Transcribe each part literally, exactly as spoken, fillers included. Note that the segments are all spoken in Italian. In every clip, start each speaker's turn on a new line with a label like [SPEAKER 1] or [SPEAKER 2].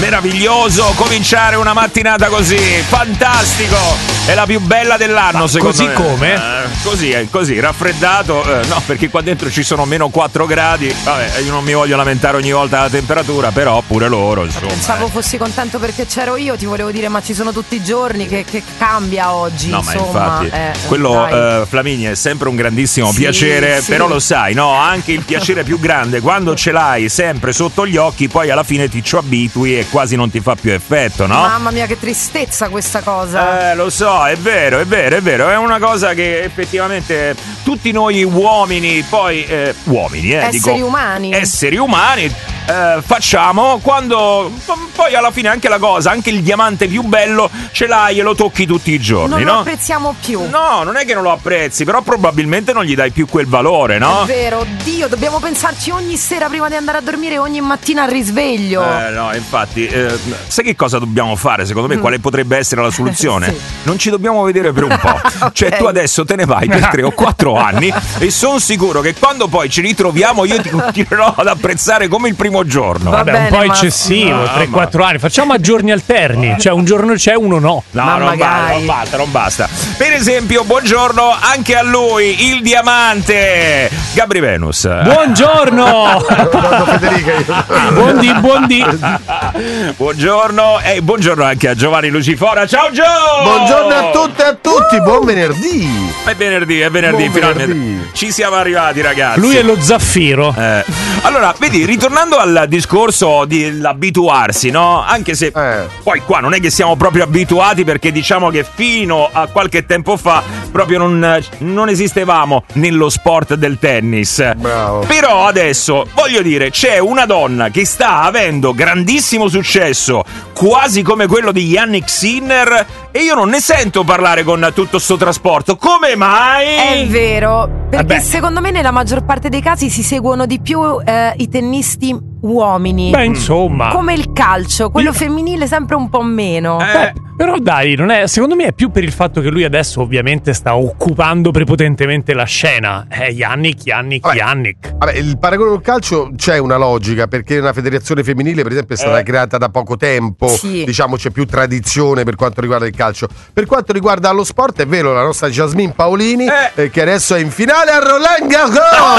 [SPEAKER 1] meraviglioso cominciare una mattinata così, fantastico, è la più bella dell'anno. Ma secondo
[SPEAKER 2] così
[SPEAKER 1] me.
[SPEAKER 2] come?
[SPEAKER 1] Eh, così, eh, così, raffreddato, eh, no, perché qua dentro ci sono meno quattro gradi, vabbè, io non mi voglio lamentare ogni volta la temperatura, però pure loro, insomma.
[SPEAKER 3] Pensavo
[SPEAKER 1] eh.
[SPEAKER 3] fossi contento perché c'ero io, ti volevo dire, ma ci sono tutti i giorni, che, che cambia oggi,
[SPEAKER 1] No,
[SPEAKER 3] insomma.
[SPEAKER 1] ma infatti,
[SPEAKER 3] eh,
[SPEAKER 1] quello, eh, Flaminia, è sempre un grandissimo
[SPEAKER 3] sì,
[SPEAKER 1] piacere,
[SPEAKER 3] sì.
[SPEAKER 1] però lo sai, no, anche il piacere più grande, quando ce l'hai sempre sotto gli occhi, poi alla fine ti ci abitui e quasi non ti fa più effetto, no?
[SPEAKER 3] Mamma mia, che tristezza questa cosa.
[SPEAKER 1] Eh, lo so, è vero, è vero, è vero, è una cosa che effettivamente tutti noi uomini, poi eh, uomini, eh,
[SPEAKER 3] esseri
[SPEAKER 1] dico,
[SPEAKER 3] umani.
[SPEAKER 1] esseri umani eh, facciamo quando poi alla fine anche la cosa, anche il diamante più bello ce l'hai e lo tocchi tutti i giorni,
[SPEAKER 3] non
[SPEAKER 1] no?
[SPEAKER 3] lo apprezziamo più.
[SPEAKER 1] No, non è che non lo apprezzi, però probabilmente non gli dai più quel valore, no?
[SPEAKER 3] È vero, Dio, dobbiamo pensarci ogni sera prima di andare a dormire, ogni mattina al risveglio.
[SPEAKER 1] Eh, no, infatti, eh, sai che cosa dobbiamo fare? Secondo me, mm. quale potrebbe essere la soluzione?
[SPEAKER 3] Sì.
[SPEAKER 1] Non ci dobbiamo vedere per un po'.
[SPEAKER 3] Okay.
[SPEAKER 1] Cioè, tu adesso te ne vai per tre o quattro anni e sono sicuro che quando poi ci ritroviamo io ti continuerò ad apprezzare come il primo giorno.
[SPEAKER 2] Vabbè,
[SPEAKER 3] bene,
[SPEAKER 2] un po'
[SPEAKER 3] ma...
[SPEAKER 2] eccessivo,
[SPEAKER 1] no,
[SPEAKER 2] tre quattro
[SPEAKER 1] ma...
[SPEAKER 2] anni. Facciamo a giorni alterni, cioè un giorno c'è, uno no.
[SPEAKER 1] No,
[SPEAKER 3] ma
[SPEAKER 1] non basta, non basta, non basta. Per esempio, buongiorno anche a lui, il diamante, Gabri Venus.
[SPEAKER 2] Buongiorno! Buondì, buondì.
[SPEAKER 1] Buongiorno e buongiorno anche a Giovanni Lucifora. Ciao Gio!
[SPEAKER 4] Buongiorno a tutte e a tutti, uh! buon venerdì.
[SPEAKER 1] È venerdì, è venerdì,
[SPEAKER 4] buon
[SPEAKER 1] finalmente
[SPEAKER 4] venerdì.
[SPEAKER 1] Ci siamo arrivati, ragazzi.
[SPEAKER 2] Lui è lo zaffiro.
[SPEAKER 1] Eh. Allora, vedi, ritornando al discorso dell'abituarsi, no? Anche se
[SPEAKER 4] eh.
[SPEAKER 1] poi qua non è che siamo proprio abituati, perché diciamo che fino a qualche tempo fa proprio non, non esistevamo nello sport del tennis.
[SPEAKER 4] Bravo.
[SPEAKER 1] Però adesso, voglio dire, c'è una donna che sta avendo grandissimo successo, quasi come quello di Yannick Sinner, e io non ne sento parlare con tutto sto trasporto. Come mai?
[SPEAKER 3] È vero, perché
[SPEAKER 2] Vabbè.
[SPEAKER 3] secondo me nella maggior parte dei casi si seguono di più eh, i tennisti uomini.
[SPEAKER 2] Beh, insomma.
[SPEAKER 3] Come il calcio, quello
[SPEAKER 2] Io-
[SPEAKER 3] femminile sempre un po' meno.
[SPEAKER 1] Eh,
[SPEAKER 2] Beh, però dai, non è, secondo me è più per il fatto che lui adesso ovviamente sta occupando prepotentemente la scena. Eh, Yannick, Yannick,
[SPEAKER 4] Vabbè.
[SPEAKER 2] Yannick.
[SPEAKER 4] Vabbè, il paragone col calcio c'è una logica, perché una federazione femminile, per esempio, è stata
[SPEAKER 1] Eh.
[SPEAKER 4] creata da poco tempo.
[SPEAKER 3] Sì.
[SPEAKER 4] Diciamo c'è più tradizione per quanto riguarda il calcio. Per quanto riguarda lo sport, è vero, la nostra Jasmine Paolini,
[SPEAKER 1] Eh.
[SPEAKER 4] eh, che adesso è in finale a Roland Garros.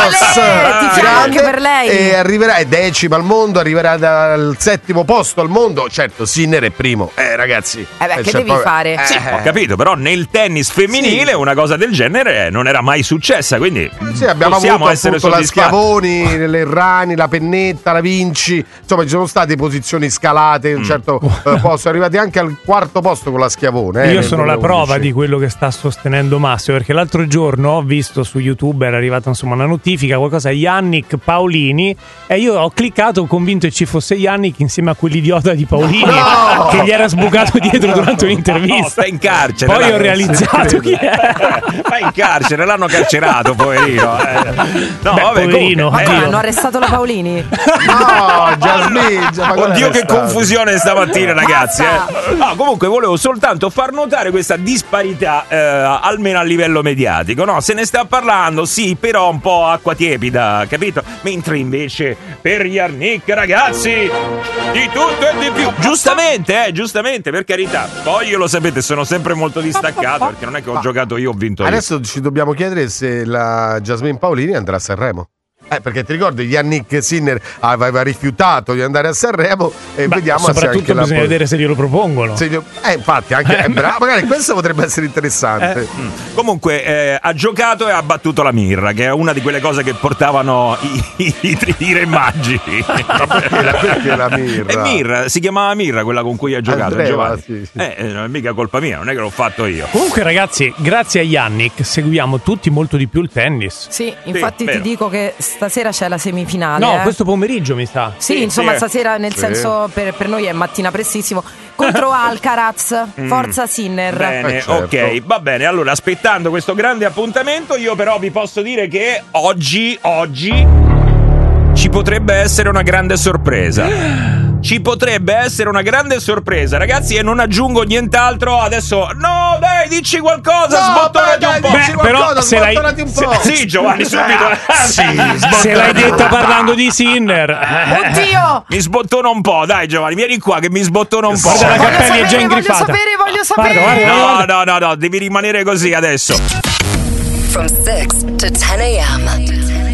[SPEAKER 3] Olè, tifiamo
[SPEAKER 4] Grande,
[SPEAKER 3] anche per lei.
[SPEAKER 4] E arriverà, è decima al mondo, arriverà dal settimo posto al mondo. Certo, Sinner è primo. Eh, ragazzi.
[SPEAKER 3] Eh beh, che
[SPEAKER 4] c'è
[SPEAKER 3] devi
[SPEAKER 4] proprio-
[SPEAKER 3] fare?
[SPEAKER 4] Eh.
[SPEAKER 1] Sì, ho capito, però nel tennis femminile
[SPEAKER 4] Sì.
[SPEAKER 1] una cosa del genere non era mai successa, quindi
[SPEAKER 4] Sì, abbiamo
[SPEAKER 1] possiamo
[SPEAKER 4] avuto
[SPEAKER 1] essere
[SPEAKER 4] appunto la
[SPEAKER 1] soddisfatti.
[SPEAKER 4] Schiavoni, l'Errani, la Pennetta, la Vinci. Insomma, ci sono state posizioni scalate in un certo eh, posto. Arrivati anche al quarto posto con la Schiavone. eh,
[SPEAKER 2] Io
[SPEAKER 4] nel
[SPEAKER 2] sono la prova
[SPEAKER 4] duemilaundici.
[SPEAKER 2] di quello che sta sostenendo Massimo, perché l'altro giorno ho visto su YouTube, era arrivata insomma una notifica, qualcosa Yannick Paolini, e io ho cliccato convinto che ci fosse Yannick insieme a quell'idiota di Paolini
[SPEAKER 4] No!
[SPEAKER 2] che gli era sbucato dietro durante
[SPEAKER 1] No,
[SPEAKER 2] un'intervista.
[SPEAKER 1] sta in carcere.
[SPEAKER 2] Poi
[SPEAKER 1] là.
[SPEAKER 2] ho realizzato chi è.
[SPEAKER 1] Va in carcere, l'hanno carcerato, poverino. eh. No,
[SPEAKER 2] Beh,
[SPEAKER 1] vabbè,
[SPEAKER 2] poverino.
[SPEAKER 1] comunque,
[SPEAKER 3] Ma come,
[SPEAKER 1] eh,
[SPEAKER 3] hanno arrestato la Paolini?
[SPEAKER 4] No, Jasmine. già- ma quella
[SPEAKER 1] Oddio,
[SPEAKER 4] è
[SPEAKER 1] che
[SPEAKER 4] stata.
[SPEAKER 1] confusione stamattina, ragazzi.
[SPEAKER 3] Basta.
[SPEAKER 1] Eh. No, comunque volevo soltanto far notare questa disparità, eh, almeno a livello mediatico. No, se ne sta parlando, sì, però un po' acqua tiepida, capito? Mentre invece per Yannick, ragazzi, di tutto e di più. Giustamente, eh, giustamente, per carità. Poi io lo sapete, sono sempre molto distaccato, perché non è che ho giocato io, ho vinto io.
[SPEAKER 4] Adesso ci dobbiamo chiedere se la Jasmine Paolini andrà a Sanremo. Eh, perché ti ricordi, Yannick Sinner aveva rifiutato di andare a Sanremo e
[SPEAKER 2] Beh,
[SPEAKER 4] vediamo se anche
[SPEAKER 2] soprattutto
[SPEAKER 4] la
[SPEAKER 2] bisogna
[SPEAKER 4] Pol-
[SPEAKER 2] vedere se glielo propongono.
[SPEAKER 4] se gli- Eh, infatti, anche è bravo, magari questo potrebbe essere interessante.
[SPEAKER 1] Mm. Comunque eh, ha giocato e ha battuto la Mirra, che è una di quelle cose che portavano i, i, i, i re magi.
[SPEAKER 4] perché la- perché la Mirra?
[SPEAKER 1] E Mirra, si chiamava Mirra quella con cui ha giocato,
[SPEAKER 4] Andrea,
[SPEAKER 1] Giovanni.
[SPEAKER 4] sì, sì.
[SPEAKER 1] Eh, eh, non è mica colpa mia, non è che l'ho fatto io.
[SPEAKER 2] Comunque ragazzi, grazie a Yannick seguiamo tutti molto di più il tennis.
[SPEAKER 3] Sì, infatti
[SPEAKER 1] vero.
[SPEAKER 3] ti dico che stasera c'è la semifinale.
[SPEAKER 2] No,
[SPEAKER 3] eh.
[SPEAKER 2] questo pomeriggio mi sa.
[SPEAKER 3] Sì,
[SPEAKER 1] Sì,
[SPEAKER 3] insomma,
[SPEAKER 1] sì.
[SPEAKER 3] stasera nel
[SPEAKER 4] Sì.
[SPEAKER 3] senso per, per noi è mattina prestissimo. Contro Alcaraz, Forza Sinner.
[SPEAKER 1] Bene,
[SPEAKER 4] Eh, certo.
[SPEAKER 1] ok, va bene. Allora, aspettando questo grande appuntamento, io però vi posso dire che oggi, oggi ci potrebbe essere una grande sorpresa. ci potrebbe essere una grande sorpresa, ragazzi, e non aggiungo nient'altro. Adesso, no, dai, dici qualcosa,
[SPEAKER 4] No,
[SPEAKER 1] sbottonati
[SPEAKER 4] beh,
[SPEAKER 1] un
[SPEAKER 4] dai,
[SPEAKER 1] po'.
[SPEAKER 4] dici
[SPEAKER 2] Beh,
[SPEAKER 4] qualcosa,
[SPEAKER 2] però se l'hai-
[SPEAKER 4] sbottonati un po'.
[SPEAKER 1] Sì, Giovanni, subito.
[SPEAKER 4] Sì,
[SPEAKER 2] Se l'hai detta parlando di Sinner.
[SPEAKER 3] Oddio!
[SPEAKER 1] Mi sbottona un po', dai, Giovanni, vieni qua che mi sbottona un po'.
[SPEAKER 2] Guarda la
[SPEAKER 3] Voglio
[SPEAKER 2] Cappelli è già
[SPEAKER 3] sapere, voglio
[SPEAKER 2] ingrifata.
[SPEAKER 3] sapere, voglio sapere.
[SPEAKER 2] Guarda, guarda,
[SPEAKER 1] No,
[SPEAKER 2] guarda.
[SPEAKER 1] no, no, no, devi rimanere così adesso.
[SPEAKER 5] From six to ten a.m.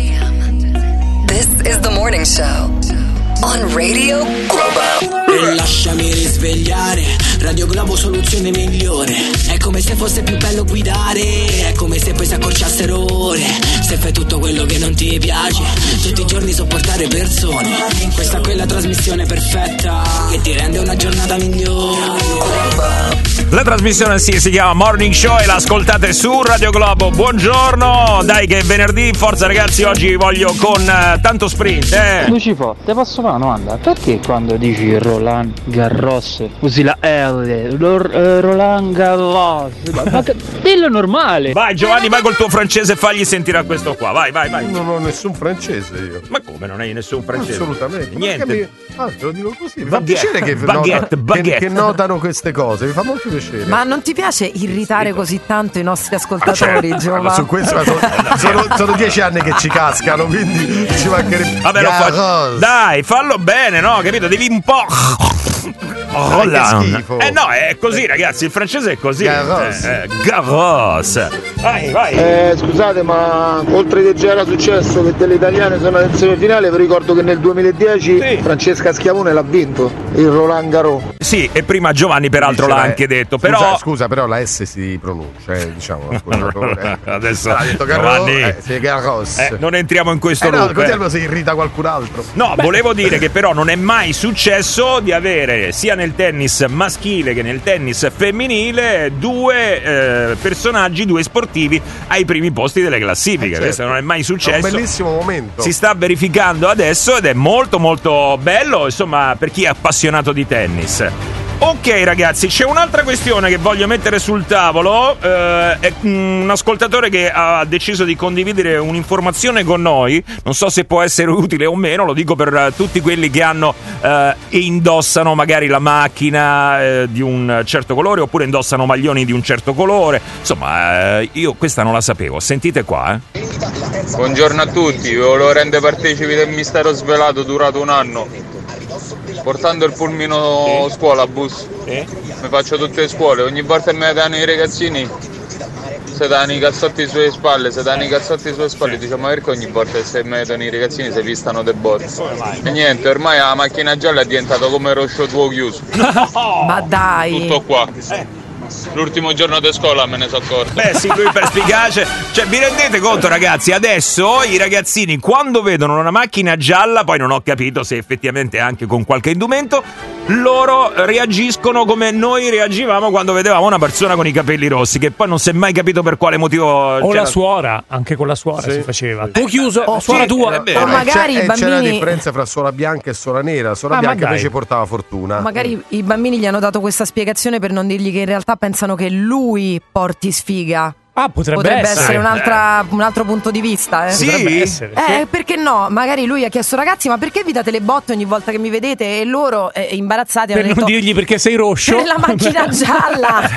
[SPEAKER 5] This is the morning show on Radio Globo.
[SPEAKER 6] E lasciami risvegliare, Radio Globo soluzione migliore. È come se fosse più bello guidare, è come se poi si accorciassero ore. Se fai tutto quello che non ti piace, tutti i giorni sopportare persone. Questa è quella trasmissione perfetta che ti rende una giornata migliore.
[SPEAKER 1] La trasmissione sì, si chiama Morning Show e l'ascoltate su Radio Globo. Buongiorno, dai che è venerdì, forza ragazzi, oggi voglio con eh, tanto sprint, eh.
[SPEAKER 7] Lucifo, te posso fare una domanda? Perché quando dici Roland Garros usi la L? Lor- eh, Roland Garros? Ma che- dillo normale!
[SPEAKER 1] Vai Giovanni, vai col tuo francese e fagli sentire a questo qua, vai, vai, vai.
[SPEAKER 4] Non ho nessun francese io.
[SPEAKER 1] Ma come non hai nessun francese?
[SPEAKER 4] Assolutamente.
[SPEAKER 1] Niente.
[SPEAKER 4] Ma che mi- Ah, te lo dico così. Mi fa
[SPEAKER 1] Baguette,
[SPEAKER 4] piacere che,
[SPEAKER 1] baguette,
[SPEAKER 4] nota-
[SPEAKER 1] baguette.
[SPEAKER 4] che, che notano queste cose. Mi fa molto piacere.
[SPEAKER 3] Ma non ti piace irritare così tanto i nostri ascoltatori,
[SPEAKER 4] Allora,
[SPEAKER 3] Giova?
[SPEAKER 4] su questo ma sono, sono, sono dieci anni che ci cascano, quindi ci mancherebbe.
[SPEAKER 1] Vabbè, lo faccio.
[SPEAKER 4] Garros.
[SPEAKER 1] Dai, fallo bene, no? Capito? Devi un po'. Oh,
[SPEAKER 4] che
[SPEAKER 1] là.
[SPEAKER 4] schifo.
[SPEAKER 1] Eh no, è così, ragazzi. Il francese è così.
[SPEAKER 4] Garros.
[SPEAKER 1] Eh, eh, Garros. Vai, vai.
[SPEAKER 8] Eh, scusate, ma oltre che già era successo che delle italiane sono in semifinale, vi ricordo che nel duemiladieci
[SPEAKER 1] Sì.
[SPEAKER 8] Francesca Schiavone l'ha vinto il Roland Garros.
[SPEAKER 1] Sì, e prima Giovanni peraltro
[SPEAKER 4] Dice
[SPEAKER 1] l'ha
[SPEAKER 4] la-
[SPEAKER 1] anche detto.
[SPEAKER 4] Scusa,
[SPEAKER 1] Però.
[SPEAKER 4] scusa, però la S si pronuncia, eh, diciamo. Scusa, eh.
[SPEAKER 1] Adesso,
[SPEAKER 4] Ha detto Garros,
[SPEAKER 1] Giovanni,
[SPEAKER 4] eh, sì, Garros.
[SPEAKER 1] eh, non entriamo in questo
[SPEAKER 4] Eh no,
[SPEAKER 1] loop.
[SPEAKER 4] così
[SPEAKER 1] eh.
[SPEAKER 4] almeno si irrita qualcun altro.
[SPEAKER 1] No, volevo dire che però non è mai successo di avere sia nel tennis maschile che nel tennis femminile due eh, personaggi, due sportivi ai primi posti delle classifiche.
[SPEAKER 4] Eh, certo.
[SPEAKER 1] Questo non è mai
[SPEAKER 4] È un
[SPEAKER 1] successo.
[SPEAKER 4] bellissimo momento.
[SPEAKER 1] Si sta verificando adesso ed è molto molto bello, insomma, per chi è appassionato di tennis. Ok ragazzi, c'è un'altra questione che voglio mettere sul tavolo. eh, è mm, un ascoltatore che ha deciso di condividere un'informazione con noi. Non so se può essere utile o meno, lo dico per eh, tutti quelli che hanno eh, e indossano magari la macchina eh, di un certo colore, oppure indossano maglioni di un certo colore. Insomma, eh, io questa non la sapevo. Sentite qua, eh.
[SPEAKER 9] Buongiorno a tutti, vi volevo rendere partecipi del mistero svelato durato un anno. Portando il pulmino scuola bus, mi faccio tutte le scuole, ogni volta che mi danno i ragazzini, se danno i cazzotti sulle spalle, se danno i cazzotti sulle spalle, diciamo ma perché ogni volta che si mettono i ragazzini si pistano dei botte? E niente, ormai la macchina gialla è diventata come lo show tuo chiuso.
[SPEAKER 3] Ma dai.
[SPEAKER 9] Tutto qua. L'ultimo giorno di scuola me ne sono accorto.
[SPEAKER 1] Beh sì, lui perspicace. Cioè, vi rendete conto ragazzi, adesso i ragazzini quando vedono una macchina gialla, poi non ho capito se effettivamente anche con qualche indumento, loro reagiscono come noi reagivamo quando vedevamo una persona con i capelli rossi, che poi non si è mai capito per quale motivo.
[SPEAKER 2] O
[SPEAKER 1] c'era-
[SPEAKER 2] la suora, anche con la suora
[SPEAKER 4] Sì,
[SPEAKER 2] si faceva.
[SPEAKER 4] sì.
[SPEAKER 2] Tu chiuso,
[SPEAKER 3] Oh,
[SPEAKER 2] suora
[SPEAKER 3] sì,
[SPEAKER 2] tua.
[SPEAKER 1] eh, beh,
[SPEAKER 3] O
[SPEAKER 1] eh,
[SPEAKER 3] magari
[SPEAKER 4] C'è-
[SPEAKER 3] i
[SPEAKER 4] e c'è la
[SPEAKER 3] bambini.
[SPEAKER 4] differenza fra suora bianca e suora nera. Suora
[SPEAKER 2] Ah, ma
[SPEAKER 4] bianca
[SPEAKER 2] dai.
[SPEAKER 4] invece portava fortuna.
[SPEAKER 3] Magari i bambini gli hanno dato questa spiegazione per non dirgli che in realtà pensano che lui porti sfiga.
[SPEAKER 2] Ah, potrebbe,
[SPEAKER 3] Potrebbe
[SPEAKER 2] essere.
[SPEAKER 3] essere un'altra- un altro punto di vista, eh.
[SPEAKER 1] Sì?
[SPEAKER 2] Potrebbe essere.
[SPEAKER 3] Eh, perché no? Magari lui ha chiesto ragazzi, ma perché vi date le botte ogni volta che mi vedete? E loro, eh, imbarazzati,
[SPEAKER 2] Per
[SPEAKER 3] hanno
[SPEAKER 2] non
[SPEAKER 3] detto
[SPEAKER 2] dirgli perché sei roscio.
[SPEAKER 3] la macchina gialla.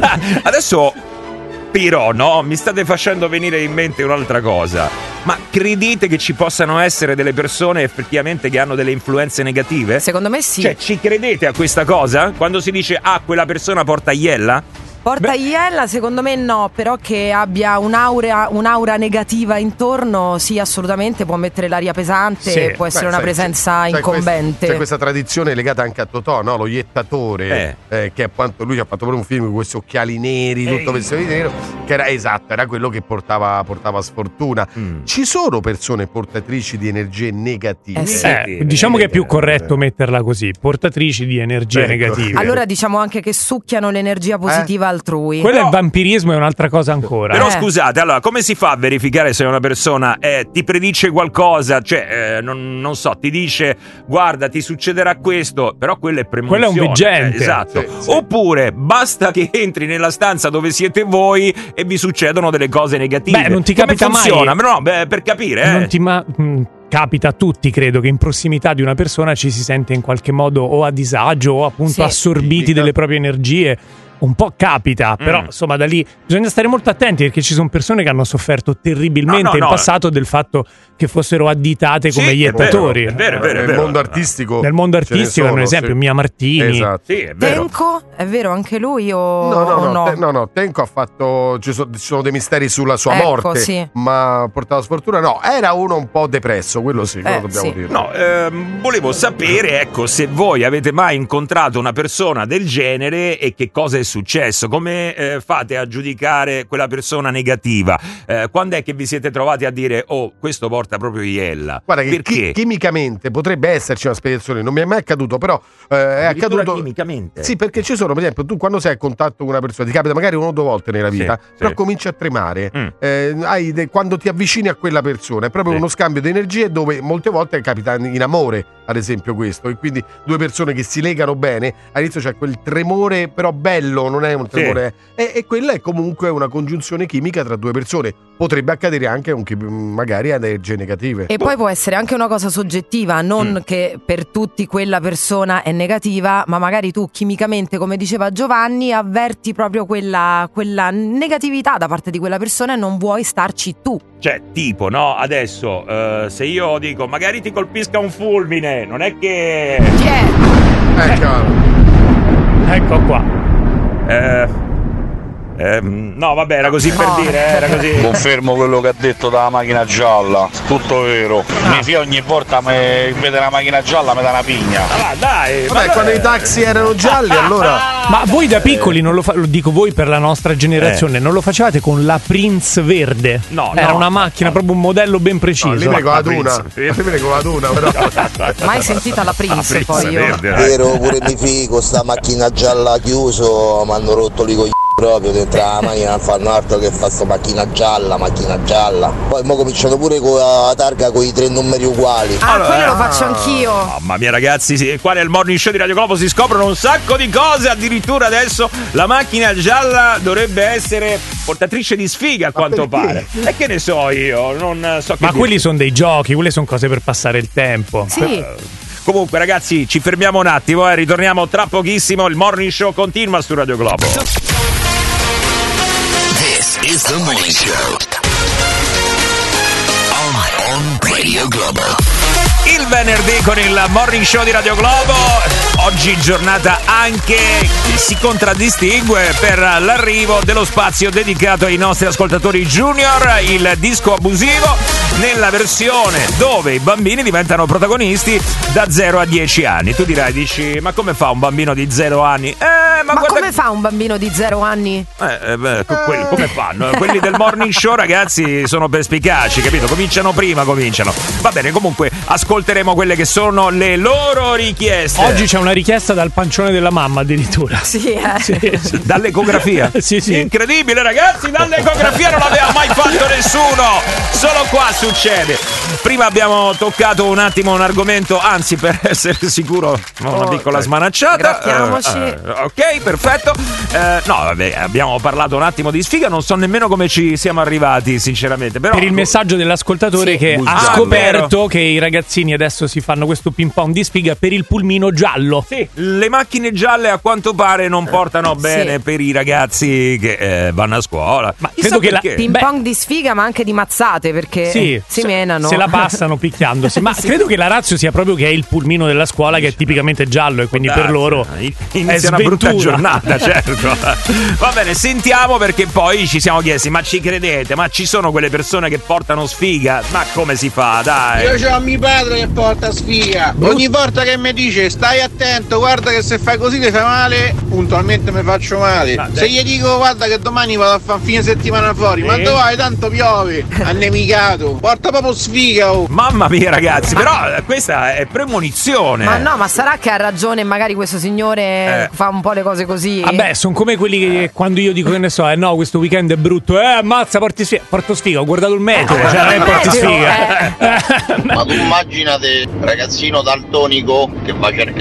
[SPEAKER 1] Adesso però no, mi state facendo venire in mente un'altra cosa. Ma credete che ci possano essere delle persone effettivamente che hanno delle influenze negative?
[SPEAKER 3] Secondo me sì.
[SPEAKER 1] Cioè, ci credete a questa cosa? Quando si dice ah, quella persona porta iella?
[SPEAKER 3] Porta iella, secondo me no, però che abbia un'aura, un'aura negativa intorno, sì, assolutamente, può mettere l'aria pesante,
[SPEAKER 2] Sì.
[SPEAKER 3] può essere
[SPEAKER 4] Beh,
[SPEAKER 3] una
[SPEAKER 4] sai,
[SPEAKER 3] presenza
[SPEAKER 4] c'è- c'è
[SPEAKER 3] incombente.
[SPEAKER 4] quest- C'è questa tradizione legata anche a Totò, no? Lo iettatore, eh, che appunto lui ha fatto pure un film con questi occhiali neri, tutto
[SPEAKER 1] Ehi.
[SPEAKER 4] vestito di nero, che era esatto, era quello che portava, portava sfortuna.
[SPEAKER 1] Mm.
[SPEAKER 4] Ci sono persone portatrici di energie negative?
[SPEAKER 3] Eh sì.
[SPEAKER 2] Eh, diciamo che è più corretto metterla così, portatrici di energie
[SPEAKER 4] Ecco.
[SPEAKER 2] negative.
[SPEAKER 3] Allora diciamo anche che succhiano l'energia positiva altrui.
[SPEAKER 2] Quello è
[SPEAKER 1] Però-
[SPEAKER 2] il vampirismo, è un'altra cosa ancora.
[SPEAKER 1] Però
[SPEAKER 3] Eh.
[SPEAKER 1] scusate, allora come si fa a verificare se una persona eh, ti predice qualcosa? Cioè, eh, non, non so, ti dice guarda, ti succederà questo, però quello è premonizione.
[SPEAKER 2] Quello è un veggente.
[SPEAKER 1] eh, esatto.
[SPEAKER 4] Sì, sì.
[SPEAKER 1] Oppure basta che entri nella stanza dove siete voi e vi succedono delle cose negative.
[SPEAKER 2] Beh, non ti
[SPEAKER 1] Come
[SPEAKER 2] capita mai-
[SPEAKER 1] funziona? No, beh, per capire, eh.
[SPEAKER 2] Non ti ma- mh, capita a tutti, credo, che in prossimità di una persona ci si sente in qualche modo o a disagio o appunto
[SPEAKER 3] Sì.
[SPEAKER 2] assorbiti
[SPEAKER 4] Tipica.
[SPEAKER 2] delle proprie energie. Un po' capita, però
[SPEAKER 1] Mm.
[SPEAKER 2] insomma da lì bisogna stare molto attenti, perché ci sono persone che hanno sofferto terribilmente
[SPEAKER 1] No, no,
[SPEAKER 2] in
[SPEAKER 1] no.
[SPEAKER 2] passato del fatto che fossero additate
[SPEAKER 1] Sì,
[SPEAKER 2] come
[SPEAKER 1] è
[SPEAKER 2] iettatori.
[SPEAKER 1] vero, è vero, è vero, è
[SPEAKER 4] Nel
[SPEAKER 1] vero.
[SPEAKER 4] mondo artistico.
[SPEAKER 2] Nel mondo
[SPEAKER 4] ce ne
[SPEAKER 2] artistico,
[SPEAKER 4] sono,
[SPEAKER 2] ad esempio,
[SPEAKER 4] sì.
[SPEAKER 2] Mia Martini.
[SPEAKER 4] Esatto.
[SPEAKER 1] Sì, è vero.
[SPEAKER 3] Tenco, è vero, anche lui o
[SPEAKER 4] No, no,
[SPEAKER 3] o
[SPEAKER 4] no,
[SPEAKER 3] no?
[SPEAKER 4] Te- no, no, Tenco ha fatto. Ci sono, ci sono dei misteri sulla sua
[SPEAKER 3] Ecco,
[SPEAKER 4] morte,
[SPEAKER 3] sì.
[SPEAKER 4] ma ha portato sfortuna. No, era uno un po' depresso, quello sì, quello
[SPEAKER 3] Eh,
[SPEAKER 4] dobbiamo
[SPEAKER 3] sì.
[SPEAKER 4] dire.
[SPEAKER 1] No, ehm, volevo sapere, ecco, se voi avete mai incontrato una persona del genere e che cosa è successo, come eh, fate a giudicare quella persona negativa, eh, quando è che vi siete trovati a dire oh, questo porta proprio iella?
[SPEAKER 4] Guarda che
[SPEAKER 1] perché?
[SPEAKER 4] chi- chimicamente potrebbe esserci una spiegazione, non mi è mai accaduto, però eh, è
[SPEAKER 1] Addirittura
[SPEAKER 4] accaduto.
[SPEAKER 1] chimicamente.
[SPEAKER 4] Sì, perché ci sono, per esempio, tu quando sei a contatto con una persona, ti capita magari una o due volte nella
[SPEAKER 1] Sì,
[SPEAKER 4] vita,
[SPEAKER 1] sì.
[SPEAKER 4] però cominci a tremare.
[SPEAKER 1] Mm.
[SPEAKER 4] Eh, hai de- quando ti avvicini a quella persona, è proprio
[SPEAKER 1] Sì.
[SPEAKER 4] uno scambio di energie dove molte volte capita in amore, ad esempio, questo. E quindi due persone che si legano bene, all'inizio c'è quel tremore, però bello, non è un
[SPEAKER 1] Sì.
[SPEAKER 4] tremore. E, e quella è comunque una congiunzione chimica tra due persone. Potrebbe accadere anche con chi magari ha energie negative.
[SPEAKER 3] E poi può essere anche una cosa soggettiva, non
[SPEAKER 1] Mm.
[SPEAKER 3] che per tutti quella persona è negativa, ma magari tu chimicamente, come diceva Giovanni, avverti proprio quella, quella negatività da parte di quella persona e non vuoi starci tu.
[SPEAKER 1] Cioè, tipo, no, adesso, eh, se io dico magari ti colpisca un fulmine, non è che...
[SPEAKER 3] Chi è?
[SPEAKER 4] Eh, chiaro.
[SPEAKER 2] Ecco qua.
[SPEAKER 1] Eh, ehm, no, vabbè, era così per
[SPEAKER 3] No.
[SPEAKER 1] dire, eh, era così.
[SPEAKER 10] Confermo quello che ha detto dalla macchina gialla, tutto vero. Mi fia ogni volta me vede la macchina gialla mi dà una pigna.
[SPEAKER 1] Ah, dai,
[SPEAKER 4] Vabbè,
[SPEAKER 1] ma-
[SPEAKER 4] quando i taxi erano gialli, allora.
[SPEAKER 2] Ma voi da piccoli non lo fa- lo dico voi per la nostra generazione, non lo facevate con la Prince verde?
[SPEAKER 1] No,
[SPEAKER 2] Era
[SPEAKER 1] no,
[SPEAKER 2] una macchina, proprio un modello ben
[SPEAKER 4] No,
[SPEAKER 2] preciso.
[SPEAKER 4] lì viene con la
[SPEAKER 1] La
[SPEAKER 4] duna.
[SPEAKER 1] Prince.
[SPEAKER 4] Lì viene con la duna, però.
[SPEAKER 3] Mai sentita la Prince,
[SPEAKER 1] Ah,
[SPEAKER 3] poi io.
[SPEAKER 1] verde, dai.
[SPEAKER 11] Vero, pure mi fico, sta macchina gialla chiuso, mi hanno rotto li coglioni proprio dentro la macchina, non fanno altro che fa sta macchina gialla, macchina gialla. Poi mo cominciano pure con la targa con i tre numeri uguali.
[SPEAKER 3] Ah,
[SPEAKER 1] Allora,
[SPEAKER 3] quello lo
[SPEAKER 1] eh.
[SPEAKER 3] faccio anch'io.
[SPEAKER 1] Mamma mia ragazzi, sì, qua nel morning show di Radio Globo si scoprono un sacco di cose. Addirittura adesso la macchina gialla dovrebbe essere portatrice di sfiga, a quanto
[SPEAKER 4] perché?
[SPEAKER 1] pare. E che ne so io, non so che
[SPEAKER 2] Ma
[SPEAKER 1] dire.
[SPEAKER 2] quelli sono dei giochi, quelle sono cose per passare il tempo.
[SPEAKER 3] Sì.
[SPEAKER 1] Comunque ragazzi, ci fermiamo un attimo e ritorniamo tra pochissimo. Il morning show continua su Radio Globo.
[SPEAKER 12] This is the morning show on, on Radio Globo.
[SPEAKER 1] Il venerdì con il morning show di Radio Globo. Oggi giornata anche che si contraddistingue per l'arrivo dello spazio dedicato ai nostri ascoltatori junior, il disco abusivo, nella versione dove i bambini diventano protagonisti da zero a dieci anni. Tu dirai, dici, ma come fa un bambino di zero anni? Eh, ma,
[SPEAKER 3] Ma
[SPEAKER 1] guarda
[SPEAKER 3] come fa un bambino di zero anni?
[SPEAKER 1] Eh, eh, beh, co- quelli- come fanno? Quelli del morning show, ragazzi, sono perspicaci, capito? Cominciano prima, cominciano. Va bene, comunque ascolteremo quelle che sono le loro richieste.
[SPEAKER 2] Oggi c'è una richiesta dal pancione della mamma addirittura.
[SPEAKER 3] Sì, eh.
[SPEAKER 2] Sì, sì.
[SPEAKER 1] Dall'ecografia?
[SPEAKER 2] Sì, sì.
[SPEAKER 1] Incredibile, ragazzi, dall'ecografia non l'aveva mai fatto nessuno. Solo qua succede. Prima abbiamo toccato un attimo un argomento, anzi, per essere sicuro, una
[SPEAKER 3] Oh,
[SPEAKER 1] piccola
[SPEAKER 4] ok.
[SPEAKER 1] smanacciata.
[SPEAKER 3] Grattiamoci.
[SPEAKER 1] Eh, eh, ok, perfetto. Eh, no, vabbè, abbiamo parlato un attimo di sfiga, non so nemmeno come ci siamo arrivati, sinceramente. Però
[SPEAKER 2] Per il messaggio dell'ascoltatore
[SPEAKER 3] Sì.
[SPEAKER 2] che
[SPEAKER 1] Ah,
[SPEAKER 2] ha scoperto
[SPEAKER 1] vero.
[SPEAKER 2] che i ragazzini adesso si fanno questo ping pong di sfiga per il pulmino giallo.
[SPEAKER 1] Sì, le macchine gialle a quanto pare non portano bene
[SPEAKER 3] Sì.
[SPEAKER 1] per i ragazzi che eh, vanno a scuola. Ma
[SPEAKER 2] credo che la-
[SPEAKER 3] Ping
[SPEAKER 2] Beh.
[SPEAKER 3] pong di sfiga, ma anche di mazzate, perché
[SPEAKER 2] Sì,
[SPEAKER 3] si
[SPEAKER 2] se-
[SPEAKER 3] menano.
[SPEAKER 2] Se la passano picchiandosi. Ma
[SPEAKER 3] Sì.
[SPEAKER 2] credo che la razio sia proprio che è il pulmino della scuola che è tipicamente giallo e quindi per loro è
[SPEAKER 1] inizia una brutta
[SPEAKER 2] sventura.
[SPEAKER 1] giornata, certo. Va bene, sentiamo, perché poi ci siamo chiesti, ma ci credete? Ma ci sono quelle persone che portano sfiga? Ma come si fa? Dai.
[SPEAKER 13] Io c'ho mio padre che porta sfiga. Ogni volta che mi dice stai attento, guarda che se fai così ti fai male, puntualmente mi faccio male.
[SPEAKER 1] Ah,
[SPEAKER 13] se
[SPEAKER 1] dai.
[SPEAKER 13] gli dico guarda che domani vado a fare un fine settimana fuori, ma
[SPEAKER 1] Sì.
[SPEAKER 13] dove vai? Tanto piove, annemicato. Porta proprio sfiga, oh.
[SPEAKER 1] Mamma mia, ragazzi, però eh, questa è premonizione.
[SPEAKER 3] Ma no, ma sarà che ha ragione, magari questo signore
[SPEAKER 1] Eh.
[SPEAKER 3] fa un po' le cose così.
[SPEAKER 2] Vabbè, sono come quelli che quando io dico che ne so, eh no, questo weekend è brutto, eh ammazza, porti sfiga, porto sfiga, ho guardato il meteo,
[SPEAKER 3] Eh,
[SPEAKER 2] cioè non è porti
[SPEAKER 3] meteo,
[SPEAKER 2] sfiga.
[SPEAKER 11] Ma tu immaginate ragazzino daltonico che va cercando la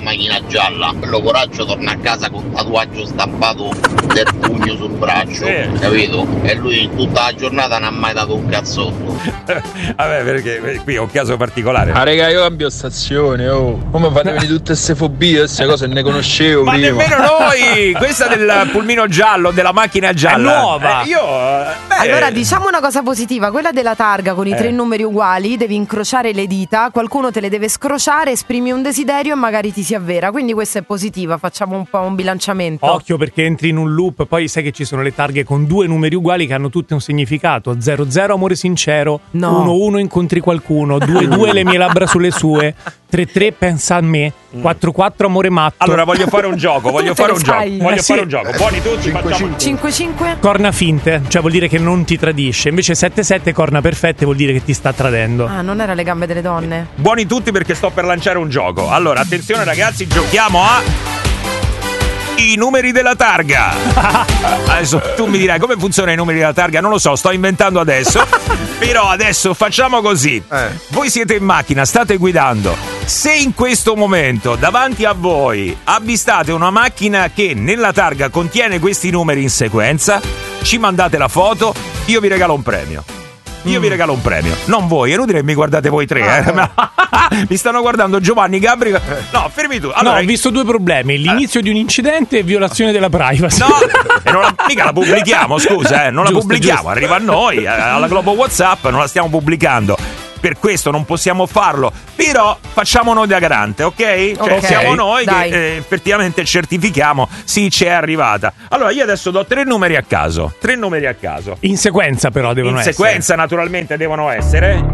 [SPEAKER 11] macchina gialla. Quello coraggio torna a casa con un tatuaggio stampato del pugno sul braccio,
[SPEAKER 1] Eh.
[SPEAKER 11] capito? E lui tutta la giornata non ha mai dato un cazzotto.
[SPEAKER 1] Vabbè, perché qui è un caso particolare.
[SPEAKER 14] Ah, raga, io cambio stazione, oh. Come fate venire tutte queste fobie, queste cose ne conoscevo
[SPEAKER 1] Ma
[SPEAKER 14] prima.
[SPEAKER 1] nemmeno noi! Questa del pulmino giallo, della macchina gialla.
[SPEAKER 2] È nuova.
[SPEAKER 1] Eh, io. eh, beh,
[SPEAKER 3] Allora diciamo una cosa positiva, quella della targa con i
[SPEAKER 1] Eh.
[SPEAKER 3] tre numeri uguali, devi incrociare le dita, qualcuno te le deve scrociare, esprimi un desiderio e magari ti si avvera, quindi questa è positiva, facciamo un po' un bilanciamento.
[SPEAKER 2] Occhio perché entri in un loop, poi sai che ci sono le targhe con due numeri uguali che hanno tutte un significato. zero zero amore sincero,
[SPEAKER 3] No.
[SPEAKER 2] uno uno incontri qualcuno, due due le mie labbra sulle sue, tre tre pensa a me, quattro quattro amore matto.
[SPEAKER 1] Allora voglio fare un gioco, voglio
[SPEAKER 3] Tu te
[SPEAKER 1] fare
[SPEAKER 3] le
[SPEAKER 1] un
[SPEAKER 3] sai.
[SPEAKER 1] gioco. Voglio
[SPEAKER 2] Eh,
[SPEAKER 1] fare
[SPEAKER 2] sì.
[SPEAKER 1] un gioco. Buoni tutti, facciamo.
[SPEAKER 3] cinque cinque?
[SPEAKER 2] Corna finte, cioè vuol dire che non ti tradisce. Invece sette sette corna perfette vuol dire che ti sta tradendo.
[SPEAKER 3] Ah, non era le gambe delle donne?
[SPEAKER 1] Buoni tutti perché sto per lanciare un gioco. Allora, attenzione ragazzi, giochiamo a i numeri della targa. Adesso tu mi dirai come funzionano i numeri della targa, non lo so, sto inventando adesso. Però adesso facciamo così.
[SPEAKER 4] Eh.
[SPEAKER 1] Voi siete in macchina, state guidando. Se in questo momento davanti a voi avvistate una macchina che nella targa contiene questi numeri in sequenza, ci mandate la foto, io vi regalo un premio. Io vi regalo un premio, non voi, è inutile che mi guardate voi tre, eh. Mi stanno guardando Giovanni, Gabri. No, fermi tu. Allora,
[SPEAKER 2] no, ho visto due problemi: l'inizio di un incidente e violazione della privacy.
[SPEAKER 1] No, e non la, mica la pubblichiamo, scusa, eh, non
[SPEAKER 2] Giusto,
[SPEAKER 1] la pubblichiamo,
[SPEAKER 2] giusto.
[SPEAKER 1] arriva a noi, alla Globo WhatsApp, non la stiamo pubblicando. Per questo non possiamo farlo, però facciamo noi da garante, ok? Cioè
[SPEAKER 3] Ok,
[SPEAKER 1] siamo noi
[SPEAKER 3] dai.
[SPEAKER 1] che eh, effettivamente certifichiamo, sì, c'è arrivata. Allora io adesso do tre numeri a caso, tre numeri a caso.
[SPEAKER 2] In sequenza però devono
[SPEAKER 1] In
[SPEAKER 2] essere.
[SPEAKER 1] sequenza naturalmente devono essere.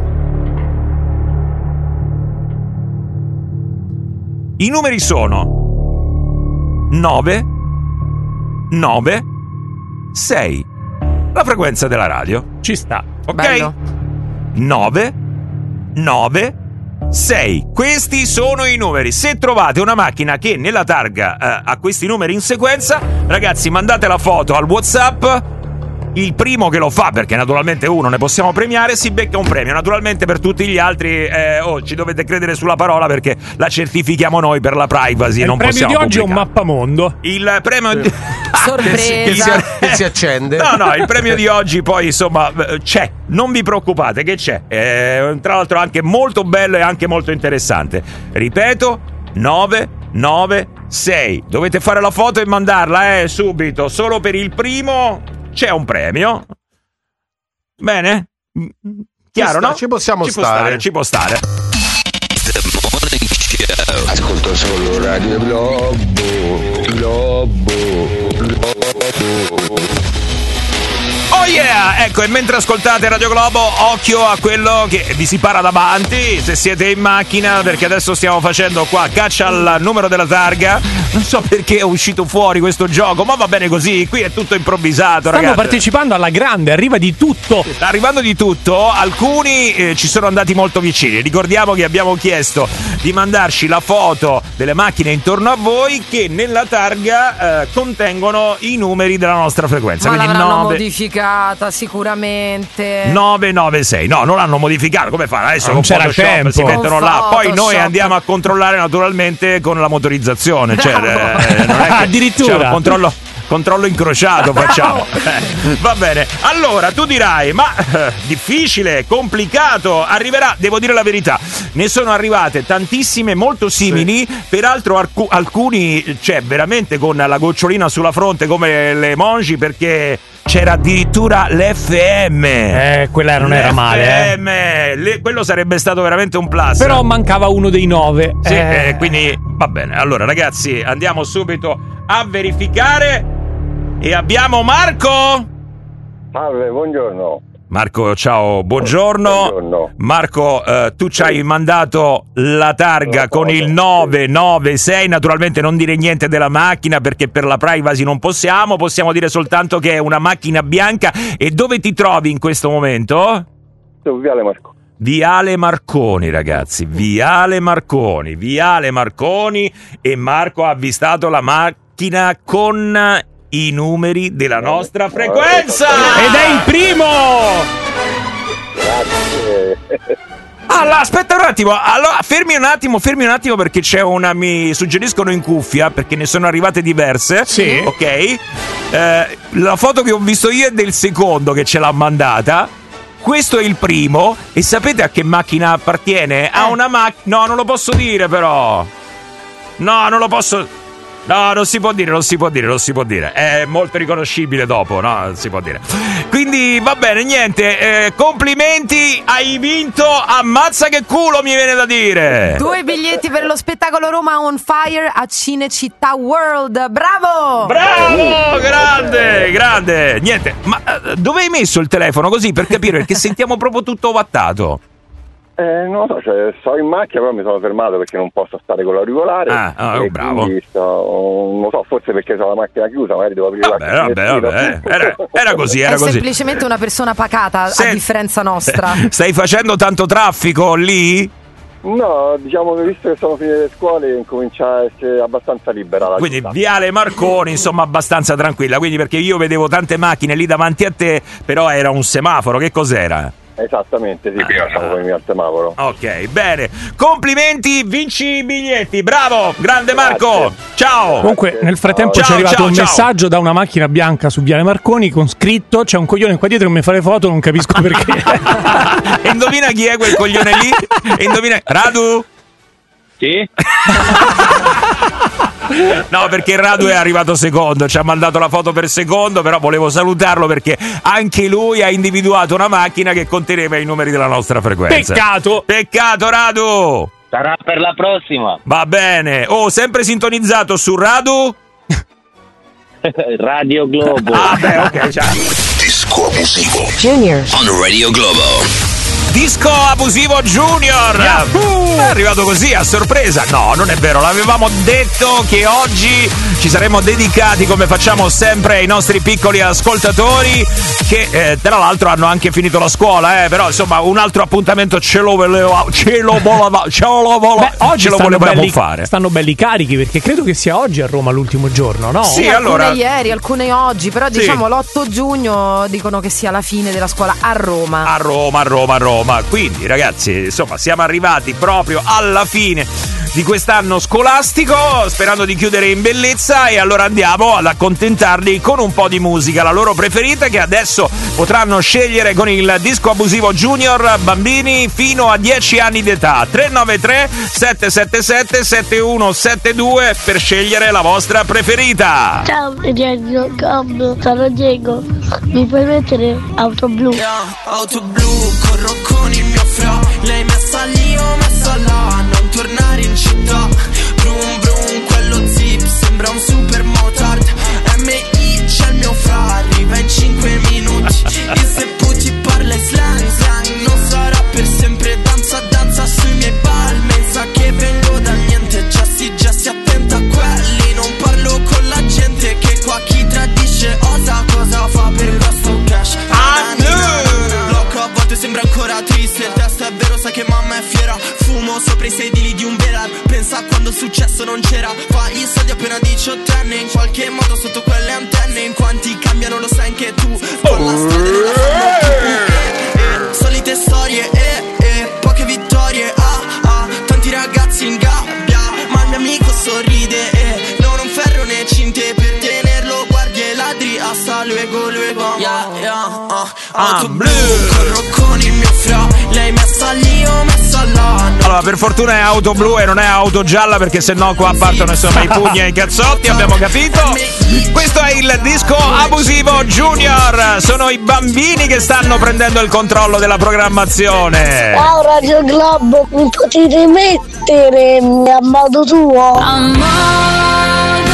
[SPEAKER 1] I numeri sono nove nove sei. La frequenza della radio.
[SPEAKER 2] Ci sta.
[SPEAKER 1] Ok?
[SPEAKER 3] Bello.
[SPEAKER 1] nove nove sei. Questi sono i numeri. Se trovate una macchina che nella targa eh, ha questi numeri in sequenza, ragazzi, mandate la foto al WhatsApp. Il primo che lo fa, perché naturalmente uno ne possiamo premiare, si becca un premio. Naturalmente per tutti gli altri eh, oh, ci dovete credere sulla parola perché la certifichiamo noi per la privacy.
[SPEAKER 2] Il
[SPEAKER 1] Non
[SPEAKER 2] premio
[SPEAKER 1] possiamo
[SPEAKER 2] di oggi è un
[SPEAKER 1] pubblicare.
[SPEAKER 2] mappamondo.
[SPEAKER 1] Il premio di...
[SPEAKER 3] Sorpresa.
[SPEAKER 4] Che si, che si accende.
[SPEAKER 1] No, no, il premio di oggi poi insomma eh, c'è, non vi preoccupate che c'è, eh, tra l'altro anche molto bello e anche molto interessante. Ripeto, nove nove sei. Dovete fare la foto e mandarla, eh, subito. Solo per il primo c'è un premio. Bene? Chiaro,
[SPEAKER 4] Ci sta,
[SPEAKER 1] no?
[SPEAKER 4] ci possiamo
[SPEAKER 1] ci
[SPEAKER 4] stare.
[SPEAKER 1] Può stare. Ci può stare.
[SPEAKER 12] Ascolto solo Radio Globo, Globo, Globo.
[SPEAKER 1] Oh yeah! Ecco, e mentre ascoltate Radio Globo, occhio a quello che vi si para davanti se siete in macchina, perché adesso stiamo facendo qua caccia al numero della targa. Non so perché è uscito fuori questo gioco, ma va bene così, qui è tutto improvvisato,
[SPEAKER 2] Stanno
[SPEAKER 1] ragazzi.
[SPEAKER 2] partecipando alla grande, arriva di tutto.
[SPEAKER 1] Sta arrivando di tutto, alcuni eh, ci sono andati molto vicini. Ricordiamo che abbiamo chiesto di mandarci la foto delle macchine intorno a voi che nella targa eh, contengono i numeri della nostra frequenza.
[SPEAKER 3] Ma
[SPEAKER 1] Quindi
[SPEAKER 3] l'avranno
[SPEAKER 1] nove
[SPEAKER 3] modificata sicuramente.
[SPEAKER 1] nove nove sei. No, non l'hanno modificato. Come fa? Adesso
[SPEAKER 2] Non
[SPEAKER 1] con
[SPEAKER 2] c'era
[SPEAKER 1] Photoshop
[SPEAKER 2] tempo.
[SPEAKER 1] si mettono
[SPEAKER 3] Con
[SPEAKER 1] là. Poi noi
[SPEAKER 3] Photoshop.
[SPEAKER 1] andiamo a controllare naturalmente con la motorizzazione. Cioè, eh, non è che
[SPEAKER 2] Addirittura.
[SPEAKER 1] c'è un controllo. Controllo incrociato facciamo. Eh, va bene. Allora tu dirai, ma eh, difficile, complicato. Arriverà, devo dire la verità. Ne sono arrivate tantissime molto simili. Sì. Peraltro alc- alcuni, cioè veramente con la gocciolina sulla fronte come le emoji, perché c'era addirittura l'F M.
[SPEAKER 2] Eh, quella non era male, eh.
[SPEAKER 1] L'F M. Le- quello sarebbe stato veramente un plus.
[SPEAKER 2] Però mancava uno dei nove.
[SPEAKER 1] Sì,
[SPEAKER 2] Eh.
[SPEAKER 1] eh, quindi va bene. Allora ragazzi, andiamo subito a verificare. E abbiamo Marco.
[SPEAKER 15] Salve, buongiorno.
[SPEAKER 1] Marco, ciao, buongiorno.
[SPEAKER 15] Buongiorno.
[SPEAKER 1] Marco, eh, tu ci hai mandato la targa
[SPEAKER 15] La
[SPEAKER 1] con
[SPEAKER 15] foto,
[SPEAKER 1] il nove nove sei. Naturalmente non dire niente della macchina perché per la privacy non possiamo. Possiamo dire soltanto che è una macchina bianca. E dove ti trovi in questo momento?
[SPEAKER 15] Su Viale Marco.
[SPEAKER 1] Viale Marconi, ragazzi, Viale Marconi, Viale Marconi, e Marco ha avvistato la macchina con i numeri della nostra frequenza.
[SPEAKER 2] Ed è il primo!
[SPEAKER 15] Grazie.
[SPEAKER 1] Allora, aspetta un attimo, allora fermi un attimo, fermi un attimo perché c'è una, mi suggeriscono in cuffia, perché ne sono arrivate diverse.
[SPEAKER 2] Sì.
[SPEAKER 1] Ok. Eh, la foto che ho visto io è del secondo che ce l'ha mandata. Questo è il primo. E sapete a che macchina appartiene? A una macchina. No, non lo posso dire però. No, non lo posso. No, non si può dire, non si può dire, non si può dire. È molto riconoscibile dopo, no? Non si può dire. Quindi va bene, niente. Eh, complimenti, hai vinto. Ammazza che culo, mi viene da dire.
[SPEAKER 3] Due biglietti per lo spettacolo Roma on Fire a Cinecittà World. Bravo!
[SPEAKER 1] Bravo, grande, grande. Niente, ma eh, dove hai messo il telefono così per capire? Perché sentiamo proprio tutto ovattato.
[SPEAKER 15] Eh, non lo so, cioè, sto in macchina, però mi sono fermato perché non posso stare con l'auricolare.
[SPEAKER 1] Ah, oh,
[SPEAKER 15] e
[SPEAKER 1] bravo.
[SPEAKER 15] quindi sto, non lo so, forse perché sono la macchina chiusa, magari devo aprire
[SPEAKER 1] Vabbè,
[SPEAKER 15] la
[SPEAKER 1] vabbè, vabbè. Era, era così, era
[SPEAKER 3] È
[SPEAKER 1] così.
[SPEAKER 3] semplicemente una persona pacata,
[SPEAKER 1] Se-
[SPEAKER 3] a differenza nostra.
[SPEAKER 1] Stai facendo tanto traffico lì?
[SPEAKER 15] No, diciamo che visto che sono finite le scuole incomincia a essere abbastanza libera la
[SPEAKER 1] Quindi
[SPEAKER 15] città.
[SPEAKER 1] Viale Marconi, insomma, abbastanza tranquilla. Quindi perché io vedevo tante macchine lì davanti a te, però era un semaforo, che cos'era?
[SPEAKER 15] Esattamente, sì, prima stavo con il mio semaforo.
[SPEAKER 1] Ok, bene. Complimenti, vinci i biglietti. Bravo, grande Marco. Ciao.
[SPEAKER 2] Comunque, nel frattempo
[SPEAKER 1] Ciao,
[SPEAKER 2] ci è arrivato
[SPEAKER 1] ciao,
[SPEAKER 2] un
[SPEAKER 1] ciao.
[SPEAKER 2] messaggio da una macchina bianca su Viale Marconi con scritto: c'è un coglione qua dietro che mi fa le foto, non capisco perché.
[SPEAKER 1] E indovina chi è quel coglione lì? E indovina. Radu?
[SPEAKER 16] Sì?
[SPEAKER 1] No, perché Radu è arrivato secondo, ci ha mandato la foto per secondo, però volevo salutarlo perché anche lui ha individuato una macchina che conteneva i numeri della nostra frequenza.
[SPEAKER 2] Peccato!
[SPEAKER 1] Peccato, Radu!
[SPEAKER 16] Sarà per la prossima.
[SPEAKER 1] Va bene. Oh, sempre sintonizzato su Radu?
[SPEAKER 16] Radio Globo.
[SPEAKER 1] Ah, beh, ok, ciao.
[SPEAKER 12] Disco abusivo
[SPEAKER 3] Junior
[SPEAKER 12] on Radio Globo.
[SPEAKER 1] Disco abusivo Junior. È arrivato così a sorpresa. No, non è vero, l'avevamo detto che oggi ci saremmo dedicati, come facciamo sempre, ai nostri piccoli ascoltatori che eh, tra l'altro hanno anche finito la scuola, eh, però insomma un altro appuntamento ce lo volevamo ce lo volevamo ce lo volevamo
[SPEAKER 2] Oggi
[SPEAKER 1] ce lo
[SPEAKER 2] stanno
[SPEAKER 1] volevamo
[SPEAKER 2] belli,
[SPEAKER 1] fare.
[SPEAKER 2] stanno belli carichi perché credo che sia oggi a Roma l'ultimo giorno, no?
[SPEAKER 1] Sì,
[SPEAKER 3] alcune
[SPEAKER 1] allora
[SPEAKER 3] ieri, alcune oggi, però
[SPEAKER 1] Sì.
[SPEAKER 3] diciamo l'otto giugno dicono che sia la fine della scuola a Roma.
[SPEAKER 1] a Roma, a Roma, a Roma. Quindi, ragazzi, insomma, siamo arrivati proprio alla fine di quest'anno scolastico, sperando di chiudere in bellezza, e allora andiamo ad accontentarli con un po' di musica, la loro preferita, che adesso potranno scegliere con il disco abusivo Junior, bambini fino a dieci anni d'età. tre nove tre sette sette sette sette uno sette due per scegliere la vostra preferita.
[SPEAKER 17] Ciao Radio Globo, sono Diego. Mi puoi mettere Auto Blu?
[SPEAKER 6] Auto blu, corro con il mio fra. Lei messa lì, ho messa là. Non tornare in città. Brum brum, quello zip sembra un super motard. M I c'è il mio fra, arriva in cinque minuti. Il se puti parla in slang slang. Non sarà per sempre, danza danza sui miei palmi. Sa che vengo da niente, già si già si attenta a quelli. Non parlo con la gente, che qua chi tradisce osa cosa fa per questo cash. Blocco a volte sembra ancora triste. Il testo è vero, sa che mamma è fiera. Fumo sopra i sedili di un Velar. Pensa a quando è successo non c'era. Fa i soldi appena diciottenne. In qualche modo sotto quelle antenne. In quanti cambiano lo sai anche tu. Per la strada non la fanno più. eh, eh, Solite storie, eh, eh, poche vittorie, ah, ah. Tanti ragazzi in gabbia, ma il mio amico sorride, eh. Non un ferro né cinte per tenerlo. Guardi e ladri, hasta luego, luego. Yeah, yeah, uh. Auto blu, corro con il mio fra. Lei messa lì, ho messa là.
[SPEAKER 1] Allora, per fortuna è auto blu e non è auto gialla, perché sennò qua partono insomma i pugni e i cazzotti, abbiamo capito? Questo è il disco abusivo Junior. Sono i bambini che stanno prendendo il controllo della programmazione.
[SPEAKER 17] Ciao Radio Globo, mi potete mettere a modo tuo? A modo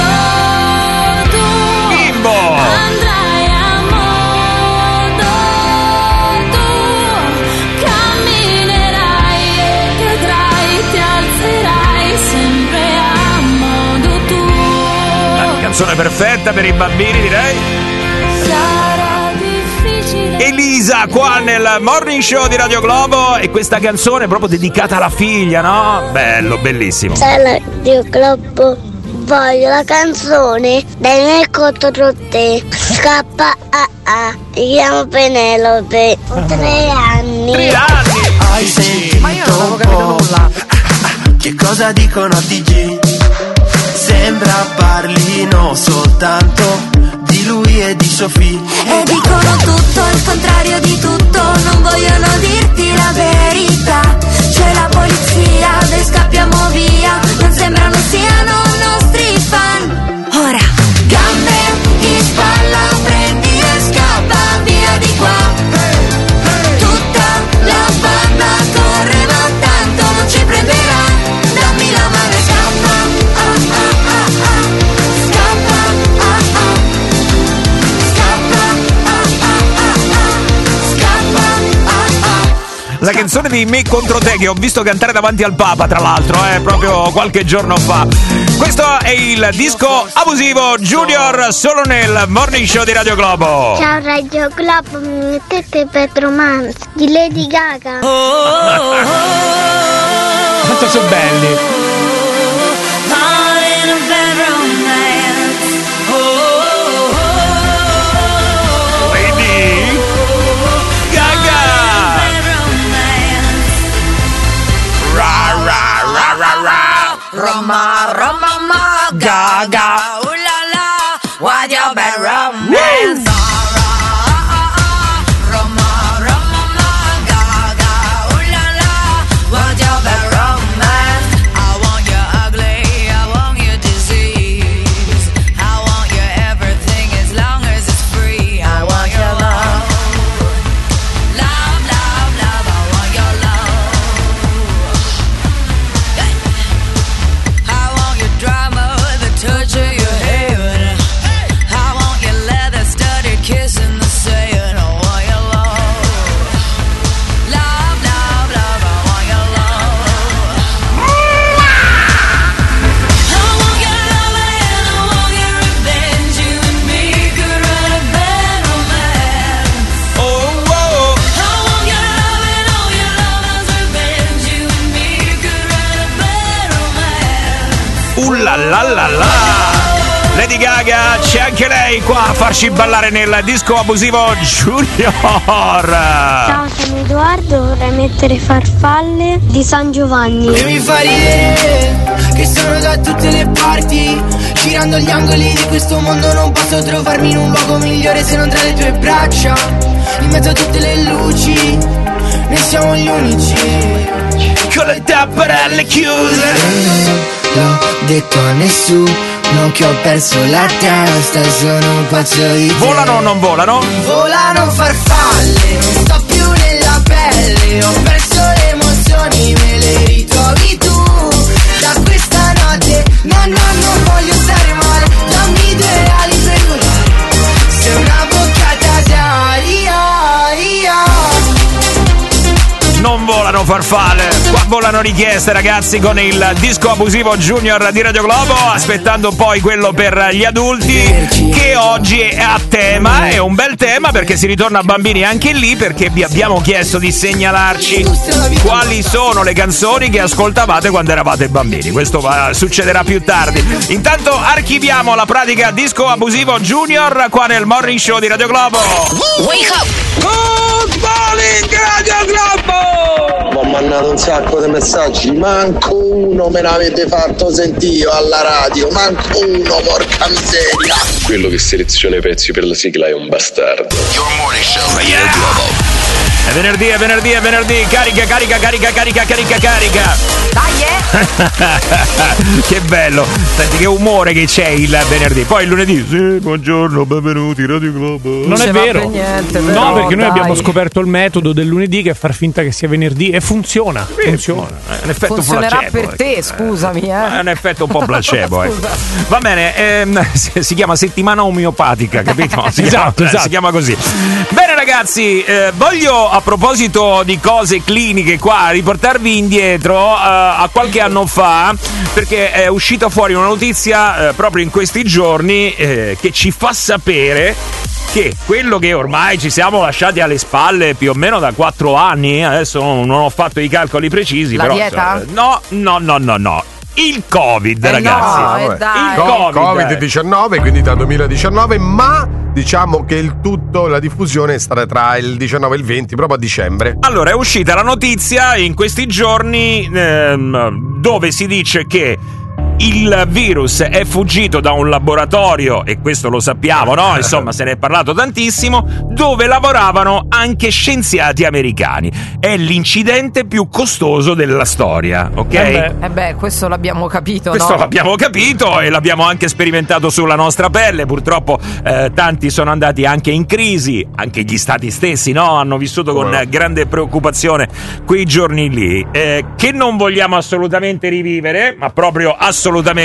[SPEAKER 17] tuo.
[SPEAKER 1] Bimbo! Canzone perfetta per i bambini, direi. Elisa qua nel Morning Show di Radio Globo, e questa canzone è proprio dedicata alla figlia, no? Bello, bellissimo.
[SPEAKER 17] Ciao Radio Globo, voglio la canzone dei miei contro te. K A A, mi chiamo Penelope, ho tre anni.
[SPEAKER 1] Tre anni?
[SPEAKER 3] Ma io avevo capito nulla.
[SPEAKER 18] Che cosa dicono a T G? Sembra parlino soltanto di lui e di Sofì.
[SPEAKER 19] E dicono tutto il contrario di tutto, non vogliono dirti la verità. C'è la polizia, ne scappiamo via, non sembrano siano nostri fan. Ora, gambe in spalla, prendi e scappa via di qua. Tutta la banda corre ma tanto non ci prenderà. Dammi la mano e scappa, ah ah ah ah. Scappa, ah ah. Scappa, ah ah ah ah. Scappa, ah ah.
[SPEAKER 1] La canzone di Me contro te che ho visto cantare davanti al Papa, tra l'altro, eh, proprio qualche giorno fa. Questo è il disco abusivo Junior solo nel Morning Show di Radio Globo.
[SPEAKER 17] Ciao Radio Globo, mi mettete Petromans di Lady Gaga.
[SPEAKER 2] Quanto sono belli.
[SPEAKER 1] Lady Gaga. Ra ra ra ra ra.
[SPEAKER 19] Roma, Roma, ma, Gaga, ooh la la, what you been romance? Roma, Roma, ma, Gaga, ooh la la, what you been romance? I want you ugly, I want you disease, I want you everything as long as it's free. I want your love, love, love, love. I want your love. I want your drama, the touch of your hair. I want your leather studded kiss in the sand. I want your love, love, love, love. I want your love. I want your love and I want your revenge. You and me could write a bad romance.
[SPEAKER 1] Oh, whoa.
[SPEAKER 19] I want your love and all your love's revenge. You and me could write a bad romance.
[SPEAKER 1] Uh la la la la. Lady Gaga, c'è anche lei qua a farci ballare nel disco abusivo Junior.
[SPEAKER 17] Ciao, sono Edoardo, vorrei mettere Farfalle di San Giovanni.
[SPEAKER 18] E mi fa ridere che sono da tutte le parti, girando gli angoli di questo mondo non posso trovarmi in un luogo migliore se non tra le tue braccia. In mezzo a tutte le luci, noi siamo gli unici.
[SPEAKER 1] Con le tapparelle chiuse.
[SPEAKER 18] L'ho detto a nessuno che ho perso la testa, sono un pazzo di te.
[SPEAKER 1] Volano o non volano?
[SPEAKER 18] Volano farfalle, non sto più nella pelle, ho perso le emozioni, me le ritrovi tu. Da questa notte, no no non voglio stare male, dammi due ali per volare, se una boccata d'aria.
[SPEAKER 1] Non volano farfalle, qua volano richieste ragazzi con il disco abusivo Junior di Radio Globo, aspettando poi quello per gli adulti che oggi è a tema, è un bel tema perché si ritorna a bambini anche lì, perché vi abbiamo chiesto di segnalarci quali sono le canzoni che ascoltavate quando eravate bambini. Questo va, succederà più tardi. Intanto archiviamo la pratica disco abusivo Junior qua nel Morning Show di Radio Globo.
[SPEAKER 19] Wake up!
[SPEAKER 8] Good morning Radio Globo! Ho mandato un sacco di messaggi, manco uno me l'avete fatto sentire alla radio, manco uno, porca miseria.
[SPEAKER 20] Quello che seleziona i pezzi per la sigla è un bastardo.
[SPEAKER 12] Your morning show, Radio
[SPEAKER 1] Yeah.
[SPEAKER 12] Globo.
[SPEAKER 1] È venerdì, è venerdì, è venerdì, carica, carica, carica, carica, carica, carica.
[SPEAKER 3] Dai, eh!
[SPEAKER 1] Che bello, senti che umore che c'è il venerdì. Poi il lunedì, sì, buongiorno, benvenuti Radio Globo.
[SPEAKER 2] Non è
[SPEAKER 3] Ci va
[SPEAKER 2] vero.
[SPEAKER 3] per niente,
[SPEAKER 2] No,
[SPEAKER 3] però,
[SPEAKER 2] perché noi
[SPEAKER 3] dai.
[SPEAKER 2] abbiamo scoperto il metodo del lunedì che è far finta che sia venerdì e funziona. Funziona.
[SPEAKER 1] È un effetto
[SPEAKER 3] Funzionerà
[SPEAKER 1] placebo,
[SPEAKER 3] per te, scusami,
[SPEAKER 1] È
[SPEAKER 3] eh.
[SPEAKER 1] un effetto un po' placebo, ecco.
[SPEAKER 3] Scusa.
[SPEAKER 1] Va bene, ehm, si, si chiama settimana omeopatica, capito? Si
[SPEAKER 2] Esatto,
[SPEAKER 1] chiama,
[SPEAKER 2] esatto.
[SPEAKER 1] si chiama così. Bene ragazzi, eh, voglio a proposito di cose cliniche qua riportarvi indietro eh, a qualche anno fa, perché è uscita fuori una notizia eh, proprio in questi giorni eh, che ci fa sapere che quello che ormai ci siamo lasciati alle spalle più o meno da quattro anni, adesso non ho fatto i calcoli precisi,
[SPEAKER 3] La
[SPEAKER 1] però
[SPEAKER 3] dieta?
[SPEAKER 1] no, no, no, no, no. il Covid,
[SPEAKER 3] Eh
[SPEAKER 1] ragazzi.
[SPEAKER 3] no, eh
[SPEAKER 1] il
[SPEAKER 3] dai.
[SPEAKER 1] Covid.
[SPEAKER 4] covid diciannove, quindi dal duemiladiciannove, ma diciamo che il tutto, la diffusione è stata tra il diciannove e il venti, proprio a dicembre.
[SPEAKER 1] Allora, è uscita la notizia in questi giorni ehm, dove si dice che il virus è fuggito da un laboratorio, e questo lo sappiamo, no? Insomma, se ne è parlato tantissimo, dove lavoravano anche scienziati americani. È l'incidente più costoso della storia, ok?
[SPEAKER 3] Eh beh, eh beh, questo l'abbiamo capito,
[SPEAKER 1] Questo
[SPEAKER 3] no?
[SPEAKER 1] l'abbiamo capito e l'abbiamo anche sperimentato sulla nostra pelle. Purtroppo eh, tanti sono andati anche in crisi, anche gli stati stessi, no? Hanno vissuto con eh, grande preoccupazione quei giorni lì, eh, che non vogliamo assolutamente rivivere, ma proprio assolutamente.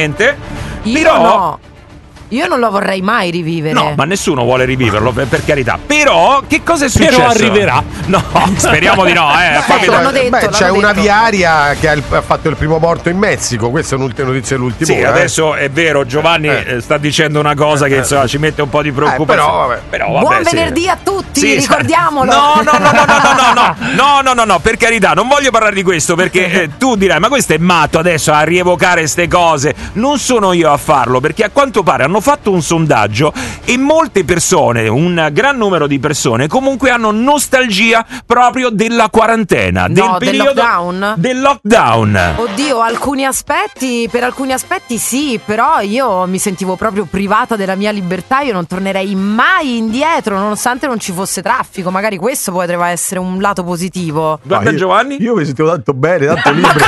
[SPEAKER 3] Io
[SPEAKER 1] Però
[SPEAKER 3] no. Io non lo vorrei mai rivivere.
[SPEAKER 1] no, ma nessuno vuole riviverlo, per, per carità. Però che cosa è successo?
[SPEAKER 2] Però arriverà.
[SPEAKER 1] No, speriamo di no, eh. Poi
[SPEAKER 3] Eh,
[SPEAKER 1] vedo-
[SPEAKER 3] l'hanno detto,
[SPEAKER 4] Beh,
[SPEAKER 3] l'hanno
[SPEAKER 4] c'è una
[SPEAKER 3] detto.
[SPEAKER 4] viaria che ha, il- ha fatto il primo morto in Messico. Questa è un'ultima notizia dell'ultimo
[SPEAKER 1] Sì,
[SPEAKER 4] ora, eh.
[SPEAKER 1] adesso è vero, Giovanni
[SPEAKER 4] Eh.
[SPEAKER 1] eh, sta dicendo una cosa che insomma ci mette un po' di preoccupazione.
[SPEAKER 4] però, vabbè.
[SPEAKER 1] Però, vabbè,
[SPEAKER 3] Buon
[SPEAKER 1] sì.
[SPEAKER 3] venerdì a tutti,
[SPEAKER 1] Sì,
[SPEAKER 3] ricordiamolo.
[SPEAKER 1] No, no, no, no, no, no, no, no, no, no, no, per carità, non voglio parlare di questo perché eh, tu dirai, ma questo è matto adesso a rievocare ste cose. Non sono io a farlo, perché a quanto pare hanno fatto un sondaggio e molte persone, un gran numero di persone, comunque hanno nostalgia proprio della quarantena,
[SPEAKER 3] No,
[SPEAKER 1] del
[SPEAKER 3] del
[SPEAKER 1] periodo
[SPEAKER 3] lockdown?
[SPEAKER 1] del lockdown.
[SPEAKER 3] Oddio, alcuni aspetti, per alcuni aspetti sì, però io mi sentivo proprio privata della mia libertà, io non tornerei mai indietro, nonostante non ci fosse traffico, magari questo potrebbe essere un lato positivo.
[SPEAKER 1] Guarda
[SPEAKER 4] io-
[SPEAKER 1] Giovanni.
[SPEAKER 4] Io mi sentivo tanto bene, tanto libero.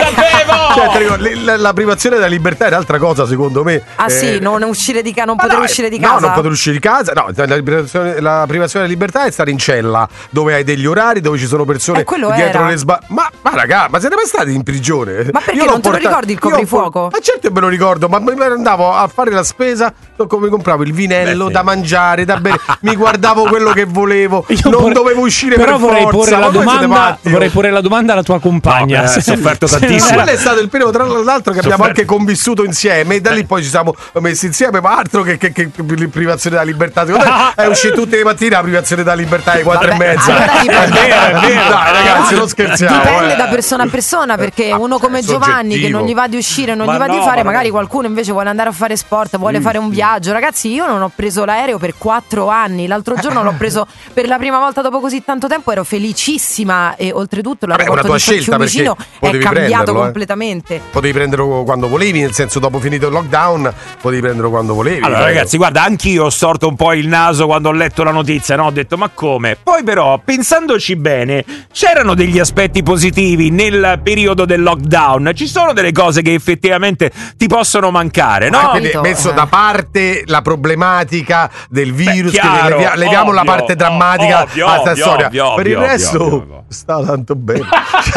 [SPEAKER 4] Cioè, te dico, le- la, la privazione della libertà è un'altra cosa, secondo me.
[SPEAKER 3] Ah sì,
[SPEAKER 4] Eh,
[SPEAKER 3] non uscire di casa, non
[SPEAKER 4] ma
[SPEAKER 3] poter
[SPEAKER 4] no,
[SPEAKER 3] uscire di
[SPEAKER 4] No,
[SPEAKER 3] casa.
[SPEAKER 4] non poter uscire di casa. No, la privazione, la privazione della libertà è stare in cella, dove hai degli orari, dove ci sono persone
[SPEAKER 3] Eh, quello
[SPEAKER 4] dietro
[SPEAKER 3] era.
[SPEAKER 4] le sba. Ma, ma raga, ma siete mai stati in prigione?
[SPEAKER 3] Ma perché
[SPEAKER 4] Io l'ho
[SPEAKER 3] non te lo
[SPEAKER 4] portato-
[SPEAKER 3] ricordi il
[SPEAKER 4] io ho
[SPEAKER 3] coprifuoco?
[SPEAKER 4] por- Ma certo che me lo ricordo, ma me- andavo a fare la spesa, come compravo il vinello
[SPEAKER 1] Beh, sì.
[SPEAKER 4] da mangiare, da bere, mi guardavo quello che volevo,
[SPEAKER 2] Io
[SPEAKER 4] non
[SPEAKER 2] vorrei-
[SPEAKER 4] dovevo uscire
[SPEAKER 2] però
[SPEAKER 4] per
[SPEAKER 2] vorrei
[SPEAKER 4] forza.
[SPEAKER 2] porre la
[SPEAKER 4] Ma voi siete
[SPEAKER 2] domanda
[SPEAKER 4] patti, oh.
[SPEAKER 2] vorrei porre la domanda alla tua compagna.
[SPEAKER 1] No, eh,
[SPEAKER 2] Se-
[SPEAKER 1] sofferto
[SPEAKER 2] se-
[SPEAKER 1] tantissimo.
[SPEAKER 4] Quello è stato il periodo, tra l'altro, che abbiamo
[SPEAKER 1] Sofferto.
[SPEAKER 4] anche convissuto insieme. E da lì poi ci siamo messi insieme. Ma altro che, che, che, che privazione della libertà. Secondo me è uscito tutte le mattine la privazione della libertà alle quattro
[SPEAKER 3] Vabbè,
[SPEAKER 4] e mezza.
[SPEAKER 3] allora dipende.
[SPEAKER 4] È vero, è vero. Dai, ragazzi, non scherziamo.
[SPEAKER 3] Dipende
[SPEAKER 4] eh.
[SPEAKER 3] da persona a persona, perché uno come Giovanni che
[SPEAKER 4] soggettivo.
[SPEAKER 3] non gli va di uscire, non
[SPEAKER 1] Ma
[SPEAKER 3] gli va
[SPEAKER 1] no,
[SPEAKER 3] di fare,
[SPEAKER 1] ma
[SPEAKER 3] magari
[SPEAKER 1] no.
[SPEAKER 3] qualcuno invece vuole andare a fare sport, vuole fare un viaggio. Ragazzi, io non ho preso l'aereo per quattro anni. L'altro giorno l'ho preso per la prima volta dopo così tanto tempo, ero felicissima e oltretutto
[SPEAKER 4] Vabbè, è una
[SPEAKER 3] l'aeroporto
[SPEAKER 4] tua
[SPEAKER 3] di
[SPEAKER 4] scelta,
[SPEAKER 3] Fiumicino
[SPEAKER 4] perché
[SPEAKER 3] è
[SPEAKER 4] potevi
[SPEAKER 3] cambiato
[SPEAKER 4] prenderlo, eh.
[SPEAKER 3] completamente.
[SPEAKER 4] Potevi prenderlo quando volevi, nel senso, dopo finito il lockdown, potevi prenderlo quando volevi.
[SPEAKER 1] Allora
[SPEAKER 4] Eh.
[SPEAKER 1] ragazzi, guarda, anch'io ho storto un po' il naso quando ho letto la notizia, no? Ho detto, ma come? Poi però, pensandoci bene, c'erano degli aspetti positivi nel periodo del lockdown. Ci sono delle cose che effettivamente ti possono mancare, no?
[SPEAKER 4] Ah, quindi
[SPEAKER 3] Capito,
[SPEAKER 4] messo
[SPEAKER 3] eh.
[SPEAKER 4] da parte la problematica del virus,
[SPEAKER 1] Beh,
[SPEAKER 4] che
[SPEAKER 1] chiaro,
[SPEAKER 4] leviamo, leviamo la
[SPEAKER 1] ovvio,
[SPEAKER 4] parte drammatica
[SPEAKER 1] ovvio,
[SPEAKER 4] a sta
[SPEAKER 1] ovvio,
[SPEAKER 4] storia.
[SPEAKER 1] ovvio,
[SPEAKER 4] per il
[SPEAKER 1] ovvio,
[SPEAKER 4] resto
[SPEAKER 1] ovvio, ovvio.
[SPEAKER 4] sta tanto bene.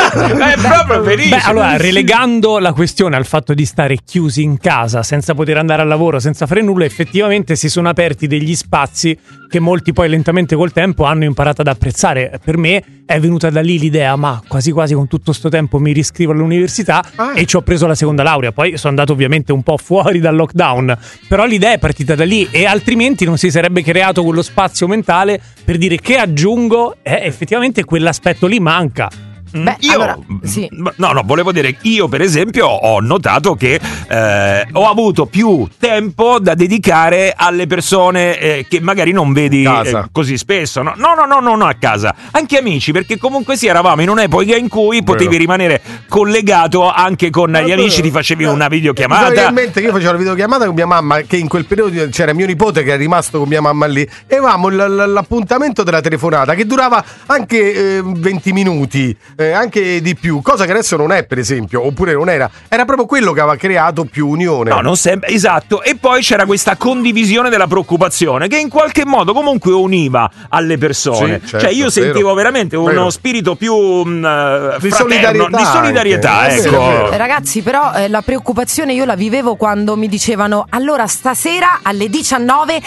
[SPEAKER 1] È proprio felice.
[SPEAKER 2] Beh, allora, relegando la questione al fatto di stare chiusi in casa senza poter andare al lavoro, senza fare nulla, effettivamente si sono aperti degli spazi che molti poi lentamente col tempo hanno imparato ad apprezzare. Per me è venuta da lì l'idea, ma quasi quasi con tutto sto tempo mi riscrivo all'università
[SPEAKER 4] Ah.
[SPEAKER 2] e ci ho preso la seconda laurea. Poi sono andato ovviamente un po' fuori dal lockdown, però l'idea è partita da lì e altrimenti non si sarebbe creato quello spazio mentale per dire che aggiungo, eh, effettivamente quell'aspetto lì manca.
[SPEAKER 3] Beh,
[SPEAKER 1] Io,
[SPEAKER 3] allora, sì.
[SPEAKER 1] no, no, volevo dire, io per esempio ho notato che eh, ho avuto più tempo da dedicare alle persone eh, che magari non vedi
[SPEAKER 4] Casa.
[SPEAKER 1] eh, così spesso. No, no, no, no, no, no, a casa, anche amici, perché comunque sì, eravamo in un'epoca in cui potevi
[SPEAKER 4] Vero.
[SPEAKER 1] rimanere collegato anche con gli amici, ti facevi una videochiamata.
[SPEAKER 4] Probabilmente io facevo la videochiamata con mia mamma, che in quel periodo c'era mio nipote che è rimasto con mia mamma lì, e avevamo l- l- l'appuntamento della telefonata che durava anche eh, venti minuti, eh, anche di più, cosa che adesso non è, per esempio, oppure non era. Era proprio quello che aveva creato più unione.
[SPEAKER 1] No, non sempre, esatto. E poi c'era questa condivisione della preoccupazione che in qualche modo comunque univa alle persone.
[SPEAKER 4] Sì, certo,
[SPEAKER 1] cioè io sentivo
[SPEAKER 4] vero.
[SPEAKER 1] veramente uno
[SPEAKER 4] Vero.
[SPEAKER 1] spirito più mh,
[SPEAKER 4] Di
[SPEAKER 1] fraterno,
[SPEAKER 4] solidarietà
[SPEAKER 1] di solidarietà,
[SPEAKER 4] anche. È
[SPEAKER 1] ecco.
[SPEAKER 4] vero, è vero.
[SPEAKER 3] Eh, Ragazzi, però eh, la preoccupazione io la vivevo quando mi dicevano allora stasera alle diciannove tutti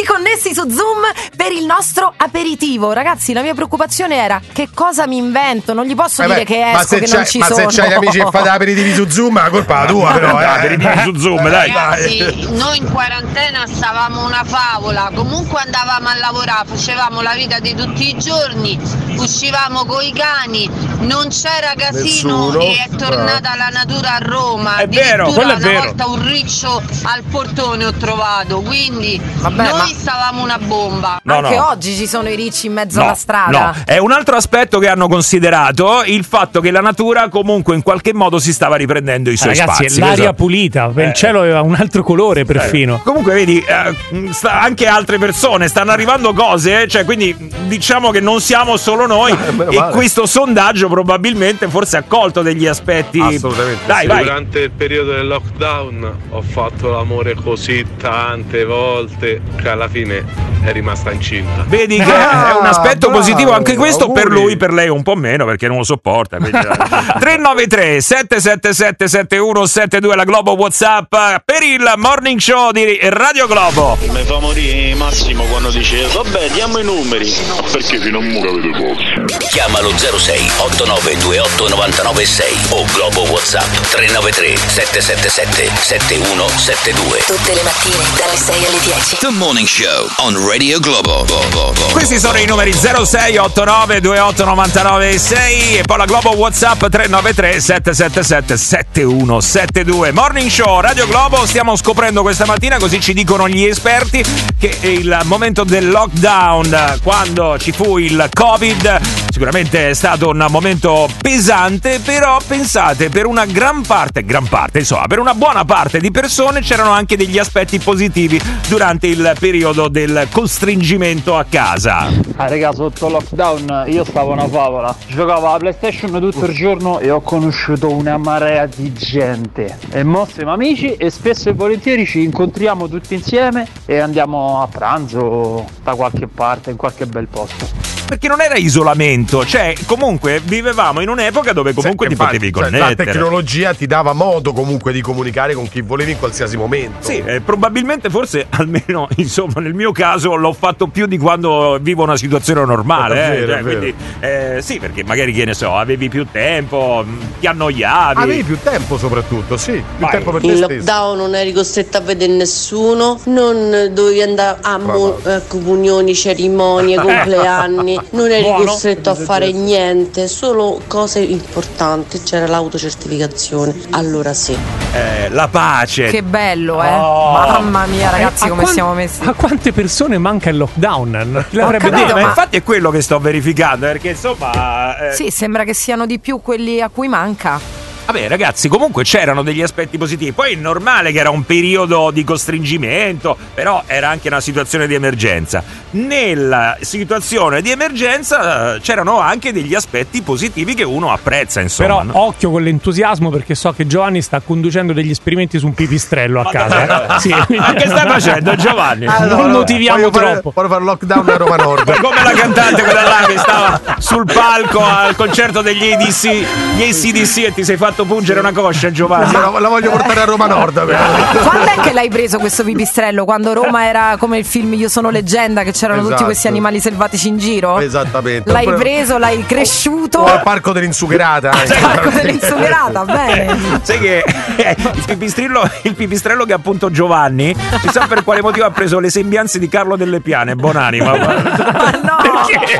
[SPEAKER 3] tutti connessi su Zoom per il nostro aperitivo. Ragazzi, la mia preoccupazione era che cosa mi invento. Non gli posso
[SPEAKER 4] Eh
[SPEAKER 3] dire
[SPEAKER 4] beh,
[SPEAKER 3] che
[SPEAKER 4] ma
[SPEAKER 3] esco,
[SPEAKER 4] se
[SPEAKER 3] che
[SPEAKER 4] c'hai,
[SPEAKER 3] non ci
[SPEAKER 4] ma
[SPEAKER 3] sono.
[SPEAKER 4] se c'hai gli amici che fate aperitivi su Zoom, la colpa è la tua, però. Eh.
[SPEAKER 1] Aperitivi su Zoom, dai.
[SPEAKER 21] Ragazzi, noi in quarantena stavamo una favola, comunque andavamo a lavorare, facevamo la vita di tutti i giorni, uscivamo coi cani, non c'era casino.
[SPEAKER 4] Nessuno.
[SPEAKER 21] E è tornata la natura a Roma.
[SPEAKER 1] È vero, quello è
[SPEAKER 21] una
[SPEAKER 1] vero.
[SPEAKER 21] volta un riccio al portone ho trovato, quindi
[SPEAKER 3] Vabbè,
[SPEAKER 21] noi
[SPEAKER 3] ma-
[SPEAKER 21] stavamo una bomba.
[SPEAKER 1] No,
[SPEAKER 3] Anche
[SPEAKER 1] no.
[SPEAKER 3] oggi ci sono i ricci in mezzo
[SPEAKER 1] No,
[SPEAKER 3] alla strada.
[SPEAKER 1] no, è un altro aspetto che hanno considerato, il fatto che la natura comunque in qualche modo si stava riprendendo i suoi
[SPEAKER 2] Ragazzi,
[SPEAKER 1] spazi.
[SPEAKER 2] l'aria
[SPEAKER 1] questo-
[SPEAKER 2] pulita,
[SPEAKER 1] Eh.
[SPEAKER 2] il cielo aveva un altro colore perfino.
[SPEAKER 1] Eh, Comunque vedi, eh, sta- anche altre persone stanno arrivando cose, eh, cioè quindi diciamo che non siamo solo noi
[SPEAKER 4] meno
[SPEAKER 1] e
[SPEAKER 4] male.
[SPEAKER 1] questo sondaggio probabilmente forse ha colto degli aspetti.
[SPEAKER 4] Assolutamente
[SPEAKER 1] Dai,
[SPEAKER 4] sì.
[SPEAKER 1] vai.
[SPEAKER 22] Durante il periodo del lockdown ho fatto l'amore così tante volte che alla fine è rimasta incinta.
[SPEAKER 1] Vedi che
[SPEAKER 4] Ah,
[SPEAKER 1] è un aspetto
[SPEAKER 4] bravo,
[SPEAKER 1] positivo anche questo, per
[SPEAKER 4] auguri.
[SPEAKER 1] lui, per lei un po' meno perché non lo sopporta. quindi, dai. tre nove tre sette sette sette sette uno sette due la Globo WhatsApp per il morning show di Radio Globo.
[SPEAKER 16] Mi fa morire Massimo quando dice vabbè diamo i numeri.
[SPEAKER 12] Perché fino a mo' avete poco. Chiamalo zero sei otto nove due otto nove nove sei o Globo WhatsApp tre nove tre sette sette sette sette uno sette due.
[SPEAKER 5] Tutte le mattine dalle sei alle dieci.
[SPEAKER 12] The Morning Show on Radio Globo.
[SPEAKER 1] Questi sono i numeri zero sei otto nove due otto nove nove sei e poi la Globo WhatsApp tre nove tre sette sette sette sette uno sette due. Morning Show Radio Globo, stiamo scoprendo questa mattina, così ci dicono gli esperti, che il momento del lockdown, quando ci fu il Covid, sicuramente è stato un momento pesante, però pensate, per una gran parte, gran parte, insomma, per una buona parte di persone c'erano anche degli aspetti positivi durante il periodo del costringimento a casa.
[SPEAKER 7] Ah raga, sotto lockdown io stavo una favola. Giocavo alla PlayStation tutto il giorno e ho conosciuto una marea di gente. E mo siamo amici e spesso e volentieri ci incontriamo tutti insieme e andiamo a pranzo da qualche parte, in qualche bel posto.
[SPEAKER 1] Perché non era isolamento, cioè comunque vivevamo in un'epoca dove comunque
[SPEAKER 4] Sì,
[SPEAKER 1] ti
[SPEAKER 4] infatti,
[SPEAKER 1] potevi
[SPEAKER 4] cioè,
[SPEAKER 1] connettere.
[SPEAKER 4] la tecnologia ti dava modo comunque di comunicare con chi volevi in qualsiasi momento.
[SPEAKER 1] Sì, eh, probabilmente forse almeno insomma nel mio caso l'ho fatto più di quando vivo una situazione normale.
[SPEAKER 4] È
[SPEAKER 1] eh,
[SPEAKER 4] vero,
[SPEAKER 1] cioè,
[SPEAKER 4] è vero.
[SPEAKER 1] quindi, eh, sì, perché magari che ne so, avevi più tempo, mh, ti annoiavi.
[SPEAKER 4] Avevi più tempo soprattutto, sì, più
[SPEAKER 1] Vai.
[SPEAKER 4] tempo per te
[SPEAKER 23] In
[SPEAKER 4] stesso.
[SPEAKER 23] lockdown non eri costretto a vedere nessuno, non dovevi andare a mo- eh, comunioni, cerimonie, compleanni, non eri
[SPEAKER 1] Buono.
[SPEAKER 23] costretto a fare niente, solo cose importanti, c'era l'autocertificazione, allora sì.
[SPEAKER 1] Eh, la pace.
[SPEAKER 3] Che bello, eh.
[SPEAKER 1] Oh.
[SPEAKER 3] Mamma mia, ragazzi,
[SPEAKER 2] A
[SPEAKER 3] come
[SPEAKER 2] quan-
[SPEAKER 3] siamo messi.
[SPEAKER 2] A quante persone manca il lockdown? Chi l'avrebbe
[SPEAKER 3] capito,
[SPEAKER 2] detto?
[SPEAKER 1] ma
[SPEAKER 3] ma-
[SPEAKER 1] infatti è quello che sto verificando, perché insomma eh,
[SPEAKER 3] Sì, sembra che siano di più quelli a cui manca.
[SPEAKER 1] vabbè ragazzi, comunque c'erano degli aspetti positivi. Poi è normale che era un periodo di costringimento, però era anche una situazione di emergenza. Nella situazione di emergenza eh, c'erano anche degli aspetti positivi che uno apprezza, insomma.
[SPEAKER 2] Però
[SPEAKER 1] no?
[SPEAKER 2] occhio con l'entusiasmo, perché so che Giovanni sta conducendo degli esperimenti su un pipistrello a casa. Sì.
[SPEAKER 1] Ma che stai facendo, Giovanni?
[SPEAKER 2] Non motiviamo
[SPEAKER 4] voglio fare-
[SPEAKER 2] troppo.
[SPEAKER 4] Voglio fare lockdown a Roma Nord.
[SPEAKER 1] Come la cantante quella là che stava sul palco al concerto degli A D C, gli A C D C, e ti sei fatto pungere una coscia, Giovanni.
[SPEAKER 4] La, la voglio portare a Roma Nord.
[SPEAKER 3] Quando è che l'hai preso questo pipistrello? Quando Roma era come il film Io sono leggenda, che c'erano tutti
[SPEAKER 4] Esatto.
[SPEAKER 3] questi animali selvatici in giro?
[SPEAKER 4] Esattamente.
[SPEAKER 3] L'hai
[SPEAKER 4] Oppure-
[SPEAKER 3] preso, l'hai cresciuto?
[SPEAKER 4] O al parco dell'Insugherata. anche.
[SPEAKER 3] Parco dell'Insugherata, bene.
[SPEAKER 1] Sai che eh, il pipistrello, il pipistrello che appunto Giovanni, chissà per quale motivo ha preso le sembianze di Carlo Delle Piane, buonanima.
[SPEAKER 3] Ma no!
[SPEAKER 1] Perché?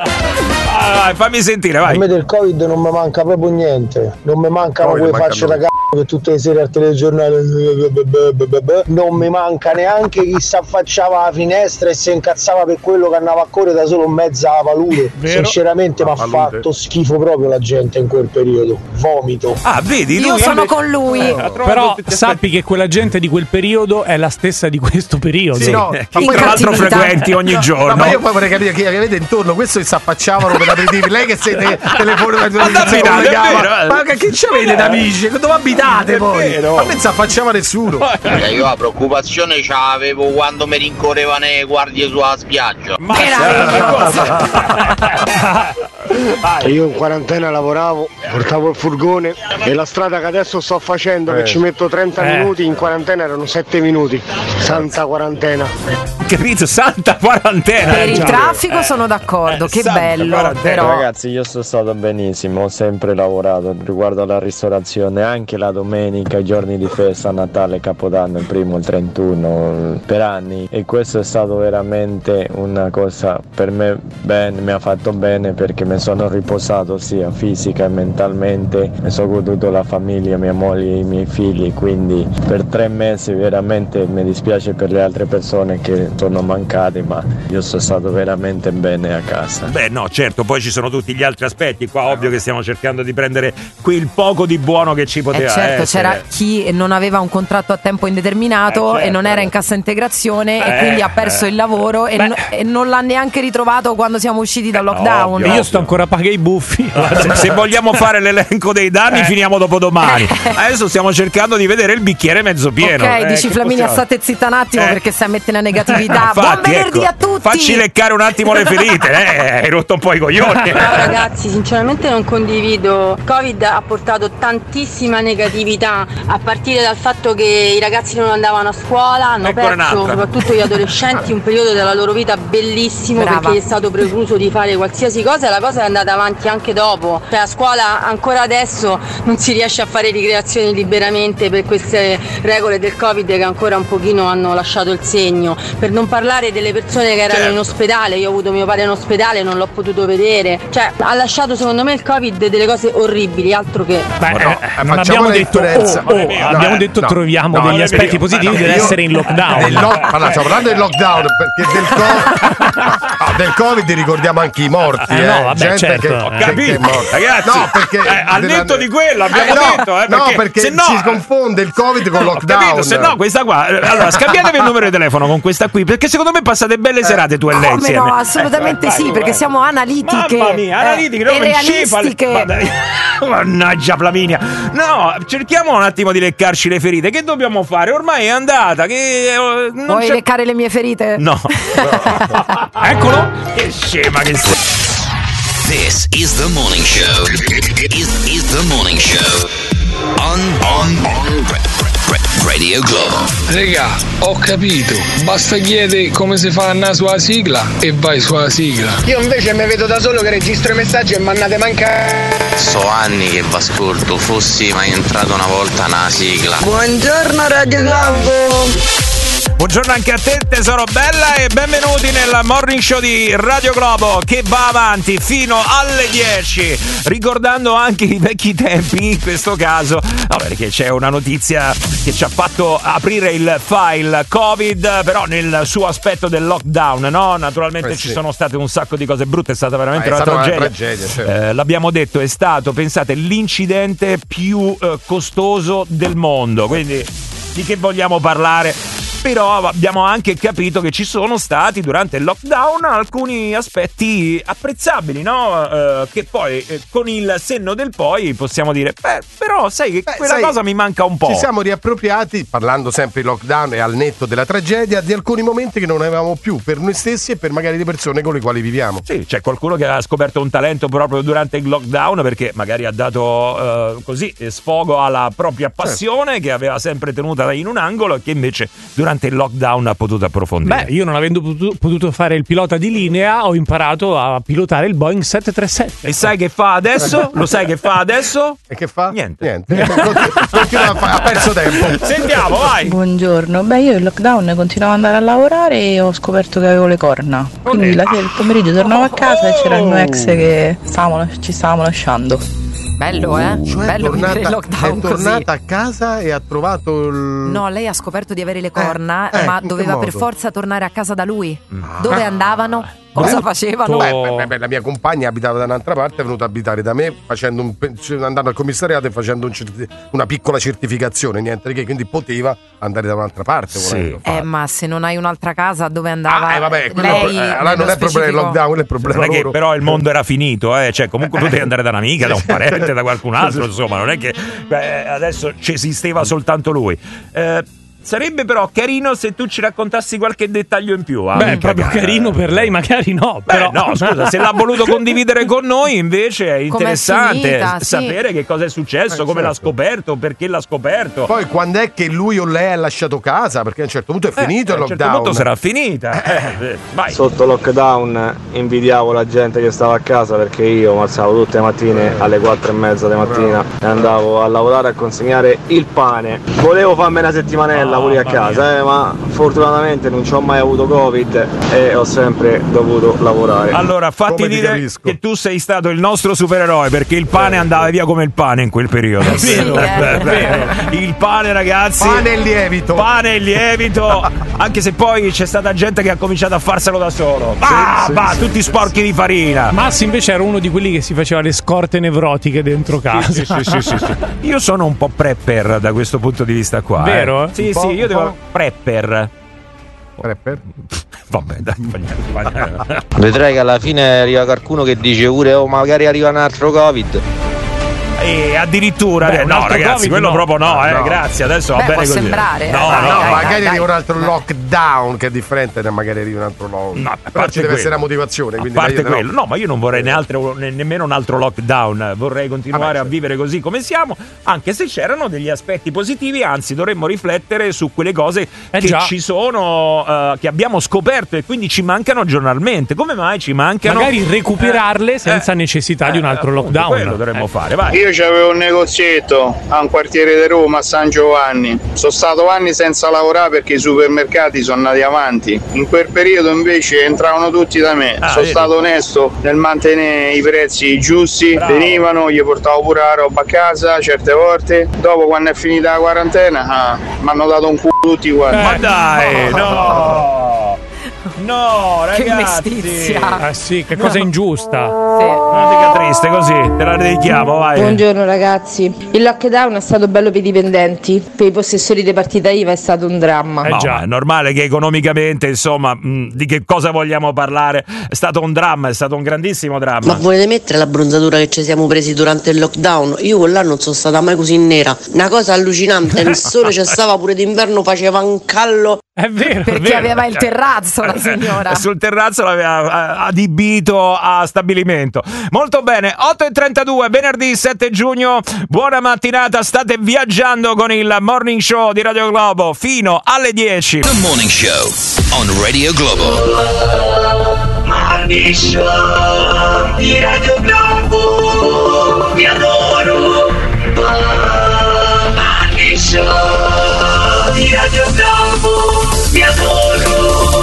[SPEAKER 1] Ah, vai, fammi sentire,
[SPEAKER 24] A
[SPEAKER 1] vai.
[SPEAKER 24] me del Covid non mi manca proprio niente, non mi mancano
[SPEAKER 4] Covid
[SPEAKER 24] quelle
[SPEAKER 4] manca
[SPEAKER 24] facce da
[SPEAKER 4] a noi.
[SPEAKER 24] c***o che tutte le sere al telegiornale, non mi manca neanche chi si affacciava alla finestra e si incazzava per quello che andava a correre da solo in mezzo alla palude.
[SPEAKER 2] Vero?
[SPEAKER 24] Sinceramente mi ha
[SPEAKER 4] La palude.
[SPEAKER 24] fatto schifo proprio la gente in quel periodo, vomito.
[SPEAKER 1] Ah, vedi, lui
[SPEAKER 3] Io sono
[SPEAKER 1] invece-
[SPEAKER 3] con lui.
[SPEAKER 1] Eh, ha trovato
[SPEAKER 2] Però
[SPEAKER 1] tutti gli
[SPEAKER 2] sappi che quella gente di quel periodo è la stessa di questo periodo.
[SPEAKER 1] aspetti-
[SPEAKER 4] no,
[SPEAKER 1] eh,
[SPEAKER 4] ma
[SPEAKER 1] che
[SPEAKER 4] poi
[SPEAKER 1] tra l'altro
[SPEAKER 3] cattività.
[SPEAKER 1] frequenti ogni
[SPEAKER 4] No,
[SPEAKER 1] giorno.
[SPEAKER 4] ma io poi vorrei capire chi avete intorno, questo che si affacciavano per aperitivi, lei che siete telefono
[SPEAKER 1] Ma
[SPEAKER 4] si
[SPEAKER 1] Davide,
[SPEAKER 4] collegava.
[SPEAKER 1] è vero, eh.
[SPEAKER 4] Ma che, che ci avete da amici? Dove abiti Capitate poi.
[SPEAKER 1] vero.
[SPEAKER 4] Ma non si affacciava nessuno.
[SPEAKER 16] Eh, io la preoccupazione ce l'avevo quando mi rincorrevano le guardie sulla spiaggia.
[SPEAKER 1] Ma
[SPEAKER 24] Io in quarantena lavoravo, portavo il furgone e la strada che adesso sto facendo,
[SPEAKER 4] Eh.
[SPEAKER 24] che ci metto trenta
[SPEAKER 2] Eh.
[SPEAKER 24] minuti, in quarantena erano sette minuti. Santa quarantena.
[SPEAKER 1] Capito? Santa quarantena.
[SPEAKER 3] Per il
[SPEAKER 1] Già.
[SPEAKER 3] traffico sono d'accordo,
[SPEAKER 1] Eh,
[SPEAKER 3] che
[SPEAKER 1] santa
[SPEAKER 3] bello,
[SPEAKER 1] quarantena.
[SPEAKER 3] però.
[SPEAKER 9] Ragazzi, io sono stato benissimo, ho sempre lavorato riguardo alla ristorazione, anche la domenica, i giorni di festa, Natale, Capodanno, il primo, il trentuno, per anni, e questo è stato veramente una cosa per me bene, mi ha fatto bene perché mi sono riposato sia fisica e mentalmente, mi sono goduto la famiglia, mia moglie e i miei figli, quindi per tre mesi veramente mi dispiace per le altre persone che sono mancate, ma io sono stato veramente bene a casa.
[SPEAKER 1] Beh, no, certo, poi ci sono tutti gli altri aspetti. Qua, ovvio che stiamo cercando di prendere quel poco di buono che ci
[SPEAKER 3] Eh
[SPEAKER 1] poteva
[SPEAKER 3] certo,
[SPEAKER 1] essere.
[SPEAKER 3] c'era chi non aveva un contratto a tempo indeterminato
[SPEAKER 1] Eh, certo.
[SPEAKER 3] e non era in cassa integrazione
[SPEAKER 1] Eh,
[SPEAKER 3] e quindi ha perso
[SPEAKER 1] eh.
[SPEAKER 3] il lavoro e,
[SPEAKER 2] Beh.
[SPEAKER 3] no- e non l'ha neanche ritrovato quando siamo usciti dal lockdown.
[SPEAKER 1] ovvio.
[SPEAKER 2] E io sto ancora a pagare i buffi.
[SPEAKER 1] Se, se vogliamo fare l'elenco dei danni,
[SPEAKER 2] Eh.
[SPEAKER 1] finiamo dopo domani. Adesso stiamo cercando di vedere il bicchiere mezzo pieno.
[SPEAKER 3] Ok,
[SPEAKER 1] Eh,
[SPEAKER 3] dici
[SPEAKER 1] che
[SPEAKER 3] Flaminia,
[SPEAKER 1] possiamo-
[SPEAKER 3] state zitta un attimo
[SPEAKER 1] Eh.
[SPEAKER 3] perché stai a mettere la negatività. Buon
[SPEAKER 1] Infatti,
[SPEAKER 3] venerdì
[SPEAKER 1] ecco,
[SPEAKER 3] a tutti!
[SPEAKER 1] Facci leccare un attimo le ferite, eh, hai rotto un po' i coglioni.
[SPEAKER 10] Ciao ragazzi, sinceramente non condivido. Covid ha portato tantissima negatività, a partire dal fatto che i ragazzi non andavano a scuola, hanno
[SPEAKER 1] Eccone
[SPEAKER 10] perso,
[SPEAKER 1] un'altra.
[SPEAKER 10] soprattutto gli adolescenti, un periodo della loro vita bellissimo.
[SPEAKER 3] Brava.
[SPEAKER 10] Perché gli è stato precluso di fare qualsiasi cosa e la cosa è andata avanti anche dopo. Cioè a scuola ancora adesso non si riesce a fare ricreazioni liberamente per queste regole del Covid che ancora un pochino hanno lasciato il segno. Per non parlare delle persone che erano
[SPEAKER 1] Certo.
[SPEAKER 10] in ospedale, io ho avuto mio padre in ospedale, non l'ho potuto vedere. Cioè ha lasciato secondo me il Covid delle cose orribili, altro che...
[SPEAKER 2] Beh,
[SPEAKER 4] no,
[SPEAKER 2] eh,
[SPEAKER 4] eh,
[SPEAKER 2] non
[SPEAKER 4] facciamo
[SPEAKER 2] abbiamo
[SPEAKER 4] la
[SPEAKER 2] detto,
[SPEAKER 4] differenza.
[SPEAKER 2] oh, oh,
[SPEAKER 4] No,
[SPEAKER 2] abbiamo
[SPEAKER 4] eh,
[SPEAKER 2] detto
[SPEAKER 4] no,
[SPEAKER 2] troviamo
[SPEAKER 4] no,
[SPEAKER 2] degli
[SPEAKER 4] non è
[SPEAKER 2] aspetti
[SPEAKER 4] vero.
[SPEAKER 2] positivi
[SPEAKER 4] No,
[SPEAKER 2] dell'essere
[SPEAKER 4] io-
[SPEAKER 2] in lockdown.
[SPEAKER 4] Del lo- allora, stiamo parlando del lockdown perché del COVID, ah, del COVID ricordiamo anche i morti.
[SPEAKER 2] Eh,
[SPEAKER 4] eh,
[SPEAKER 2] no, vabbè,
[SPEAKER 4] gente
[SPEAKER 2] certo.
[SPEAKER 4] che,
[SPEAKER 2] Ho
[SPEAKER 4] che- che è
[SPEAKER 1] capito,
[SPEAKER 4] morta.
[SPEAKER 1] ragazzi.
[SPEAKER 4] No, perché
[SPEAKER 1] Eh, al
[SPEAKER 4] della-
[SPEAKER 1] netto di quello abbiamo
[SPEAKER 4] Eh, no,
[SPEAKER 1] detto, eh,
[SPEAKER 4] no,
[SPEAKER 1] perché
[SPEAKER 4] perché
[SPEAKER 1] se no-
[SPEAKER 4] si confonde il COVID con
[SPEAKER 1] Ho
[SPEAKER 4] lockdown.
[SPEAKER 1] capito, se no questa qua. Allora, scambiatevi il numero di telefono con questa qui, perché secondo me passate belle serate tu e lei
[SPEAKER 3] Come
[SPEAKER 1] insieme.
[SPEAKER 3] no, assolutamente
[SPEAKER 1] Eh,
[SPEAKER 3] sì,
[SPEAKER 1] vai,
[SPEAKER 3] perché
[SPEAKER 1] vai.
[SPEAKER 3] siamo analitiche.
[SPEAKER 1] Mamma mia,
[SPEAKER 3] eh,
[SPEAKER 1] analitiche,
[SPEAKER 3] e
[SPEAKER 1] non in scipa.
[SPEAKER 3] realistiche.
[SPEAKER 1] Ma dai, mannaggia Flaminia. No, cerchiamo un attimo di leccarci le ferite. Che dobbiamo fare? Ormai è andata. Che eh, non
[SPEAKER 3] Vuoi
[SPEAKER 1] c'è.
[SPEAKER 3] leccare le mie ferite?
[SPEAKER 1] No. Eccolo. Che scema che sei.
[SPEAKER 12] This is the morning show. Is is the morning show on on on Ra- Ra- Radio Globo.
[SPEAKER 14] Regà, ho capito. Basta chiedere come si fa a andare sulla sigla e vai sulla sigla.
[SPEAKER 24] Io invece mi vedo da solo che registro i messaggi e mannate manca.
[SPEAKER 16] So anni che v'ascolto, fossi mai entrato una volta una sigla.
[SPEAKER 23] Buongiorno Radio Globo.
[SPEAKER 1] Buongiorno anche a te tesoro bella e benvenuti nel morning show di Radio Globo che va avanti fino alle dieci, ricordando anche i vecchi tempi in questo caso, no, perché c'è una notizia che ci ha fatto aprire il file Covid, però nel suo aspetto del lockdown, no? Naturalmente
[SPEAKER 4] Eh
[SPEAKER 1] ci
[SPEAKER 4] sì.
[SPEAKER 1] sono state un sacco di cose brutte, è stata veramente
[SPEAKER 4] Ah, è
[SPEAKER 1] una
[SPEAKER 4] stata una
[SPEAKER 1] tragedia,
[SPEAKER 4] tragedia, certo.
[SPEAKER 1] Eh, l'abbiamo detto, è stato, pensate, l'incidente più eh, costoso del mondo, quindi di che vogliamo parlare? Però abbiamo anche capito che ci sono stati durante il lockdown alcuni aspetti apprezzabili, no? Eh, che poi eh, con il senno del poi possiamo dire, beh, però sai che
[SPEAKER 4] Beh,
[SPEAKER 1] quella
[SPEAKER 4] sai,
[SPEAKER 1] cosa mi manca un po'.
[SPEAKER 4] Ci siamo riappropriati, parlando sempre di lockdown e al netto della tragedia, di alcuni momenti che non avevamo più per noi stessi e per magari le persone con le quali viviamo.
[SPEAKER 1] Sì, c'è qualcuno che ha scoperto un talento proprio durante il lockdown perché magari ha dato eh, così sfogo alla propria passione che aveva sempre tenuta in un angolo e che invece durante il lockdown ha potuto approfondire.
[SPEAKER 2] Beh, io non avendo potuto, potuto fare il pilota di linea, ho imparato a pilotare il Boeing sette tre sette.
[SPEAKER 1] E sai che fa adesso? Lo sai che fa adesso?
[SPEAKER 4] E che fa?
[SPEAKER 1] Niente.
[SPEAKER 4] Niente. Continua a fa- ha perso tempo.
[SPEAKER 1] Sentiamo, vai.
[SPEAKER 11] Buongiorno, beh io in lockdown continuavo ad andare a lavorare e ho scoperto che avevo le corna. Quindi la sera, il pomeriggio tornavo a casa e c'era il mio ex che stavamo, ci stavamo lasciando.
[SPEAKER 3] Bello, eh?
[SPEAKER 4] Cioè,
[SPEAKER 3] Bello
[SPEAKER 4] è
[SPEAKER 3] vivere il
[SPEAKER 4] tornata,
[SPEAKER 3] lockdown
[SPEAKER 4] è tornata
[SPEAKER 3] così.
[SPEAKER 4] a casa e ha trovato il...
[SPEAKER 3] No, lei ha scoperto di avere le corna,
[SPEAKER 4] eh,
[SPEAKER 3] ma
[SPEAKER 4] in che
[SPEAKER 3] doveva per
[SPEAKER 4] modo?
[SPEAKER 3] forza tornare a casa da lui. Dove andavano? Cosa facevano?
[SPEAKER 4] Beh, beh, beh, la mia compagna abitava da un'altra parte, è venuta a abitare da me facendo un, andando al commissariato e facendo un certi, una piccola certificazione, niente di che, quindi poteva andare da un'altra parte.
[SPEAKER 1] Sì.
[SPEAKER 3] Eh, ma se non hai un'altra casa dove andava?
[SPEAKER 4] Ah, eh, vabbè,
[SPEAKER 3] lei,
[SPEAKER 4] è, eh, allora non è il problema del lockdown, quello è il problema
[SPEAKER 1] non è che
[SPEAKER 4] loro.
[SPEAKER 1] però il mondo era finito, eh? Cioè comunque tu devi andare da un'amica, da un parente, da qualcun altro, insomma, non è che beh, adesso ci esisteva soltanto lui. Eh, Sarebbe però carino se tu ci raccontassi qualche dettaglio in più.
[SPEAKER 2] Beh, è proprio carino per lei, magari no.
[SPEAKER 1] Beh,
[SPEAKER 2] però.
[SPEAKER 1] no, scusa, se l'ha voluto condividere con noi, invece è interessante
[SPEAKER 3] finita,
[SPEAKER 1] sapere
[SPEAKER 3] sì.
[SPEAKER 1] che cosa è successo,
[SPEAKER 4] eh,
[SPEAKER 1] come
[SPEAKER 4] certo.
[SPEAKER 1] l'ha scoperto, perché l'ha scoperto.
[SPEAKER 4] Poi quando è che lui o lei ha lasciato casa? Perché a un certo punto è finito
[SPEAKER 1] eh,
[SPEAKER 4] il
[SPEAKER 1] a un certo
[SPEAKER 4] lockdown.
[SPEAKER 1] punto sarà finita. Eh, vai.
[SPEAKER 9] Sotto lockdown invidiavo la gente che stava a casa perché io mi alzavo tutte le mattine alle quattro e mezza di mattina e andavo a lavorare a consegnare il pane. Volevo farmi una settimanella
[SPEAKER 1] Oh,
[SPEAKER 9] pure a casa, eh, ma fortunatamente non ci ho mai avuto Covid e ho sempre dovuto lavorare.
[SPEAKER 1] Allora, fatti
[SPEAKER 4] Come ti
[SPEAKER 1] dire
[SPEAKER 4] capisco.
[SPEAKER 1] che tu sei stato il nostro supereroe perché il pane andava via come il pane in quel periodo.
[SPEAKER 2] È vero, è vero.
[SPEAKER 1] Il pane, ragazzi.
[SPEAKER 4] Pane e lievito.
[SPEAKER 1] Pane e lievito. Anche se poi c'è stata gente che ha cominciato a farselo da solo. Ah,
[SPEAKER 4] sì,
[SPEAKER 1] va,
[SPEAKER 4] sì,
[SPEAKER 1] tutti
[SPEAKER 4] sì,
[SPEAKER 1] sporchi di farina.
[SPEAKER 2] Massi invece era uno di quelli che si faceva le scorte nevrotiche dentro casa.
[SPEAKER 1] Sì, sì, sì, sì, sì. Io sono un po' prepper da questo punto di vista qua.
[SPEAKER 2] Vero?
[SPEAKER 1] Eh. Sì,
[SPEAKER 4] Un po',
[SPEAKER 1] sì, io
[SPEAKER 4] un
[SPEAKER 1] devo.
[SPEAKER 4] po'.
[SPEAKER 1] Prepper.
[SPEAKER 4] Prepper?
[SPEAKER 1] Vabbè, dai, fa niente, fa niente.
[SPEAKER 9] Vedrai che alla fine arriva qualcuno che dice pure oh magari arriva un altro Covid.
[SPEAKER 1] E addirittura
[SPEAKER 2] Beh, un
[SPEAKER 1] no,
[SPEAKER 2] altro
[SPEAKER 1] ragazzi,
[SPEAKER 2] Covid
[SPEAKER 1] quello
[SPEAKER 2] no.
[SPEAKER 1] proprio no, eh,
[SPEAKER 4] No.
[SPEAKER 1] grazie. Adesso va
[SPEAKER 3] Beh,
[SPEAKER 1] bene
[SPEAKER 3] può
[SPEAKER 1] così.
[SPEAKER 3] sembrare, eh.
[SPEAKER 1] No,
[SPEAKER 3] Dai,
[SPEAKER 1] no,
[SPEAKER 4] No,
[SPEAKER 3] dai,
[SPEAKER 4] magari
[SPEAKER 3] dai.
[SPEAKER 4] arriva un altro lockdown che è differente da magari arriva un altro lockdown.
[SPEAKER 1] No, a
[SPEAKER 4] però
[SPEAKER 1] parte
[SPEAKER 4] ci deve
[SPEAKER 1] quello.
[SPEAKER 4] essere la motivazione.
[SPEAKER 1] A
[SPEAKER 4] Quindi
[SPEAKER 1] parte
[SPEAKER 4] dai, no.
[SPEAKER 1] quello, no, ma io non vorrei ne altro- ne- nemmeno un altro lockdown. Vorrei continuare
[SPEAKER 4] Vabbè,
[SPEAKER 1] a
[SPEAKER 4] sì.
[SPEAKER 1] vivere così come siamo, anche se c'erano degli aspetti positivi. Anzi, dovremmo riflettere su quelle cose
[SPEAKER 2] Eh
[SPEAKER 1] che
[SPEAKER 2] già.
[SPEAKER 1] ci sono, eh, che abbiamo scoperto e quindi ci mancano giornalmente. Come mai ci mancano?
[SPEAKER 2] Magari recuperarle senza necessità di un altro
[SPEAKER 1] appunto,
[SPEAKER 2] lockdown.
[SPEAKER 1] Quello dovremmo
[SPEAKER 2] Eh.
[SPEAKER 1] fare, vai.
[SPEAKER 7] Io c'avevo un negozietto a un quartiere di Roma, a San Giovanni. Sono stato anni senza lavorare perché i supermercati sono andati avanti. In quel periodo invece entravano tutti da me.
[SPEAKER 1] Ah,
[SPEAKER 7] sono
[SPEAKER 1] vedi.
[SPEAKER 7] stato onesto nel mantenere i prezzi giusti.
[SPEAKER 1] Bravo.
[SPEAKER 7] Venivano, gli portavo pure la roba a casa certe volte. Dopo, quando è finita la quarantena, ah, mi hanno dato un culo tutti quanti.
[SPEAKER 1] Ma dai, no! No,
[SPEAKER 3] Che
[SPEAKER 1] ragazzi!
[SPEAKER 3] mestizia.
[SPEAKER 2] Eh sì, che cosa ingiusta.
[SPEAKER 1] Una dica triste così, te la dedichiamo, vai.
[SPEAKER 10] Buongiorno ragazzi, il lockdown è stato bello per i dipendenti, per i possessori di partita I V A è stato un dramma.
[SPEAKER 2] Eh
[SPEAKER 1] No,
[SPEAKER 2] già.
[SPEAKER 1] ma è normale che economicamente, insomma, mh, di che cosa vogliamo parlare? È stato un dramma, è stato un grandissimo dramma.
[SPEAKER 23] Ma volete mettere la bronzatura che ci siamo presi durante il lockdown? Io quell'anno non sono stata mai così nera. Una cosa allucinante, il sole c'è stava pure d'inverno, faceva un callo.
[SPEAKER 2] È vero, è
[SPEAKER 3] Perché
[SPEAKER 2] vero.
[SPEAKER 3] aveva il terrazzo la signora.
[SPEAKER 1] Sul terrazzo l'aveva eh, adibito a stabilimento. Molto bene, otto e trentadue, venerdì sette giugno. Buona mattinata, state viaggiando con il Morning Show di Radio Globo fino alle dieci.
[SPEAKER 12] The Morning Show on Radio Globo.
[SPEAKER 18] Morning Show di Radio Globo, vi adoro. Morning Show di Radio Globo, vi adoro.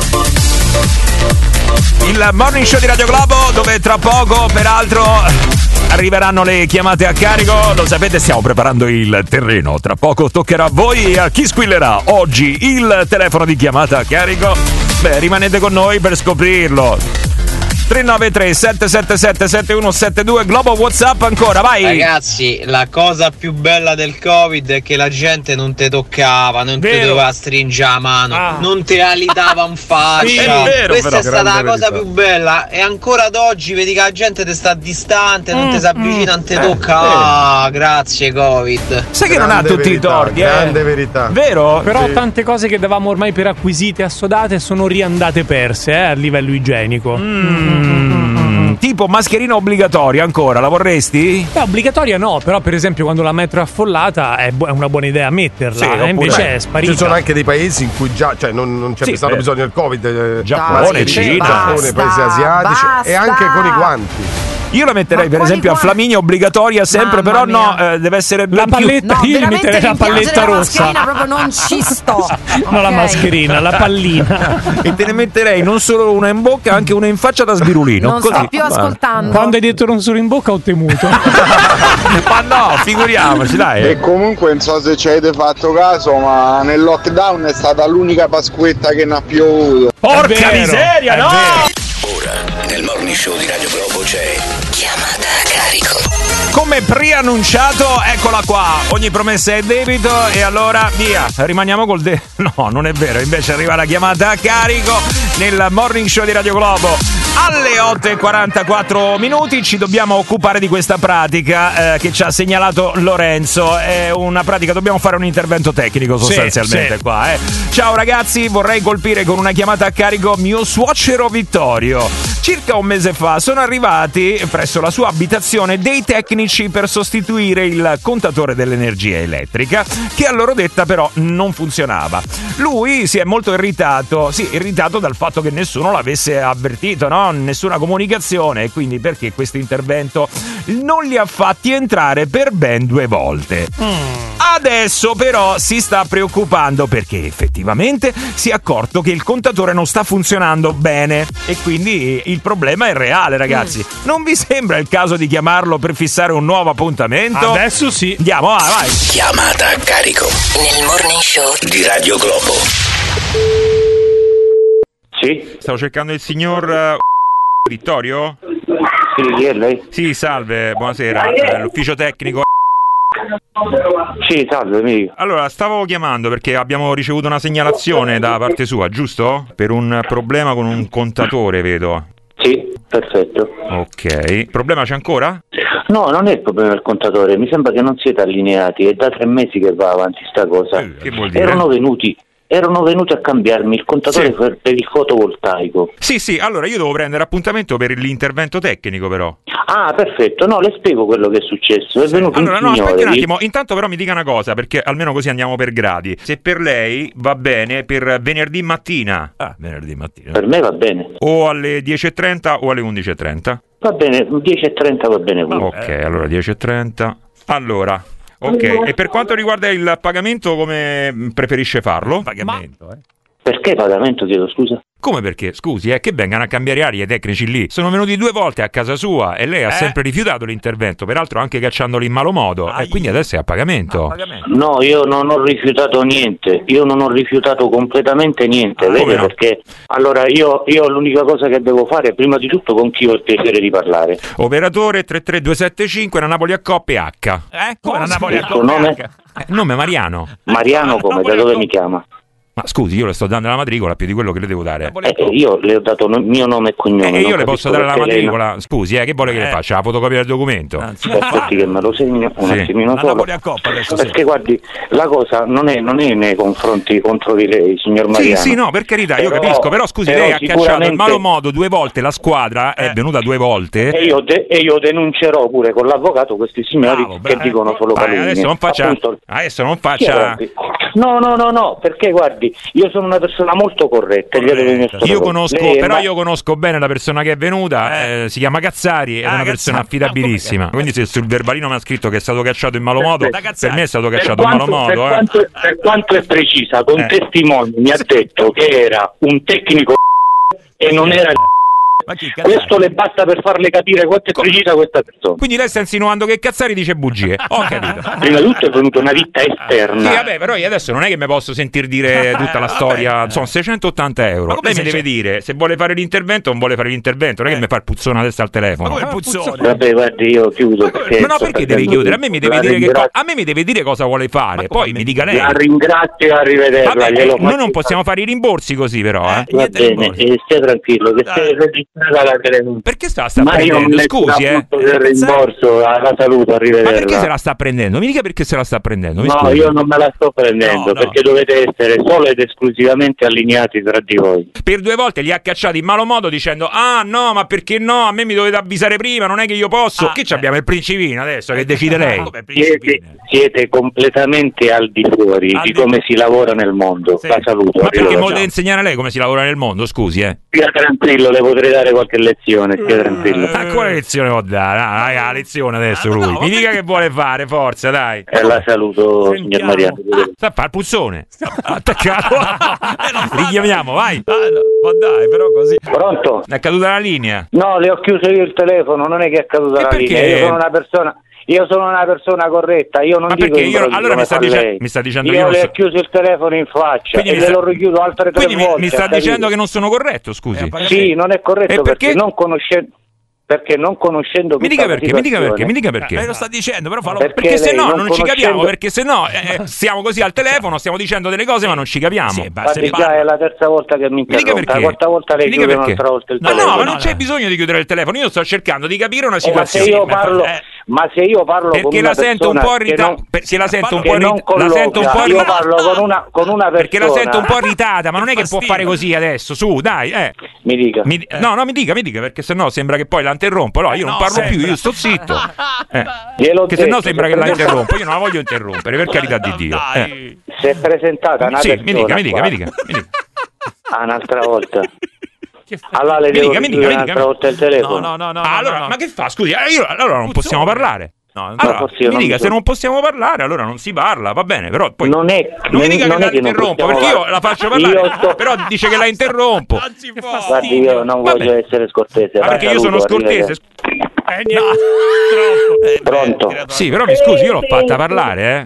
[SPEAKER 1] Il Morning Show di Radio Globo, dove tra poco, peraltro, arriveranno le chiamate a carico. Lo sapete, stiamo preparando il terreno. Tra poco toccherà a voi e a chi squillerà oggi il telefono di chiamata a carico. Beh, rimanete con noi per scoprirlo. tre nove tre sette sette sette sette uno sette due, Globo WhatsApp ancora, vai.
[SPEAKER 6] Ragazzi, la cosa più bella del Covid è che la gente non te toccava, non
[SPEAKER 1] Vero.
[SPEAKER 6] ti doveva stringere la mano,
[SPEAKER 1] Ah.
[SPEAKER 6] non te alitava in faccia.
[SPEAKER 1] Sì, è vero,
[SPEAKER 6] Questa
[SPEAKER 1] però.
[SPEAKER 6] è stata la
[SPEAKER 4] Grande
[SPEAKER 6] cosa
[SPEAKER 4] verità.
[SPEAKER 6] più bella. E ancora ad oggi vedi che la gente ti sta distante, non ti si avvicina, non ti tocca. Ah, grazie Covid.
[SPEAKER 1] Sai che non ha
[SPEAKER 4] Grande
[SPEAKER 1] tutti
[SPEAKER 4] verità,
[SPEAKER 1] i torti, eh?
[SPEAKER 4] grande verità.
[SPEAKER 1] Vero?
[SPEAKER 2] Però
[SPEAKER 4] Sì.
[SPEAKER 2] tante cose che davamo ormai per acquisite e assodate sono riandate perse eh, a livello igienico.
[SPEAKER 1] Mm, tipo mascherina obbligatoria ancora, la vorresti?
[SPEAKER 2] Beh, obbligatoria no, però per esempio quando la metro è affollata è, bu- è una buona idea metterla,
[SPEAKER 1] Sì,
[SPEAKER 2] eh,
[SPEAKER 1] oppure-
[SPEAKER 2] invece
[SPEAKER 1] Beh,
[SPEAKER 2] è sparita.
[SPEAKER 4] Ci sono anche dei paesi in cui già, cioè non, non c'è
[SPEAKER 1] Sì,
[SPEAKER 4] stato
[SPEAKER 1] beh.
[SPEAKER 4] bisogno del Covid, eh,
[SPEAKER 1] Giappone,
[SPEAKER 4] mascherine,
[SPEAKER 1] Cina.
[SPEAKER 4] Giappone, paesi
[SPEAKER 3] Basta,
[SPEAKER 4] asiatici
[SPEAKER 3] basta.
[SPEAKER 4] e anche con i guanti.
[SPEAKER 1] Io la metterei
[SPEAKER 3] Ma
[SPEAKER 1] per
[SPEAKER 3] quali
[SPEAKER 1] esempio a
[SPEAKER 3] guanti?
[SPEAKER 1] Flaminia obbligatoria sempre,
[SPEAKER 3] Mamma
[SPEAKER 1] però no,
[SPEAKER 3] mia.
[SPEAKER 1] eh, deve essere
[SPEAKER 2] La
[SPEAKER 1] ben più-
[SPEAKER 2] palletta,
[SPEAKER 3] No,
[SPEAKER 2] io gli
[SPEAKER 3] veramente
[SPEAKER 2] metterei la
[SPEAKER 3] rimpiange
[SPEAKER 2] palletta
[SPEAKER 3] della
[SPEAKER 2] rossa.
[SPEAKER 3] mascherina, proprio non ci sto.
[SPEAKER 2] Non la
[SPEAKER 3] Ok.
[SPEAKER 2] mascherina, la pallina.
[SPEAKER 1] e te ne metterei non solo una in bocca, anche una in faccia da sbirulino.
[SPEAKER 3] Non
[SPEAKER 1] così.
[SPEAKER 3] sto più
[SPEAKER 1] Ma-
[SPEAKER 3] ascoltando.
[SPEAKER 2] Quando hai detto non solo in bocca ho temuto.
[SPEAKER 1] Ma no, figuriamoci, dai.
[SPEAKER 13] E comunque non so se ci avete fatto caso, ma nel lockdown è stata l'unica Pasquetta che ne ha piovuto.
[SPEAKER 1] Porca
[SPEAKER 2] È vero,
[SPEAKER 1] miseria,
[SPEAKER 2] è
[SPEAKER 1] no!
[SPEAKER 2] vero.
[SPEAKER 12] Ora Morning Show di Radio Globo c'è Chiamata a carico.
[SPEAKER 1] Come preannunciato, eccola qua. Ogni promessa è debito e allora via, rimaniamo col de... No, non è vero, invece arriva la chiamata a carico nel Morning Show di Radio Globo. Alle otto e quarantaquattro minuti ci dobbiamo occupare di questa pratica eh, che ci ha segnalato Lorenzo. È una pratica, dobbiamo fare un intervento tecnico sostanzialmente
[SPEAKER 2] sì, sì.
[SPEAKER 1] qua. Eh. Ciao ragazzi, vorrei colpire con una chiamata a carico mio suocero Vittorio. Circa un mese fa sono arrivati presso la sua abitazione dei tecnici per sostituire il contatore dell'energia elettrica, che a loro detta però non funzionava. Lui si è molto irritato, sì, irritato dal fatto che nessuno l'avesse avvertito, no? Nessuna comunicazione, e quindi perché questo intervento non li ha fatti entrare per ben due volte. Mm. Adesso però si sta preoccupando perché effettivamente si è accorto che il contatore non sta funzionando bene e quindi il problema è reale, ragazzi. Mm. Non vi sembra il caso di chiamarlo per fissare un nuovo appuntamento?
[SPEAKER 2] Adesso sì.
[SPEAKER 1] Andiamo, vai, vai.
[SPEAKER 12] Chiamata a carico
[SPEAKER 5] Nel Morning Show
[SPEAKER 12] di Radio Globo.
[SPEAKER 8] Sì?
[SPEAKER 1] Stavo cercando il signor uh, Vittorio?
[SPEAKER 8] Sì, chi è lei?
[SPEAKER 1] Sì, salve, buonasera. Eh, l'ufficio tecnico.
[SPEAKER 8] Sì, salve, mi.
[SPEAKER 1] Allora, stavo chiamando perché abbiamo ricevuto una segnalazione da parte sua, giusto? Per un problema con un contatore, vedo.
[SPEAKER 8] Sì, perfetto.
[SPEAKER 1] Ok. Il problema c'è ancora?
[SPEAKER 8] No, non è il problema del contatore, mi sembra che non siete allineati, è da tre mesi che va avanti sta cosa.
[SPEAKER 1] Eh, che vuol dire?
[SPEAKER 8] Erano venuti, erano venuti a cambiarmi il contatore
[SPEAKER 1] Sì.
[SPEAKER 8] per, per il fotovoltaico.
[SPEAKER 1] Sì, sì, allora io devo prendere appuntamento per l'intervento tecnico però.
[SPEAKER 8] Ah, perfetto, no, le spiego quello che è successo. È venuto
[SPEAKER 1] Allora,
[SPEAKER 8] un
[SPEAKER 1] no,
[SPEAKER 8] signore.
[SPEAKER 1] aspetti un attimo, intanto però mi dica una cosa, perché almeno così andiamo per gradi. Se per lei va bene per venerdì mattina. Ah, venerdì mattina.
[SPEAKER 8] Per me va bene.
[SPEAKER 1] O alle dieci e trenta o alle undici e trenta.
[SPEAKER 8] Va bene, dieci e trenta va bene pure.
[SPEAKER 1] Ok, allora dieci e trenta. Allora, ok, e per quanto riguarda il pagamento, come preferisce farlo? Pagamento, eh.
[SPEAKER 8] Perché pagamento, chiedo scusa?
[SPEAKER 1] Come perché? Scusi, è che vengano a cambiare aria i tecnici lì. Sono venuti due volte a casa sua e lei ha
[SPEAKER 8] Eh?
[SPEAKER 1] sempre rifiutato l'intervento, peraltro anche cacciandoli in malo modo, e quindi adesso è a pagamento.
[SPEAKER 8] No, io non ho rifiutato niente, io non ho rifiutato completamente niente,
[SPEAKER 1] Ah, come
[SPEAKER 8] vede
[SPEAKER 1] no?
[SPEAKER 8] perché allora io, io l'unica cosa che devo fare è prima di tutto con chi ho il piacere di parlare.
[SPEAKER 1] Operatore tre tre due sette cinque, la Napoli a coppie H. Eh? Come la Napoli a
[SPEAKER 8] Il suo
[SPEAKER 1] coppie
[SPEAKER 8] nome?
[SPEAKER 1] H? Eh, nome Mariano.
[SPEAKER 8] Mariano come, da dove mi chiama?
[SPEAKER 1] Ma scusi, io le sto dando la matricola più di quello che le devo dare.
[SPEAKER 8] Eh, io le ho dato il mio nome e cognome.
[SPEAKER 1] E io
[SPEAKER 8] non
[SPEAKER 1] le posso
[SPEAKER 8] capisco
[SPEAKER 1] dare la
[SPEAKER 8] perché lei
[SPEAKER 1] matricola. Scusi, eh, che vuole che le
[SPEAKER 8] Eh.
[SPEAKER 1] faccia? La fotocopia del documento?
[SPEAKER 8] Aspetti che me lo segno un
[SPEAKER 1] Sì.
[SPEAKER 8] attimino
[SPEAKER 1] La
[SPEAKER 8] solo.
[SPEAKER 1] Napoli a coppa adesso, sì.
[SPEAKER 8] Perché guardi, la cosa non è, non è nei confronti contro di lei, signor
[SPEAKER 1] Sì,
[SPEAKER 8] Mariano.
[SPEAKER 1] sì, no, per carità, io
[SPEAKER 8] Però-
[SPEAKER 1] capisco, però scusi,
[SPEAKER 8] però
[SPEAKER 1] lei ha cacciato in
[SPEAKER 8] sicuramente-
[SPEAKER 1] malo modo due volte la squadra, è venuta due volte.
[SPEAKER 8] E io, de- e io denuncerò pure con l'avvocato questi signori che dicono solo
[SPEAKER 1] Vai,
[SPEAKER 8] calunnie.
[SPEAKER 1] adesso non faccia,
[SPEAKER 8] Appunto-
[SPEAKER 1] adesso non
[SPEAKER 8] Chi è
[SPEAKER 1] faccia.
[SPEAKER 8] Robby? No, no, no, no, perché guardi, io sono una persona molto corretta, glielo devo
[SPEAKER 1] Io
[SPEAKER 8] dire.
[SPEAKER 1] conosco,
[SPEAKER 8] Lei è
[SPEAKER 1] però
[SPEAKER 8] ma-
[SPEAKER 1] io conosco bene la persona che è venuta, eh, si chiama Cazzari, è una persona affidabilissima. Quindi se sul verbalino mi ha scritto che è stato cacciato in malo modo, per me è stato
[SPEAKER 8] Per
[SPEAKER 1] cacciato in malo
[SPEAKER 8] quanto, per,
[SPEAKER 1] modo. Eh.
[SPEAKER 8] quanto, per quanto è precisa, con
[SPEAKER 1] Eh.
[SPEAKER 8] testimoni mi ha detto che era un tecnico e non era questo le basta per farle capire quanto è precisa questa persona.
[SPEAKER 1] Quindi lei sta insinuando che Cazzari dice bugie. Ho capito.
[SPEAKER 8] Prima di tutto è venuta una ditta esterna.
[SPEAKER 1] Sì, vabbè, però io adesso non è che mi posso sentir dire tutta la storia. Sono seicentottanta euro. Lei mi deve dire se vuole fare l'intervento o non vuole fare l'intervento. Non è che mi fa il puzzone adesso al telefono.
[SPEAKER 8] Vabbè, guardi, io chiudo perché
[SPEAKER 1] Ma no, perché devi chiudere? A me mi deve
[SPEAKER 8] La
[SPEAKER 1] dire, che co-
[SPEAKER 8] ringrazio.
[SPEAKER 1] a me mi deve dire cosa vuole fare. Poi mi dica lei.
[SPEAKER 8] La ringrazio e arrivederla.
[SPEAKER 1] Vabbè,
[SPEAKER 8] glielo
[SPEAKER 1] eh, noi
[SPEAKER 8] faccio
[SPEAKER 1] non possiamo fare i rimborsi così, però. Eh.
[SPEAKER 8] Va bene, e stia tranquillo che sei registrata la telefonata.
[SPEAKER 1] Perché sta, sta
[SPEAKER 8] Ma io non
[SPEAKER 1] prendendo?
[SPEAKER 8] ne
[SPEAKER 1] Scusi, eh.
[SPEAKER 8] appunto del rimborso, la, la saluto, arrivederla.
[SPEAKER 1] Ma perché se la sta prendendo? Mi dica perché se la sta prendendo. Mi
[SPEAKER 8] No,
[SPEAKER 1] scusi.
[SPEAKER 8] io non me la sto prendendo,
[SPEAKER 1] No, no.
[SPEAKER 8] perché dovete essere solo ed esclusivamente allineati tra di voi.
[SPEAKER 1] Per due volte li ha cacciati in malo modo dicendo ah no, ma perché no? A me mi dovete avvisare prima, non è che io posso. Che ci abbiamo il principino adesso che decide lei.
[SPEAKER 8] Siete, siete completamente al di fuori di come si lavora nel mondo. La saluto.
[SPEAKER 1] Ma perché
[SPEAKER 8] arrivederla.
[SPEAKER 1] vuole insegnare lei come si lavora nel mondo? Scusi, eh.
[SPEAKER 8] Stia tranquillo, le potrei dare qualche lezione, stia tranquillo.
[SPEAKER 1] Ma quale lezione può dare? Ah, dai, la lezione adesso lui. Mi dica che vuole fare, forza, dai.
[SPEAKER 8] E la saluto, signor Mariano.
[SPEAKER 1] Sta a fare il puzzone. Attaccato. Richiamiamo, vai. Ma dai, però così.
[SPEAKER 8] Pronto?
[SPEAKER 1] È caduta la linea.
[SPEAKER 8] No, le ho chiuso io il telefono, non è che è caduta la
[SPEAKER 1] perché?
[SPEAKER 8] linea. Io sono una persona. Io sono una persona corretta, io non
[SPEAKER 1] Ma
[SPEAKER 8] dico
[SPEAKER 1] perché io-
[SPEAKER 8] improvviso
[SPEAKER 1] allora mi
[SPEAKER 8] come
[SPEAKER 1] sta,
[SPEAKER 8] fa
[SPEAKER 1] dice-
[SPEAKER 8] lei.
[SPEAKER 1] mi sta dicendo
[SPEAKER 8] io
[SPEAKER 1] che io non
[SPEAKER 8] le
[SPEAKER 1] so-
[SPEAKER 8] ho chiuso il telefono in faccia
[SPEAKER 1] Quindi
[SPEAKER 8] e
[SPEAKER 1] mi
[SPEAKER 8] le
[SPEAKER 1] sta-
[SPEAKER 8] lo richiudo altre tre
[SPEAKER 1] Quindi mi,
[SPEAKER 8] volte.
[SPEAKER 1] mi sta
[SPEAKER 8] capito?
[SPEAKER 1] dicendo che non sono corretto, scusi.
[SPEAKER 8] Sì, non è corretto
[SPEAKER 1] E
[SPEAKER 8] perché?
[SPEAKER 1] perché?
[SPEAKER 8] non conoscendo Perché non conoscendo
[SPEAKER 1] mi dica perché, mi dica perché, mi dica perché. Eh, lo sta dicendo, però fallo, perché, perché se no non, non ci capiamo, perché se no eh, stiamo così al telefono, stiamo dicendo delle cose ma non ci capiamo. Sì,
[SPEAKER 8] Guardi, già è la terza volta che mi interrompe, la quarta volta lei chiude un'altra volta il
[SPEAKER 1] ma
[SPEAKER 8] telefono.
[SPEAKER 1] No, ma non c'è bisogno di chiudere il telefono, io sto cercando di capire una situazione.
[SPEAKER 8] Eh, ma se io parlo, eh, ma se io parlo
[SPEAKER 1] perché
[SPEAKER 8] con una
[SPEAKER 1] la sento un po' irritata, perché la sento un po' irritata, la sento un po'
[SPEAKER 8] io parlo con una con una persona
[SPEAKER 1] perché la sento un po' irritata, ma non è che può fare così adesso, su, dai, eh.
[SPEAKER 8] Mi dica.
[SPEAKER 1] Mi, no, no, mi dica, mi dica, perché sennò sembra che poi la interrompo. No, io non parlo più, io sto zitto. Eh. Che se no sembra che la interrompo, io non la voglio interrompere, per carità di Dio. Eh.
[SPEAKER 8] Si è presentata una
[SPEAKER 1] sì,
[SPEAKER 8] persona.
[SPEAKER 1] Mi dica, mi dica, mi dica, mi dica.
[SPEAKER 8] Ah, un'altra volta. Allora le devo dire un'altra volta il telefono.
[SPEAKER 2] No, no, no, no.
[SPEAKER 1] Allora,
[SPEAKER 2] no, no.
[SPEAKER 1] ma che fa? Scusi, io, allora non possiamo parlare. No, allora,
[SPEAKER 8] possiamo,
[SPEAKER 1] mi dica,
[SPEAKER 8] non
[SPEAKER 1] se non possiamo parlare, allora non si parla, va bene, però poi
[SPEAKER 8] non è
[SPEAKER 1] non mi dica
[SPEAKER 8] non
[SPEAKER 1] che
[SPEAKER 8] è
[SPEAKER 1] la
[SPEAKER 8] che
[SPEAKER 1] interrompo, perché io la faccio parlare, sto... però dice che la interrompo.
[SPEAKER 8] Guardi, io non
[SPEAKER 1] Vabbè.
[SPEAKER 8] voglio essere scortese.
[SPEAKER 1] Ma perché io sono scortese?
[SPEAKER 2] Eh, no.
[SPEAKER 1] Eh,
[SPEAKER 8] Pronto?
[SPEAKER 1] Sì, però mi scusi, io l'ho fatta parlare,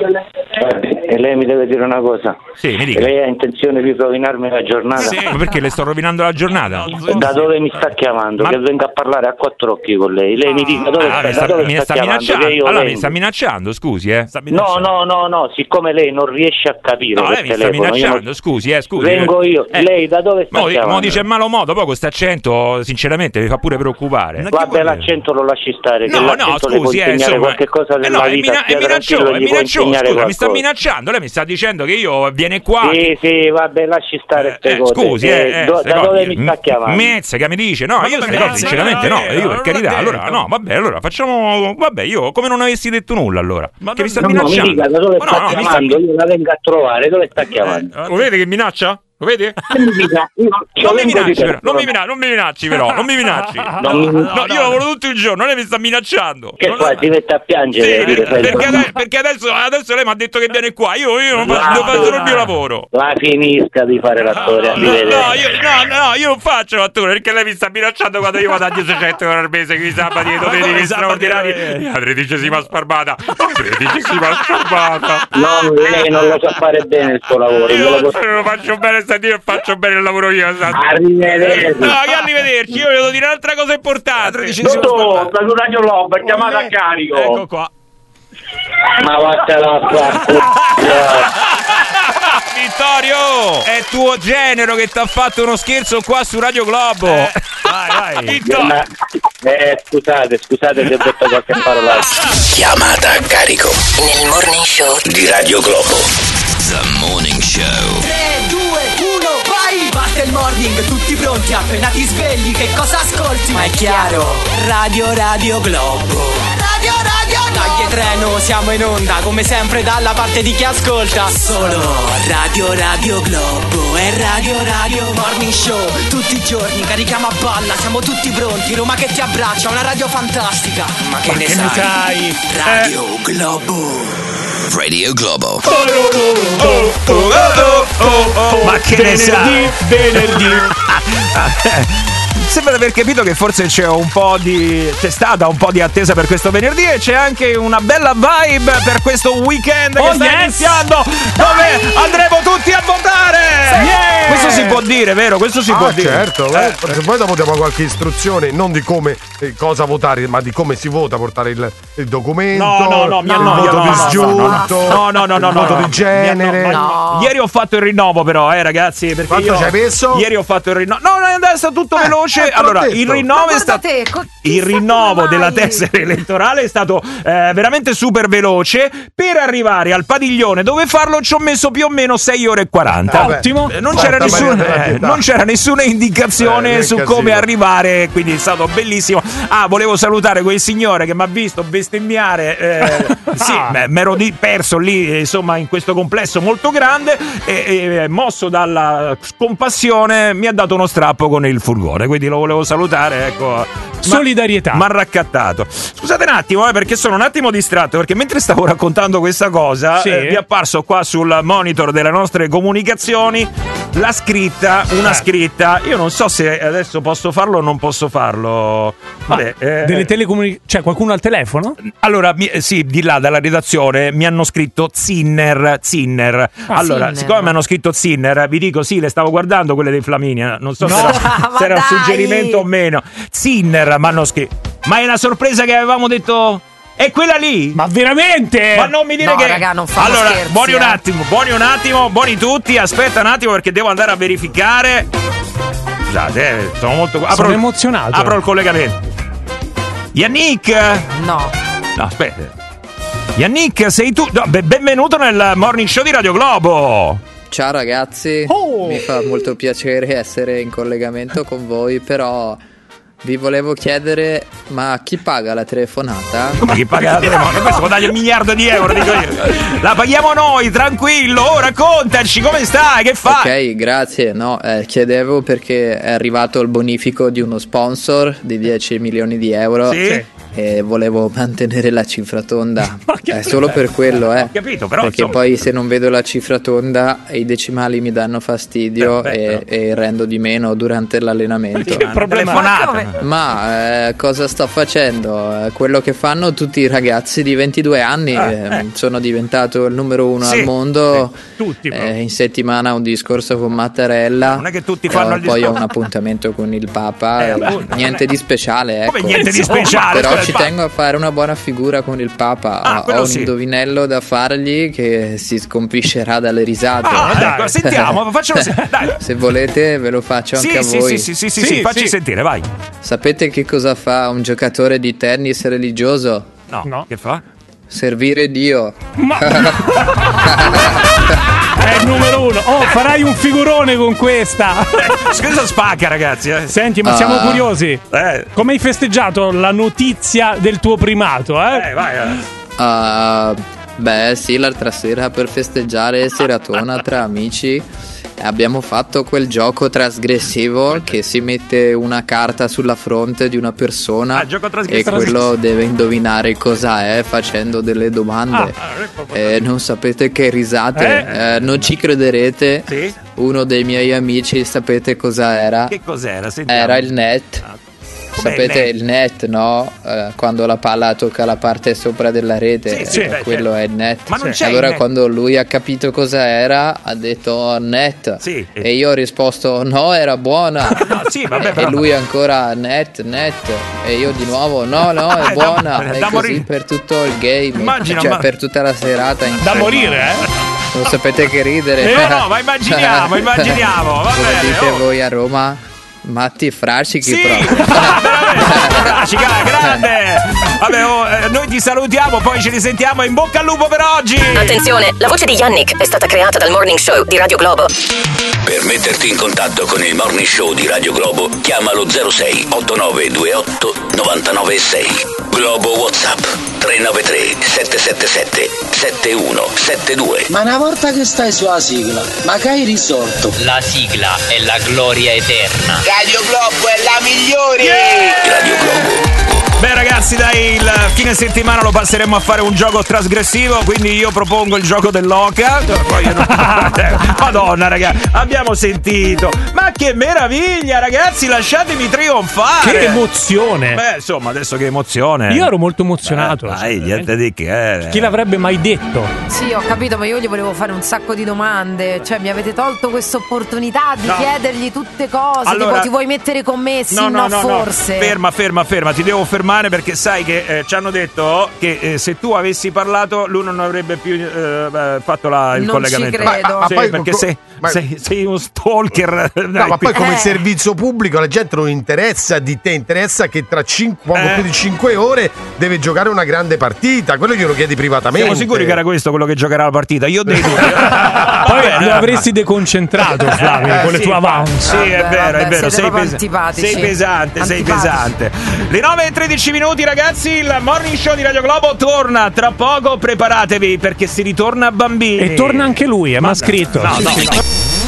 [SPEAKER 8] eh. E lei mi deve dire una cosa.
[SPEAKER 1] Sì, mi dica.
[SPEAKER 8] Lei ha intenzione di rovinarmi la giornata?
[SPEAKER 1] Sì. Ma perché le sto rovinando la giornata?
[SPEAKER 8] Da dove mi sta chiamando? Ma... Che venga a parlare a quattro occhi con lei. Lei mi dica dove
[SPEAKER 1] ah,
[SPEAKER 8] sta,
[SPEAKER 1] sta,
[SPEAKER 8] da dove
[SPEAKER 1] mi
[SPEAKER 8] sta,
[SPEAKER 1] sta
[SPEAKER 8] chiamando?
[SPEAKER 1] minacciando.
[SPEAKER 8] Io
[SPEAKER 1] allora
[SPEAKER 8] vengo.
[SPEAKER 1] mi sta minacciando, scusi, eh. Sta
[SPEAKER 8] minacciando. No, no, no, no, siccome lei non riesce a capire
[SPEAKER 1] no,
[SPEAKER 8] per
[SPEAKER 1] lei mi
[SPEAKER 8] telefono,
[SPEAKER 1] sta minacciando,
[SPEAKER 8] non...
[SPEAKER 1] scusi, eh, scusi.
[SPEAKER 8] Vengo io.
[SPEAKER 1] Eh.
[SPEAKER 8] Lei da dove sta
[SPEAKER 1] mo,
[SPEAKER 8] chiamando?
[SPEAKER 1] Mo dice in malo modo, poi questo accento, sinceramente, mi fa pure preoccupare.
[SPEAKER 8] Vabbè, l'accento lo lasci stare, che
[SPEAKER 1] no,
[SPEAKER 8] l'accento
[SPEAKER 1] no,
[SPEAKER 8] le può
[SPEAKER 1] scusi, eh,
[SPEAKER 8] insegnare
[SPEAKER 1] insomma,
[SPEAKER 8] qualche cosa
[SPEAKER 1] eh,
[SPEAKER 8] della
[SPEAKER 1] no,
[SPEAKER 8] vita.
[SPEAKER 1] È, mina- è minaccioso, è minaccioso, scusa, mi sta minacciando, lei mi sta dicendo che io viene qua.
[SPEAKER 8] Sì, sì, vabbè, lasci stare queste
[SPEAKER 1] eh,
[SPEAKER 8] cose.
[SPEAKER 1] Scusi, eh, eh,
[SPEAKER 8] do, da dove mi sta chiamando?
[SPEAKER 1] Mezza che mi dice, no,
[SPEAKER 8] ma
[SPEAKER 1] io
[SPEAKER 8] vabbè,
[SPEAKER 1] no, sinceramente no, io per carità, allora no, vabbè, allora facciamo, vabbè, io come non avessi detto nulla allora, ma che mi sta
[SPEAKER 8] no,
[SPEAKER 1] minacciando.
[SPEAKER 8] No, mi dica, da dove
[SPEAKER 1] ma
[SPEAKER 8] sta
[SPEAKER 1] no,
[SPEAKER 8] chiamando, io la vengo a trovare, dove sta chiamando?
[SPEAKER 1] Eh, lo vede che minaccia? Lo vedi?
[SPEAKER 8] Mi dica, io,
[SPEAKER 1] non, mi minacci, però, non, mi minacci, non mi minacci però, non mi minacci.
[SPEAKER 8] No, no, no,
[SPEAKER 1] no, io lavoro tutto il giorno, lei mi sta minacciando.
[SPEAKER 8] Che
[SPEAKER 1] non
[SPEAKER 8] fa, si mette a piangere?
[SPEAKER 1] Sì, dire, perché, adesso, perché adesso, adesso lei mi ha detto che viene qua, io, io non faccio, faccio solo il mio lavoro.
[SPEAKER 8] La finisca di fare l'attore,
[SPEAKER 1] no, no, io, no, no, io non faccio l'attore perché lei mi sta minacciando quando io vado a diecicento euro al mese, qui sabati e domenica straordinari. La tredicesima sparbata, tredicesima sparbata.
[SPEAKER 8] No, lei non lo sa fare bene il suo lavoro.
[SPEAKER 1] Io lo, lo faccio bene, sta Dio, e faccio bene il lavoro io.
[SPEAKER 8] Arrivederci.
[SPEAKER 1] No, che arrivederci, io devo dire un'altra cosa importante.
[SPEAKER 8] Dottor, da Radio Globo, è chiamata a carico.
[SPEAKER 1] Ecco qua.
[SPEAKER 8] Ma vattela qua.
[SPEAKER 1] Vittorio, è tuo genero che ti ha fatto uno scherzo qua su Radio Globo. Eh, vai, vai.
[SPEAKER 8] Vittorio. Eh, scusate, scusate se ho detto qualche parola.
[SPEAKER 12] Chiamata a carico
[SPEAKER 5] nel Morning Show
[SPEAKER 12] di Radio Globo. The Morning Show.
[SPEAKER 18] tre, due, uno, vai! Parte il morning, tutti pronti, appena ti svegli, che cosa ascolti? Ma è chiaro, Radio Radio Globo. Radio Radio Globo. Dai treno, siamo in onda, come sempre dalla parte di chi ascolta. Solo Radio Radio Globo e Radio Radio Morning Show. Tutti i giorni carichiamo a balla, siamo tutti pronti. Roma che ti abbraccia, una radio fantastica. Ma che, Ma ne, che sai? ne sai? Radio eh. Globo.
[SPEAKER 12] Radio Globo.
[SPEAKER 1] Oh, oh, oh, oh, oh, oh. Ma che ne sai?
[SPEAKER 2] Venerdì.
[SPEAKER 1] Sembra di aver capito che forse c'è un po' di c'è stata un po' di attesa per questo venerdì e c'è anche una bella vibe per questo weekend
[SPEAKER 2] oh,
[SPEAKER 1] che sta
[SPEAKER 2] yes.
[SPEAKER 1] iniziando, dove Dai. andremo tutti a votare. Yeah. Questo si può dire, vero? Questo si
[SPEAKER 4] ah,
[SPEAKER 1] può dire.
[SPEAKER 4] Certo, eh, perché poi dopo diamo qualche istruzione, non di come eh, cosa votare, ma di come si vota, portare il, il documento,
[SPEAKER 1] no, no, no,
[SPEAKER 4] il
[SPEAKER 1] no,
[SPEAKER 4] voto
[SPEAKER 1] no,
[SPEAKER 4] disgiunto,
[SPEAKER 1] no, no, no, no,
[SPEAKER 4] il
[SPEAKER 1] no,
[SPEAKER 4] voto
[SPEAKER 1] no,
[SPEAKER 4] di genere.
[SPEAKER 1] No. Ieri ho fatto il rinnovo però, eh ragazzi, perché
[SPEAKER 4] quanto
[SPEAKER 1] io
[SPEAKER 4] ci hai messo?
[SPEAKER 1] Ieri ho fatto il rinnovo. No, no, è andato tutto
[SPEAKER 4] eh,
[SPEAKER 1] veloce.
[SPEAKER 4] Eh,
[SPEAKER 1] allora,
[SPEAKER 4] detto.
[SPEAKER 1] il rinnovo è stato
[SPEAKER 3] te, co-
[SPEAKER 1] il rinnovo della tessera elettorale è stato eh, veramente super veloce. Per arrivare al padiglione dove farlo ci ho messo più o meno sei ore e quaranta.
[SPEAKER 2] Eh, Ottimo.
[SPEAKER 1] Non c'era, nessun, eh, non c'era nessuna indicazione eh, su come arrivare, quindi è stato bellissimo. Ah, volevo salutare quel signore che mi ha visto bestemmiare. Eh, sì, mi ero di, perso lì, insomma, in questo complesso molto grande e, e mosso dalla compassione mi ha dato uno strappo con il furgone, quindi lo volevo salutare, ecco.
[SPEAKER 2] Solidarietà.
[SPEAKER 1] Mi ha raccattato. Scusate un attimo, eh, perché sono un attimo distratto, perché mentre stavo raccontando questa cosa, sì. eh, vi è apparso qua sul monitor delle nostre comunicazioni l'ha scritta una
[SPEAKER 2] Eh.
[SPEAKER 1] scritta. Io non so se adesso posso farlo o non posso farlo. Vabbè, eh,
[SPEAKER 2] Delle telecomunicazioni, cioè qualcuno al telefono?
[SPEAKER 1] allora, mi- sì, di là dalla redazione mi hanno scritto Zinner. Zinner. allora,
[SPEAKER 3] Zinner.
[SPEAKER 1] siccome mi hanno scritto Zinner, vi dico sì, le stavo guardando quelle dei Flaminia. Non so
[SPEAKER 2] No.
[SPEAKER 1] se era,
[SPEAKER 3] Ma
[SPEAKER 1] se era un
[SPEAKER 3] dai!
[SPEAKER 1] suggerimento o meno. Zinner mi hanno scritto. Ma è la sorpresa che avevamo detto. È quella lì?
[SPEAKER 2] Ma veramente?
[SPEAKER 1] Ma non mi dire
[SPEAKER 3] No,
[SPEAKER 1] che.
[SPEAKER 3] raga, non famo
[SPEAKER 1] allora,
[SPEAKER 3] scherzi,
[SPEAKER 1] buoni un
[SPEAKER 3] eh.
[SPEAKER 1] attimo, buoni un attimo, buoni tutti. Aspetta un attimo perché devo andare a verificare. Scusate, eh, sono molto. Apro,
[SPEAKER 2] Sono emozionato.
[SPEAKER 1] Apro il collegamento. Yannick!
[SPEAKER 3] No.
[SPEAKER 1] No, aspetta. Yannick, sei tu? No, be- benvenuto nel morning show di Radio Globo.
[SPEAKER 15] Ciao ragazzi,
[SPEAKER 2] Oh!
[SPEAKER 15] mi fa molto piacere essere in collegamento con voi, però vi volevo chiedere, ma chi paga la telefonata?
[SPEAKER 1] Ma chi paga la telefonata? Questo può dargli un miliardo di euro, dico io. La paghiamo noi, tranquillo. Oh, raccontaci come stai, che fai?
[SPEAKER 15] Ok, grazie. No, eh, chiedevo perché è arrivato il bonifico di uno sponsor di dieci milioni di euro.
[SPEAKER 1] Sì.
[SPEAKER 15] E volevo mantenere la cifra tonda.
[SPEAKER 1] Ma che
[SPEAKER 15] È solo per quello, eh.
[SPEAKER 1] Ho capito, però
[SPEAKER 15] Perché
[SPEAKER 1] insomma.
[SPEAKER 15] poi se non vedo la cifra tonda i decimali mi danno fastidio
[SPEAKER 1] Beh, beh,
[SPEAKER 15] e, e rendo di meno durante l'allenamento.
[SPEAKER 1] Che
[SPEAKER 2] problema?
[SPEAKER 15] Ma eh, cosa sto facendo? Eh, quello che fanno tutti i ragazzi di ventidue anni.
[SPEAKER 1] Ah,
[SPEAKER 15] eh,
[SPEAKER 1] ecco.
[SPEAKER 15] Sono diventato il numero uno
[SPEAKER 1] Sì,
[SPEAKER 15] al mondo.
[SPEAKER 1] sì, tutti, però.
[SPEAKER 15] Eh, in settimana un discorso con Mattarella.
[SPEAKER 1] Non è che tutti
[SPEAKER 15] Eh,
[SPEAKER 1] fanno il
[SPEAKER 15] Poi ho
[SPEAKER 1] discorso.
[SPEAKER 15] un appuntamento con il Papa.
[SPEAKER 1] Eh,
[SPEAKER 15] eh,
[SPEAKER 1] appunto,
[SPEAKER 15] niente di speciale, ecco.
[SPEAKER 1] Come niente di
[SPEAKER 15] Insomma,
[SPEAKER 1] speciale?
[SPEAKER 15] Però
[SPEAKER 1] Scusa,
[SPEAKER 15] ci
[SPEAKER 1] il Papa.
[SPEAKER 15] tengo a fare una buona figura con il Papa.
[SPEAKER 1] Ah,
[SPEAKER 15] Ho-
[SPEAKER 1] quello
[SPEAKER 15] ho un
[SPEAKER 1] sì.
[SPEAKER 15] indovinello da fargli che si scompiscerà dalle risate.
[SPEAKER 1] Ah,
[SPEAKER 2] dai.
[SPEAKER 1] ecco, sentiamo, facciamo se- dai.
[SPEAKER 15] Se volete ve lo faccio
[SPEAKER 1] Sì,
[SPEAKER 15] anche a
[SPEAKER 1] sì,
[SPEAKER 15] voi.
[SPEAKER 1] sì, sì, sì, sì,
[SPEAKER 2] Sì,
[SPEAKER 1] sì, facci
[SPEAKER 2] sì.
[SPEAKER 1] sentire, vai.
[SPEAKER 15] Sapete che cosa fa un giocatore di tennis religioso?
[SPEAKER 1] No,
[SPEAKER 2] No.
[SPEAKER 1] che fa?
[SPEAKER 15] Servire Dio.
[SPEAKER 2] Ma è il numero uno. Oh, farai un figurone con questa.
[SPEAKER 1] Scusa, spacca, ragazzi. Eh.
[SPEAKER 2] Senti, ma siamo
[SPEAKER 15] Ah.
[SPEAKER 2] curiosi.
[SPEAKER 1] Eh,
[SPEAKER 2] Come hai festeggiato la notizia del tuo primato, eh?
[SPEAKER 1] eh, vai. eh.
[SPEAKER 15] Ah, beh, sì, l'altra sera per festeggiare seratona tra amici abbiamo fatto quel gioco trasgressivo che si mette una carta sulla fronte di una persona
[SPEAKER 1] Ah, gioco
[SPEAKER 15] e
[SPEAKER 1] trasgressivo.
[SPEAKER 15] quello deve indovinare cosa è facendo delle domande.
[SPEAKER 1] Ah, non è proprio-
[SPEAKER 15] Eh, non sapete che risate,
[SPEAKER 1] Eh?
[SPEAKER 15] eh, non ci crederete.
[SPEAKER 1] Sì?
[SPEAKER 15] Uno dei miei amici, sapete cosa era?
[SPEAKER 1] Che cos'era? Sentiamo.
[SPEAKER 15] Era il net.
[SPEAKER 1] Ah, com'è
[SPEAKER 15] Sapete
[SPEAKER 1] il
[SPEAKER 15] il net, no? Eh, quando la palla tocca la parte sopra della rete,
[SPEAKER 1] Sì, sì,
[SPEAKER 15] eh,
[SPEAKER 1] beh,
[SPEAKER 15] quello
[SPEAKER 1] certo.
[SPEAKER 15] è il net.
[SPEAKER 1] Ma non
[SPEAKER 15] Sì.
[SPEAKER 1] c'è il
[SPEAKER 15] Allora
[SPEAKER 1] net.
[SPEAKER 15] quando lui ha capito cosa era, ha detto "Oh, net".
[SPEAKER 1] Sì.
[SPEAKER 15] E io ho risposto no, era buona.
[SPEAKER 1] No, sì, vabbè,
[SPEAKER 15] e
[SPEAKER 1] però-
[SPEAKER 15] lui ancora net, net. E io di nuovo no, no,
[SPEAKER 1] Eh,
[SPEAKER 15] è
[SPEAKER 1] da-
[SPEAKER 15] buona.
[SPEAKER 1] da
[SPEAKER 15] e così
[SPEAKER 1] morire.
[SPEAKER 15] per tutto il game.
[SPEAKER 1] Immagina,
[SPEAKER 15] cioè
[SPEAKER 1] ma-
[SPEAKER 15] per tutta la serata
[SPEAKER 2] Da
[SPEAKER 15] insomma.
[SPEAKER 2] morire, eh?
[SPEAKER 15] Non sapete che ridere.
[SPEAKER 1] Eh, no, ma immaginiamo, immaginiamo, va
[SPEAKER 15] Come
[SPEAKER 1] bene,
[SPEAKER 15] dite
[SPEAKER 1] oh.
[SPEAKER 15] voi a Roma? Matti frascichi
[SPEAKER 1] Sì,
[SPEAKER 15] proprio.
[SPEAKER 1] Fracica, grande. Vabbè, oh, eh, noi ti salutiamo, poi ci risentiamo. In bocca al lupo per oggi.
[SPEAKER 5] Attenzione, la voce di Yannick è stata creata dal Morning Show di Radio Globo.
[SPEAKER 12] Per metterti in contatto con il Morning Show di Radio Globo, chiamalo zero sei otto nove due otto nove nove sei. Globo WhatsApp tre nove tre sette sette sette sette uno sette due.
[SPEAKER 24] Ma una volta che stai sulla sigla, ma che hai risolto?
[SPEAKER 17] La sigla è la gloria eterna.
[SPEAKER 16] Radio Globo è la migliore!
[SPEAKER 12] Radio Globo.
[SPEAKER 1] Beh ragazzi, dai, il fine settimana lo passeremo a fare un gioco trasgressivo, quindi io propongo il gioco dell'oca. Poi io non- Madonna ragazzi, abbiamo sentito. Ma che meraviglia ragazzi, lasciatemi trionfare.
[SPEAKER 2] Che emozione.
[SPEAKER 1] Beh insomma, adesso che emozione.
[SPEAKER 2] Io ero molto emozionato.
[SPEAKER 1] Eh, dai, niente di che. eh.
[SPEAKER 2] Chi l'avrebbe mai detto?
[SPEAKER 3] Sì, ho capito, ma io gli volevo fare un sacco di domande. Cioè, mi avete tolto questa opportunità di
[SPEAKER 1] No.
[SPEAKER 3] chiedergli tutte cose.
[SPEAKER 1] Allora-
[SPEAKER 3] Tipo, ti vuoi mettere con me? Sì,
[SPEAKER 1] No,
[SPEAKER 3] no,
[SPEAKER 1] no, no, no.
[SPEAKER 3] forse.
[SPEAKER 1] Ferma, ferma, ferma. Ti devo fermare perché sai che eh, ci hanno detto che eh, se tu avessi parlato lui non avrebbe più eh, beh, fatto la, il
[SPEAKER 3] Non
[SPEAKER 1] collegamento.
[SPEAKER 3] ci credo.
[SPEAKER 4] Ma- ma
[SPEAKER 1] Sì,
[SPEAKER 4] poi-
[SPEAKER 1] perché
[SPEAKER 4] co-
[SPEAKER 1] sei,
[SPEAKER 4] ma-
[SPEAKER 1] sei, sei uno stalker.
[SPEAKER 4] No, ma poi come
[SPEAKER 3] Eh.
[SPEAKER 4] servizio pubblico la gente non interessa di te, interessa che tra cinque, poco
[SPEAKER 1] Eh.
[SPEAKER 4] più di cinque ore deve giocare una grande partita. Quello glielo chiedi privatamente.
[SPEAKER 1] Siamo sicuri che era questo quello che giocherà la partita? Io ho dei dubbi.
[SPEAKER 2] Poi lo avresti deconcentrato, Flavio, con le
[SPEAKER 1] sì,
[SPEAKER 2] tue avance.
[SPEAKER 1] Sì, è
[SPEAKER 3] Vabbè,
[SPEAKER 1] vero,
[SPEAKER 3] vabbè,
[SPEAKER 1] è vero.
[SPEAKER 3] siete
[SPEAKER 1] Sei,
[SPEAKER 3] proprio
[SPEAKER 1] pesa-
[SPEAKER 3] antipatici.
[SPEAKER 1] sei pesante, sei
[SPEAKER 3] Antipatici.
[SPEAKER 1] pesante. Le nove e tredici minuti, ragazzi. Il morning show di Radio Globo torna tra poco. Preparatevi perché si ritorna a bambini.
[SPEAKER 2] E torna anche lui, eh, mi ha scritto.
[SPEAKER 1] No, no, no.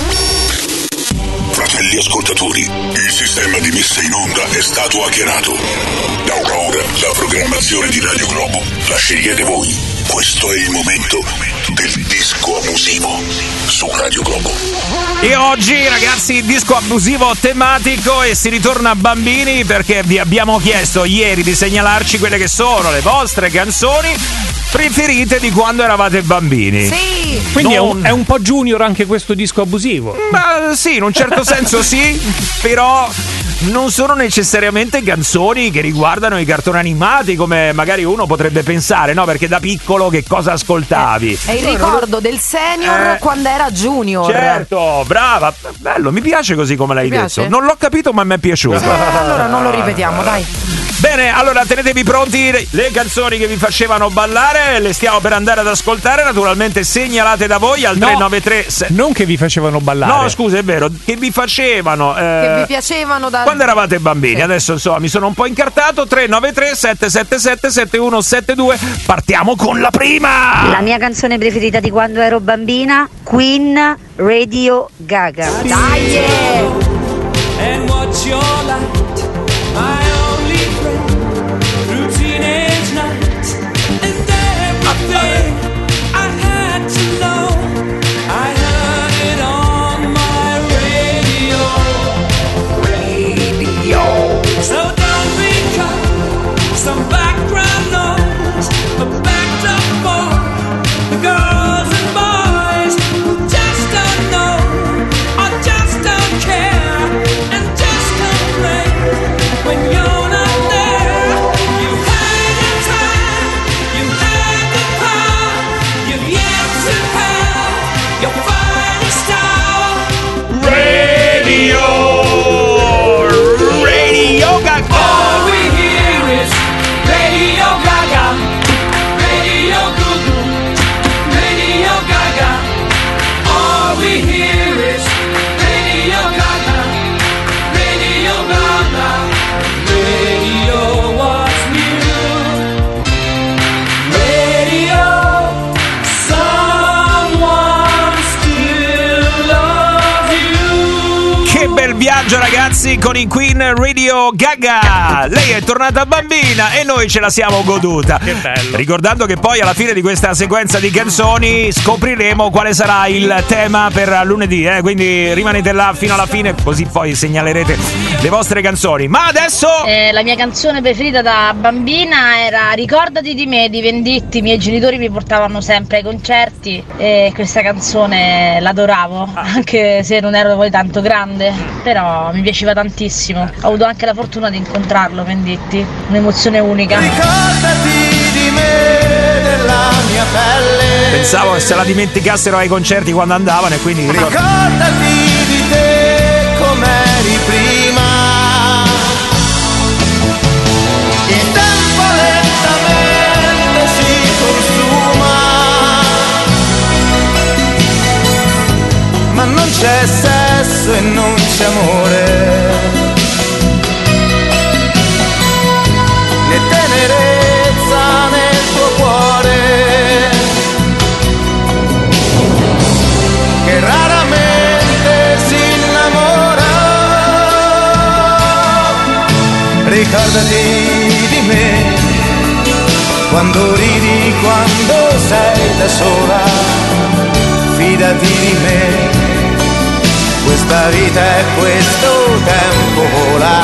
[SPEAKER 12] Fratelli ascoltatori, il sistema di messa in onda è stato hackerato. Da ora la programmazione di Radio Globo la scegliete voi. Questo è il momento del disco abusivo su Radio Globo.
[SPEAKER 1] E oggi, ragazzi, disco abusivo tematico e si ritorna a bambini perché vi abbiamo chiesto ieri di segnalarci quelle che sono le vostre canzoni preferite di quando eravate bambini.
[SPEAKER 3] Sì.
[SPEAKER 2] Quindi
[SPEAKER 1] Non-
[SPEAKER 2] è, un, è un po' junior anche questo disco abusivo.
[SPEAKER 1] Ma sì, in un certo senso sì, però non sono necessariamente canzoni che riguardano i cartoni animati come magari uno potrebbe pensare, no? Perché da piccolo che cosa ascoltavi?
[SPEAKER 3] È il ricordo del senior
[SPEAKER 1] Eh.
[SPEAKER 3] quando era junior.
[SPEAKER 1] Certo, brava, bello, mi piace così come l'hai
[SPEAKER 3] Ti piace?
[SPEAKER 1] detto. Non l'ho capito, ma mi è piaciuto.
[SPEAKER 3] Eh, allora non lo ripetiamo, dai.
[SPEAKER 1] Bene, allora tenetevi pronti le canzoni che vi facevano ballare, le stiamo per andare ad ascoltare, naturalmente segnalate da voi al
[SPEAKER 2] No,
[SPEAKER 1] tre nove tre.
[SPEAKER 2] Non che vi facevano ballare.
[SPEAKER 1] No, scusa, è vero, che vi facevano eh,
[SPEAKER 3] Che vi piacevano da.
[SPEAKER 1] quando eravate bambini.
[SPEAKER 3] Sì.
[SPEAKER 1] Adesso insomma mi sono un po' incartato. Tre nove tre sette sette sette sette uno sette due. Partiamo con la prima.
[SPEAKER 19] La mia canzone preferita di quando ero bambina, Queen, Radio Gaga.
[SPEAKER 3] Dai!
[SPEAKER 18] And what's your light? My only friend through teenage nights and everything I had to know. I heard it on my radio. Radio. So don't become some background noise, but backed up for the girls and boys who just don't know or just don't care and just complain when you're not there. You had your time, you had the power, you've yet to have your finest hour.
[SPEAKER 1] Radio Radio Gaga.
[SPEAKER 18] All we hear is Radio Gaga, Radio Goo Goo, Radio Gaga. All we hear is Radio Gaga, Radio Gaga. Radio, what's new? Radio, someone still loves you.
[SPEAKER 1] Che bel viaggio, ragazzi, con i Queen Radio Gaga. Lei è tornata bambina e noi ce la siamo goduta.
[SPEAKER 2] Che bello.
[SPEAKER 1] Ricordando che poi alla fine di questa sequenza di canzoni scopriremo quale sarà il tema per lunedì, eh? Quindi rimanete là fino alla fine, così poi segnalerete le vostre canzoni. Ma adesso
[SPEAKER 19] Eh, la mia canzone preferita da bambina era Ricordati di me di Venditti. I miei genitori mi portavano sempre ai concerti e questa canzone l'adoravo, anche se non ero poi tanto grande, però mi piaceva tantissimo. Ho avuto anche la fortuna di incontrarlo, Venditti, un'emozione unica.
[SPEAKER 18] Ricordati di me, della mia pelle.
[SPEAKER 1] pensavo che se la dimenticassero ai concerti quando andavano e quindi ricordo.
[SPEAKER 18] Ricordati di te com'eri prima. Il tempo lentamente si consuma, ma non c'è sesso e non c'è amore, né tenerezza nel tuo cuore, che raramente si innamora. Ricordati di me, quando ridi, quando sei da sola, fidati di me, questa vita è questo tempo vola.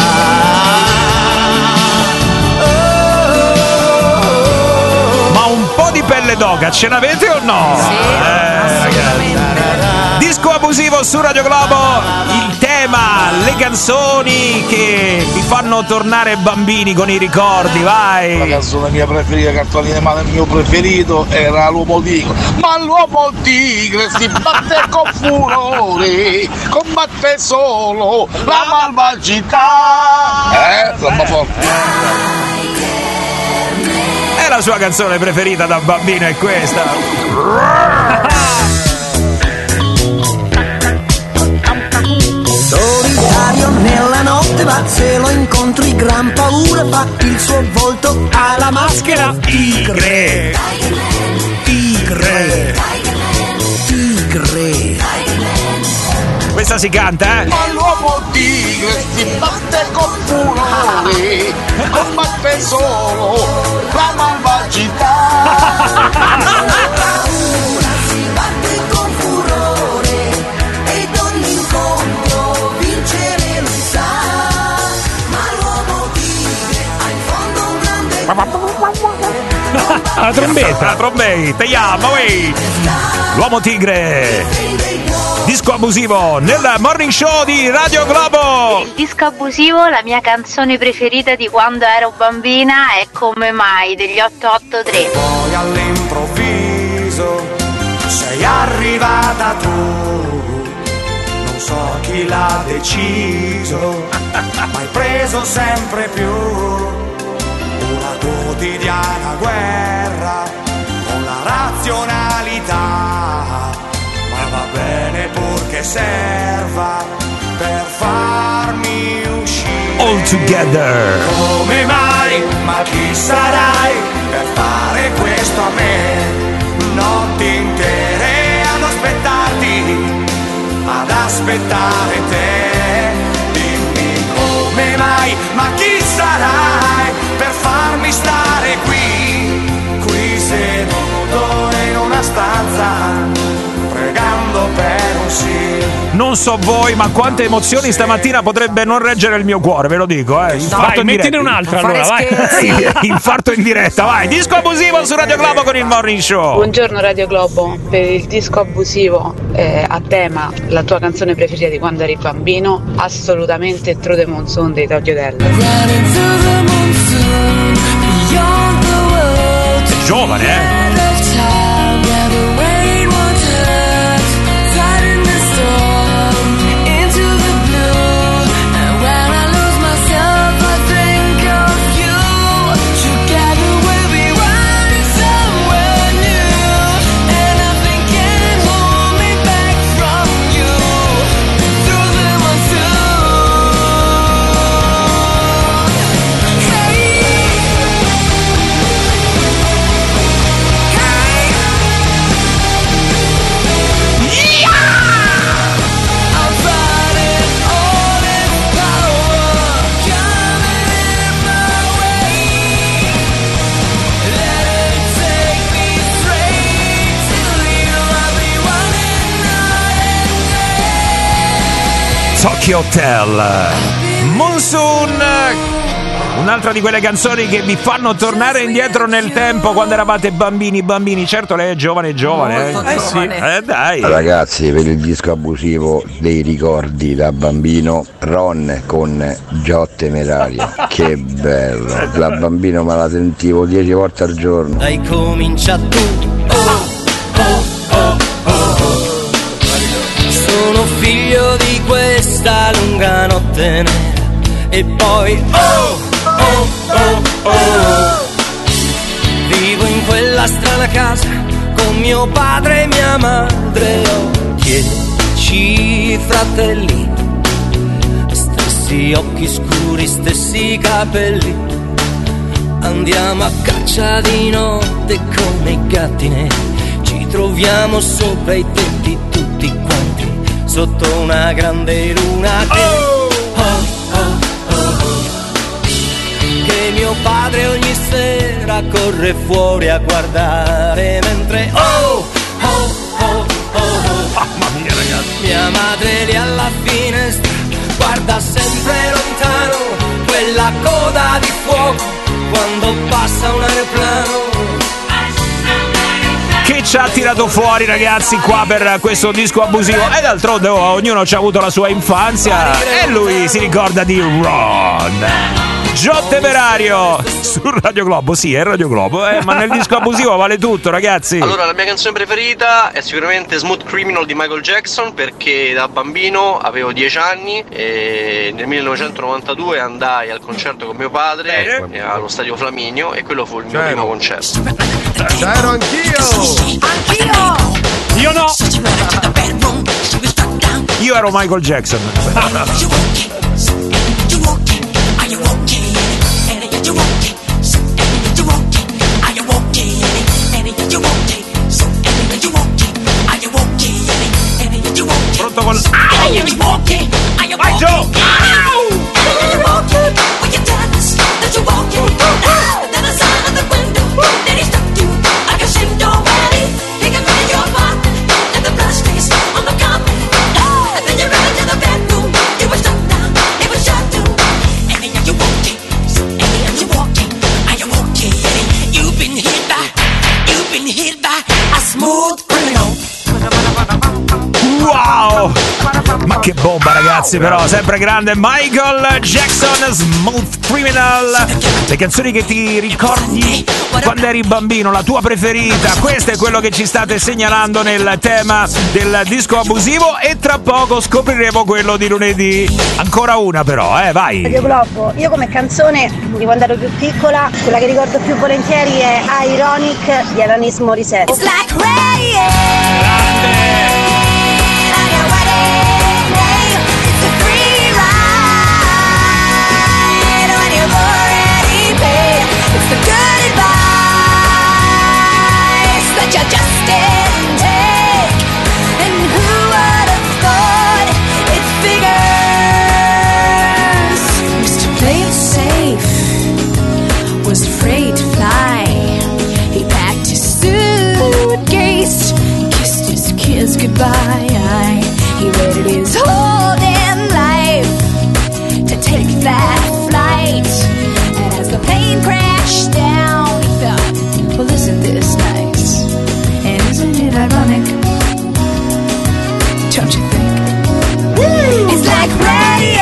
[SPEAKER 1] Ma un po' di pelle d'oca ce l'avete o no?
[SPEAKER 3] Sì,
[SPEAKER 1] eh,
[SPEAKER 3] assolutamente.
[SPEAKER 1] Disco abusivo su Radio Globo, il tema, le canzoni che vi fanno tornare bambini con i ricordi, vai!
[SPEAKER 20] La canzone mia preferita, cartone animato mio preferito era l'uomo tigre. Ma l'uomo tigre si batte con furore, combatte solo la malvagità. Eh, troppo forte.
[SPEAKER 1] E la sua canzone preferita da bambino è questa.
[SPEAKER 18] Solitario nella notte va, se lo incontri gran paura fa, il suo volto ha la maschera tigre. Tigre. Tigre.
[SPEAKER 1] Questa si canta, eh?
[SPEAKER 20] Ma l'uomo tigre si batte con furore, combatte solo la malvagità.
[SPEAKER 2] La trombetta.
[SPEAKER 1] La trombetta, te llama, wey. L'uomo tigre. Disco abusivo nel morning show di Radio Globo.
[SPEAKER 11] Il disco abusivo, la mia canzone preferita di quando ero bambina è Come mai degli otto otto tre.
[SPEAKER 18] Poi all'improvviso sei arrivata tu, non so chi l'ha deciso, ma hai preso sempre più una quotidiana guerra con la razionalità. Ma va bene purché serva per farmi uscire.
[SPEAKER 1] All together.
[SPEAKER 18] Come mai, ma chi sarai per fare questo a me? Notti intere ad aspettarti, ad aspettare te. Dimmi come mai, ma chi sarai per farmi stare qui, qui seduto in una stanza pregando per un sì.
[SPEAKER 1] Non so voi, ma quante emozioni stamattina potrebbe non reggere il mio cuore, ve lo dico, eh.
[SPEAKER 2] Vai, mettine un'altra allora, vai.
[SPEAKER 1] Infarto in diretta, vai. Disco abusivo su Radio Globo con il Morning Show.
[SPEAKER 14] Buongiorno Radio Globo, per il disco abusivo eh, a tema, la tua canzone preferita di quando eri bambino, assolutamente Through the Monsoon dei Tokyo Hotel.
[SPEAKER 1] Giovane, eh? Tokyo Hotel, Monsoon, un'altra di quelle canzoni che vi fanno tornare indietro nel tempo quando eravate bambini bambini. Certo, lei è giovane giovane, eh, eh sì, eh dai.
[SPEAKER 21] Ragazzi, per il disco abusivo dei ricordi da bambino, Ron con Giotte Merario, che bello, da bambino me la sentivo dieci volte al giorno.
[SPEAKER 18] Dai, comincia tu. Oh, oh, oh, oh. Sono figlio di questa lunga notte nera e poi oh, oh, oh, oh. Vivo in quella strana casa con mio padre e mia madre. Ho dieci fratelli, stessi occhi scuri, stessi capelli. Andiamo a caccia di notte come i gatti neri, ci troviamo sopra i tetti tutti quanti sotto una grande luna che, oh, oh, oh, oh, che mio padre ogni sera corre fuori a guardare mentre oh, oh, oh, oh,
[SPEAKER 1] mamma mia ragazzi,
[SPEAKER 18] mia madre lì alla finestra guarda sempre lontano quella coda di fuoco quando passa un aeroplano.
[SPEAKER 1] Che ci ha tirato fuori, ragazzi, qua per questo disco abusivo. E d'altronde oh, ognuno ci ha avuto la sua infanzia e lui si ricorda di Ron. Giotte Merario su Radio Globo, sì, è Radio Globo, eh, ma nel disco abusivo vale tutto, ragazzi.
[SPEAKER 22] Allora, la mia canzone preferita è sicuramente Smooth Criminal di Michael Jackson, perché da bambino avevo dieci anni e nel millenovecentonovantadue andai al concerto con mio padre eh, allo Stadio Flaminio e quello fu il mio
[SPEAKER 4] C'ero.
[SPEAKER 22] primo concerto.
[SPEAKER 4] C'ero anch'io!
[SPEAKER 3] Anch'io!
[SPEAKER 1] Io no! Io ero Michael Jackson. Pronto con... Vai Gio! bomba, ragazzi, però sempre grande Michael Jackson, Smooth Criminal. Le canzoni che ti ricordi quando eri bambino, la tua preferita. Questo è quello che ci state segnalando nel tema del disco abusivo, e tra poco scopriremo quello di lunedì. Ancora una però, eh, vai.
[SPEAKER 7] Radio Globo, io come canzone di quando ero più piccola, quella che ricordo più volentieri è Ironic di Alanis Morissette. It's like
[SPEAKER 18] goodbye. He waited his whole damn life to take that flight, and as the plane crashed down, he thought, well, isn't this nice? And isn't it ironic? Don't you think? Woo! It's like radio.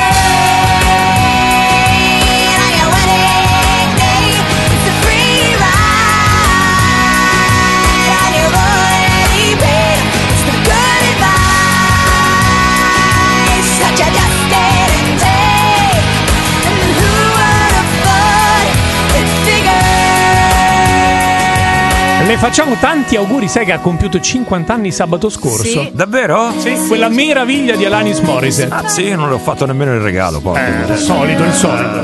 [SPEAKER 2] Le facciamo tanti auguri, sai che ha compiuto cinquanta anni sabato scorso.
[SPEAKER 1] Sì. Davvero?
[SPEAKER 2] Sì, quella meraviglia di Alanis Morissette.
[SPEAKER 1] Ah, sì, non le ho fatto nemmeno il regalo poi.
[SPEAKER 2] Eh, il solito, il solito.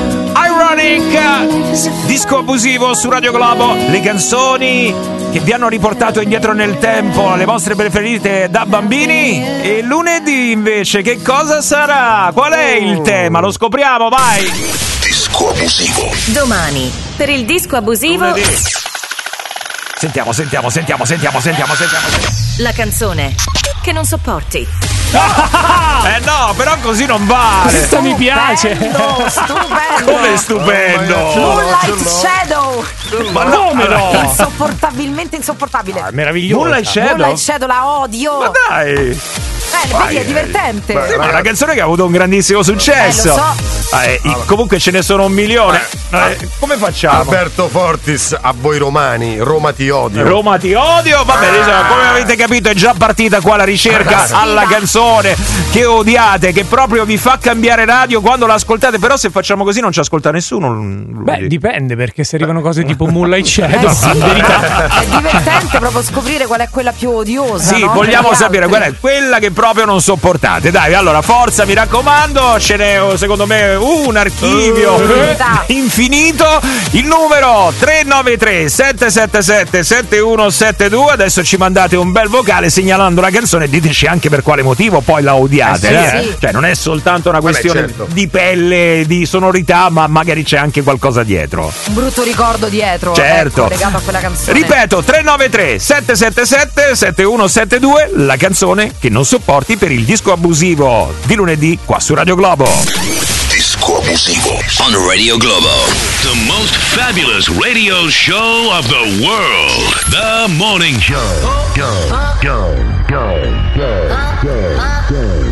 [SPEAKER 1] Ironic, disco abusivo su Radio Globo. Le canzoni che vi hanno riportato indietro nel tempo, le vostre preferite da bambini. E lunedì invece che cosa sarà? Qual è il tema? Lo scopriamo, vai!
[SPEAKER 12] Disco abusivo.
[SPEAKER 5] Domani, per il disco abusivo...
[SPEAKER 1] Lunedì. Sentiamo, sentiamo, sentiamo, sentiamo, sentiamo, sentiamo.
[SPEAKER 5] La canzone che non sopporti.
[SPEAKER 1] Eh no, però così non vale.
[SPEAKER 2] Questa mi piace.
[SPEAKER 3] Stupendo.
[SPEAKER 1] Come stupendo?
[SPEAKER 3] Moonlight Shadow.
[SPEAKER 1] Ma no, come no?
[SPEAKER 3] Insopportabilmente insopportabile.
[SPEAKER 2] Ah, meraviglioso.
[SPEAKER 1] Moonlight Shadow?
[SPEAKER 3] Moonlight Shadow la odio.
[SPEAKER 1] Ma dai.
[SPEAKER 3] Eh, vedi, è divertente.
[SPEAKER 1] Beh, sì, ma è una canzone che ha avuto un grandissimo successo.
[SPEAKER 3] Eh, lo so.
[SPEAKER 1] Eh, i- comunque ce ne sono un milione. Eh, come facciamo?
[SPEAKER 4] Alberto Fortis, a voi romani, Roma ti odio.
[SPEAKER 1] Roma ti odio, vabbè, come avete capito è già partita qua la ricerca alla canzone che odiate, che proprio vi fa cambiare radio quando l'ascoltate, però se facciamo così non ci ascolta nessuno.
[SPEAKER 2] Beh, dipende, perché se arrivano cose tipo Moonlight Shadow,
[SPEAKER 3] Eh sì.
[SPEAKER 2] in verità.
[SPEAKER 3] È divertente proprio scoprire qual è quella più odiosa.
[SPEAKER 1] Sì,
[SPEAKER 3] no?
[SPEAKER 1] vogliamo
[SPEAKER 3] Per gli
[SPEAKER 1] sapere
[SPEAKER 3] altri.
[SPEAKER 1] qual è quella che proprio non sopportate. Dai, allora, forza, mi raccomando, ce n'è secondo me un archivio
[SPEAKER 3] Uh.
[SPEAKER 1] infinito. Il numero tre nove tre sette sette sette sette uno sette due. Adesso ci mandate un bel vocale segnalando la canzone e diteci anche per quale motivo poi la odiate.
[SPEAKER 4] Eh sì,
[SPEAKER 1] eh?
[SPEAKER 3] sì.
[SPEAKER 1] Cioè, non è soltanto una
[SPEAKER 4] Vabbè,
[SPEAKER 1] questione
[SPEAKER 4] certo.
[SPEAKER 1] di pelle, di sonorità, ma magari c'è anche qualcosa dietro.
[SPEAKER 3] Un brutto ricordo dietro.
[SPEAKER 1] Certo.
[SPEAKER 3] Ecco, legato a quella canzone.
[SPEAKER 1] Ripeto, tre nove tre sette sette sette sette uno sette due, la canzone che non sopporti per il disco abusivo di lunedì qua su Radio Globo.
[SPEAKER 12] Disco abusivo on Radio Globo.
[SPEAKER 9] The most fabulous radio show of the world. The Morning Show. Go, go, go, go, go, go,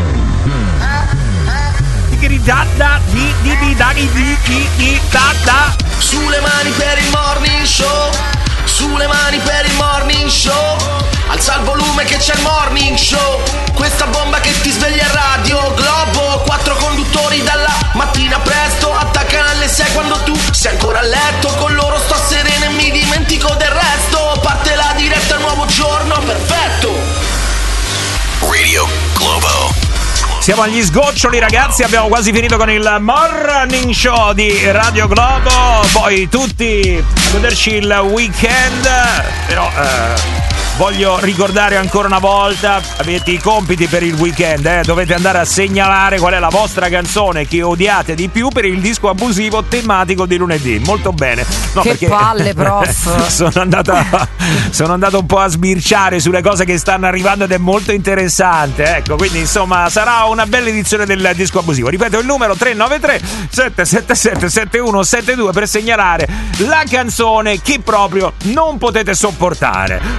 [SPEAKER 18] Sulle mani per il morning show. Sulle mani per il morning show. Alza il volume che c'è il morning show. Questa bomba che ti sveglia a Radio Globo. Quattro conduttori dalla mattina presto. Attaccano alle sei quando tu sei ancora a letto. Con loro sto sereno e mi dimentico del resto. Parte la diretta, nuovo giorno perfetto.
[SPEAKER 12] Radio Globo.
[SPEAKER 1] Siamo agli sgoccioli, ragazzi, abbiamo quasi finito con il morning show di Radio Globo. Poi tutti a goderci il weekend. Però eh, voglio ricordare ancora una volta, avete i compiti per il weekend, eh? Dovete andare a segnalare qual è la vostra canzone che odiate di più per il disco abusivo tematico di lunedì. Molto bene. No,
[SPEAKER 3] Che
[SPEAKER 1] perché
[SPEAKER 3] palle, prof.
[SPEAKER 1] sono andato a, sono andato un po' a sbirciare sulle cose che stanno arrivando ed è molto interessante. Ecco, quindi insomma sarà una bella edizione del disco abusivo. Ripeto il numero tre nove tre sette sette sette sette uno sette due per segnalare la canzone che proprio non potete sopportare. O eh,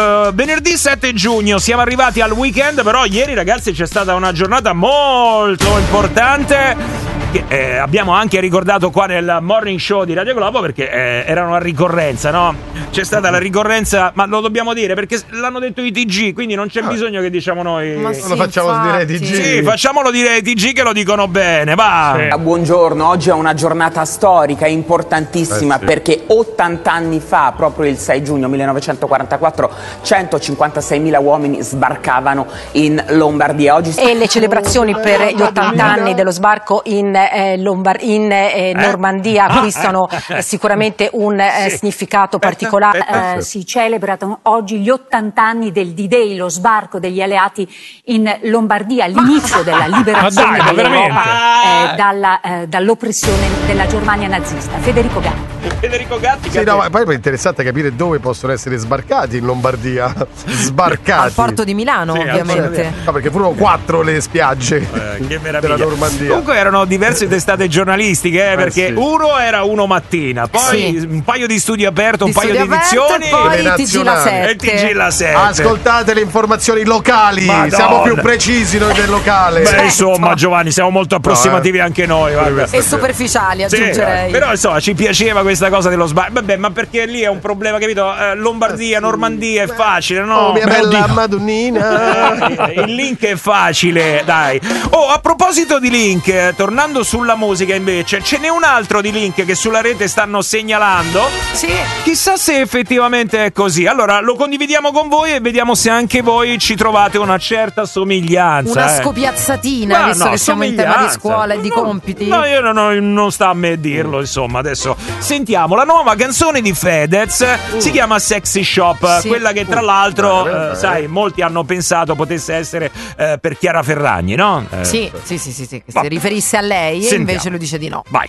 [SPEAKER 1] uh, venerdì sette giugno, siamo arrivati al weekend, però ieri ragazzi c'è stata una giornata molto importante. Che, eh, abbiamo anche ricordato qua nel morning show di Radio Globo perché eh, erano a ricorrenza, no? C'è stata la ricorrenza, ma lo dobbiamo dire perché l'hanno detto i T G, quindi non c'è bisogno che diciamo noi.
[SPEAKER 4] Ma sì, lo facciamo infatti. dire ai T G.
[SPEAKER 1] Sì, facciamolo dire ai T G che lo dicono bene, va.
[SPEAKER 6] Sì. Buongiorno, oggi è una giornata storica importantissima eh sì. perché ottanta anni fa, proprio il sei giugno millenovecentoquarantaquattro, centocinquantaseimila uomini sbarcavano in Lombardia. Oggi
[SPEAKER 10] e le celebrazioni per gli ottanta anni dello sbarco in Eh, Lombar- in eh, Normandia acquistano eh, sicuramente un eh, sì. significato particolare.
[SPEAKER 13] Eh, si celebrano oggi gli ottanta anni del D-Day, lo sbarco degli alleati in Lombardia, l'inizio della liberazione
[SPEAKER 2] dai,
[SPEAKER 13] dell'Europa eh, dalla, eh, dall'oppressione della Germania nazista. Federico Gatti.
[SPEAKER 1] Federico Gatti.
[SPEAKER 4] Sì, no, ma poi è interessante capire dove possono essere sbarcati in Lombardia. Sbarcati.
[SPEAKER 3] Al porto di Milano, sì, ovviamente.
[SPEAKER 4] No, perché furono quattro le spiagge
[SPEAKER 1] eh, che meraviglia.
[SPEAKER 4] della Normandia.
[SPEAKER 1] Comunque erano diverse testate giornalistiche, eh,
[SPEAKER 4] eh,
[SPEAKER 1] perché
[SPEAKER 4] sì.
[SPEAKER 1] uno era Uno Mattina, poi sì. un paio di studi aperto, un
[SPEAKER 3] di
[SPEAKER 1] paio di edizioni
[SPEAKER 3] e poi il T G la sette.
[SPEAKER 1] E il T G la sette.
[SPEAKER 4] Ascoltate le informazioni locali,
[SPEAKER 1] Madonna.
[SPEAKER 4] Siamo più precisi noi del locale.
[SPEAKER 1] Beh,
[SPEAKER 3] certo.
[SPEAKER 1] insomma, Giovanni, siamo molto approssimativi no, eh. anche noi. Guarda.
[SPEAKER 3] E superficiali, aggiungerei.
[SPEAKER 1] Sì, però insomma, ci piaceva questa cosa dello sbarco. Vabbè, ma perché lì è un problema, capito? Eh, Lombardia, Normandia è facile, no?
[SPEAKER 4] Oh, mia bella Oddio. Madonnina.
[SPEAKER 1] Il link è facile, dai. Oh, a proposito di link, tornando sulla musica invece, ce n'è un altro di link che sulla rete stanno segnalando.
[SPEAKER 3] Sì.
[SPEAKER 1] Chissà se effettivamente è così. Allora, lo condividiamo con voi e vediamo se anche voi ci trovate una certa somiglianza.
[SPEAKER 3] Una
[SPEAKER 1] eh.
[SPEAKER 3] scopiazzatina,
[SPEAKER 1] Ma
[SPEAKER 3] visto
[SPEAKER 1] no,
[SPEAKER 3] che siamo in tema di scuola e di
[SPEAKER 1] no,
[SPEAKER 3] compiti.
[SPEAKER 1] No, io non, ho, non sta a me dirlo, insomma. Adesso sentiamo la nuova canzone di Fedez, uh. si chiama Sexy Shop,
[SPEAKER 3] sì.
[SPEAKER 1] quella che tra l'altro, uh, eh, sai, molti hanno pensato potesse essere eh, per Chiara Ferragni, no? Eh,
[SPEAKER 3] sì, sì, sì, sì, sì, che si riferisse a lei
[SPEAKER 1] Sentiamo.
[SPEAKER 3] E invece lui dice di no.
[SPEAKER 1] Vai.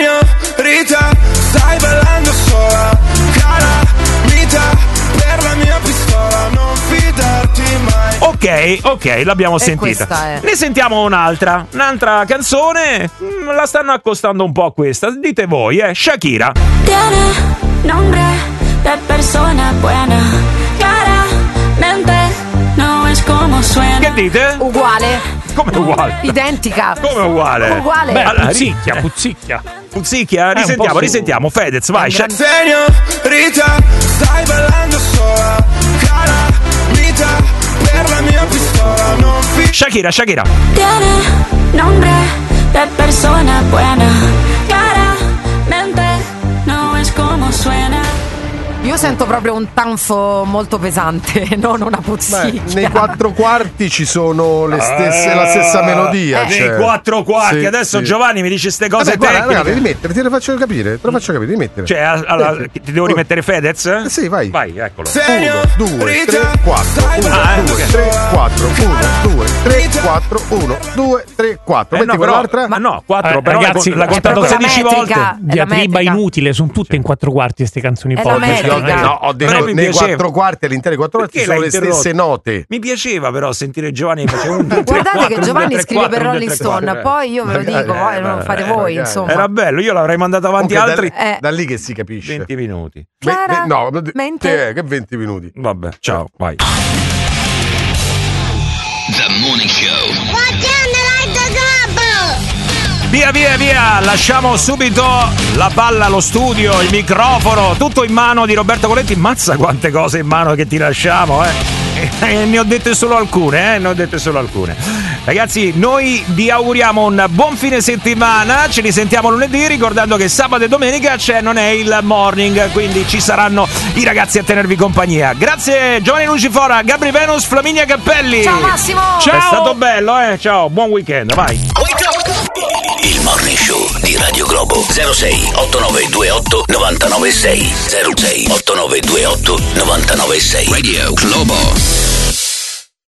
[SPEAKER 18] Señorita, stai ballando sola, cara vita, per la mia pistola, non fidarti mai.
[SPEAKER 1] Ok, ok, l'abbiamo
[SPEAKER 3] e
[SPEAKER 1] sentita.
[SPEAKER 3] È.
[SPEAKER 1] Ne sentiamo un'altra, un'altra canzone, mm, la stanno accostando un po' a questa, dite voi, eh, Shakira.
[SPEAKER 13] Tiene nombre de persona buena, claramente no es como suena.
[SPEAKER 1] Che dite?
[SPEAKER 3] Uguale.
[SPEAKER 1] Come uguale?
[SPEAKER 3] Identica.
[SPEAKER 1] Come uguale?
[SPEAKER 3] Uguale.
[SPEAKER 2] Beh,
[SPEAKER 1] allora,
[SPEAKER 2] puzzicchia, puzzicchia.
[SPEAKER 1] Puzzicchia, risentiamo, risentiamo. Fedez, vai.
[SPEAKER 18] Señorita, stai ballando sola, cara vita, per la mia pistola, non fi-
[SPEAKER 1] Shakira, Shakira.
[SPEAKER 13] Tiene nombre de persona buena, claramente no es como suena.
[SPEAKER 3] Io sento proprio un tanfo molto pesante, non una puzzicchia.
[SPEAKER 4] Beh, nei quattro quarti ci sono le stesse, eh, la stessa melodia.
[SPEAKER 1] Eh,
[SPEAKER 4] cioè.
[SPEAKER 1] Nei quattro quarti,
[SPEAKER 4] sì,
[SPEAKER 1] adesso
[SPEAKER 4] sì.
[SPEAKER 1] Giovanni mi dice ste cose
[SPEAKER 4] Vabbè, guarda,
[SPEAKER 1] tecniche.
[SPEAKER 4] guarda, rimettere, te le faccio capire, te lo faccio capire, rimettere.
[SPEAKER 1] Cioè, allora, ti devo rimettere Fedez?
[SPEAKER 4] Eh, sì, vai.
[SPEAKER 1] Vai, eccolo.
[SPEAKER 4] uno, due, tre, quattro, uno, due, tre, quattro, uno, due, tre, quattro, uno, due, tre, quattro.
[SPEAKER 1] Eh,
[SPEAKER 4] Metti
[SPEAKER 1] no,
[SPEAKER 4] quell'altra?
[SPEAKER 1] Ma no, quattro,
[SPEAKER 2] Eh,
[SPEAKER 1] però
[SPEAKER 2] ragazzi,
[SPEAKER 1] l'ha contato sedici volte.
[SPEAKER 2] Diatriba inutile, sono tutte in quattro quarti queste canzoni
[SPEAKER 3] È
[SPEAKER 2] pop.
[SPEAKER 3] la metrica.
[SPEAKER 4] No, ho detto
[SPEAKER 1] mi
[SPEAKER 4] nei
[SPEAKER 1] piaceva.
[SPEAKER 4] quattro quarti, all'interno dei quattro quarti
[SPEAKER 1] Perché
[SPEAKER 4] sono
[SPEAKER 1] l'hai
[SPEAKER 4] le
[SPEAKER 1] interrotto?
[SPEAKER 4] stesse note.
[SPEAKER 1] Mi piaceva però sentire Giovanni che faceva un due, tre,
[SPEAKER 3] Guardate
[SPEAKER 1] quattro,
[SPEAKER 3] che
[SPEAKER 1] un,
[SPEAKER 3] Giovanni
[SPEAKER 1] due, tre,
[SPEAKER 3] scrive
[SPEAKER 1] quattro,
[SPEAKER 3] per
[SPEAKER 1] un,
[SPEAKER 3] Rolling
[SPEAKER 1] due, tre,
[SPEAKER 3] Stone,
[SPEAKER 1] quattro.
[SPEAKER 3] poi io ve lo
[SPEAKER 4] Magari,
[SPEAKER 3] dico, poi
[SPEAKER 4] eh,
[SPEAKER 3] non fate
[SPEAKER 4] eh,
[SPEAKER 3] voi,
[SPEAKER 4] magari.
[SPEAKER 3] insomma.
[SPEAKER 1] Era bello, io l'avrei mandato avanti
[SPEAKER 4] Comunque,
[SPEAKER 1] altri
[SPEAKER 4] da,
[SPEAKER 3] Eh.
[SPEAKER 4] da lì che si capisce.
[SPEAKER 1] venti minuti.
[SPEAKER 4] Ve- ve- no,
[SPEAKER 3] mente.
[SPEAKER 4] che, che venti minuti.
[SPEAKER 1] Vabbè, ciao, vai.
[SPEAKER 12] The Morning Show.
[SPEAKER 1] Via, via, via, lasciamo subito la palla allo studio, il microfono, tutto in mano di Roberto Coletti. Mazza quante cose in mano che ti lasciamo, eh. E ne ho dette solo alcune, eh, ne ho dette solo alcune. Ragazzi, noi vi auguriamo un buon fine settimana, ci risentiamo lunedì, ricordando che sabato e domenica c'è Non è il morning, quindi ci saranno i ragazzi a tenervi compagnia. Grazie Giovanni Lucifora, Gabri Venus, Flaminia Cappelli.
[SPEAKER 3] Ciao Massimo.
[SPEAKER 1] Ciao. È stato bello, eh. Ciao, buon weekend, vai.
[SPEAKER 12] Il Morning Show di Radio Globo. Zero sei otto nove due otto nove nove sei. Zero sei otto nove due otto nove nove sei. Radio Globo.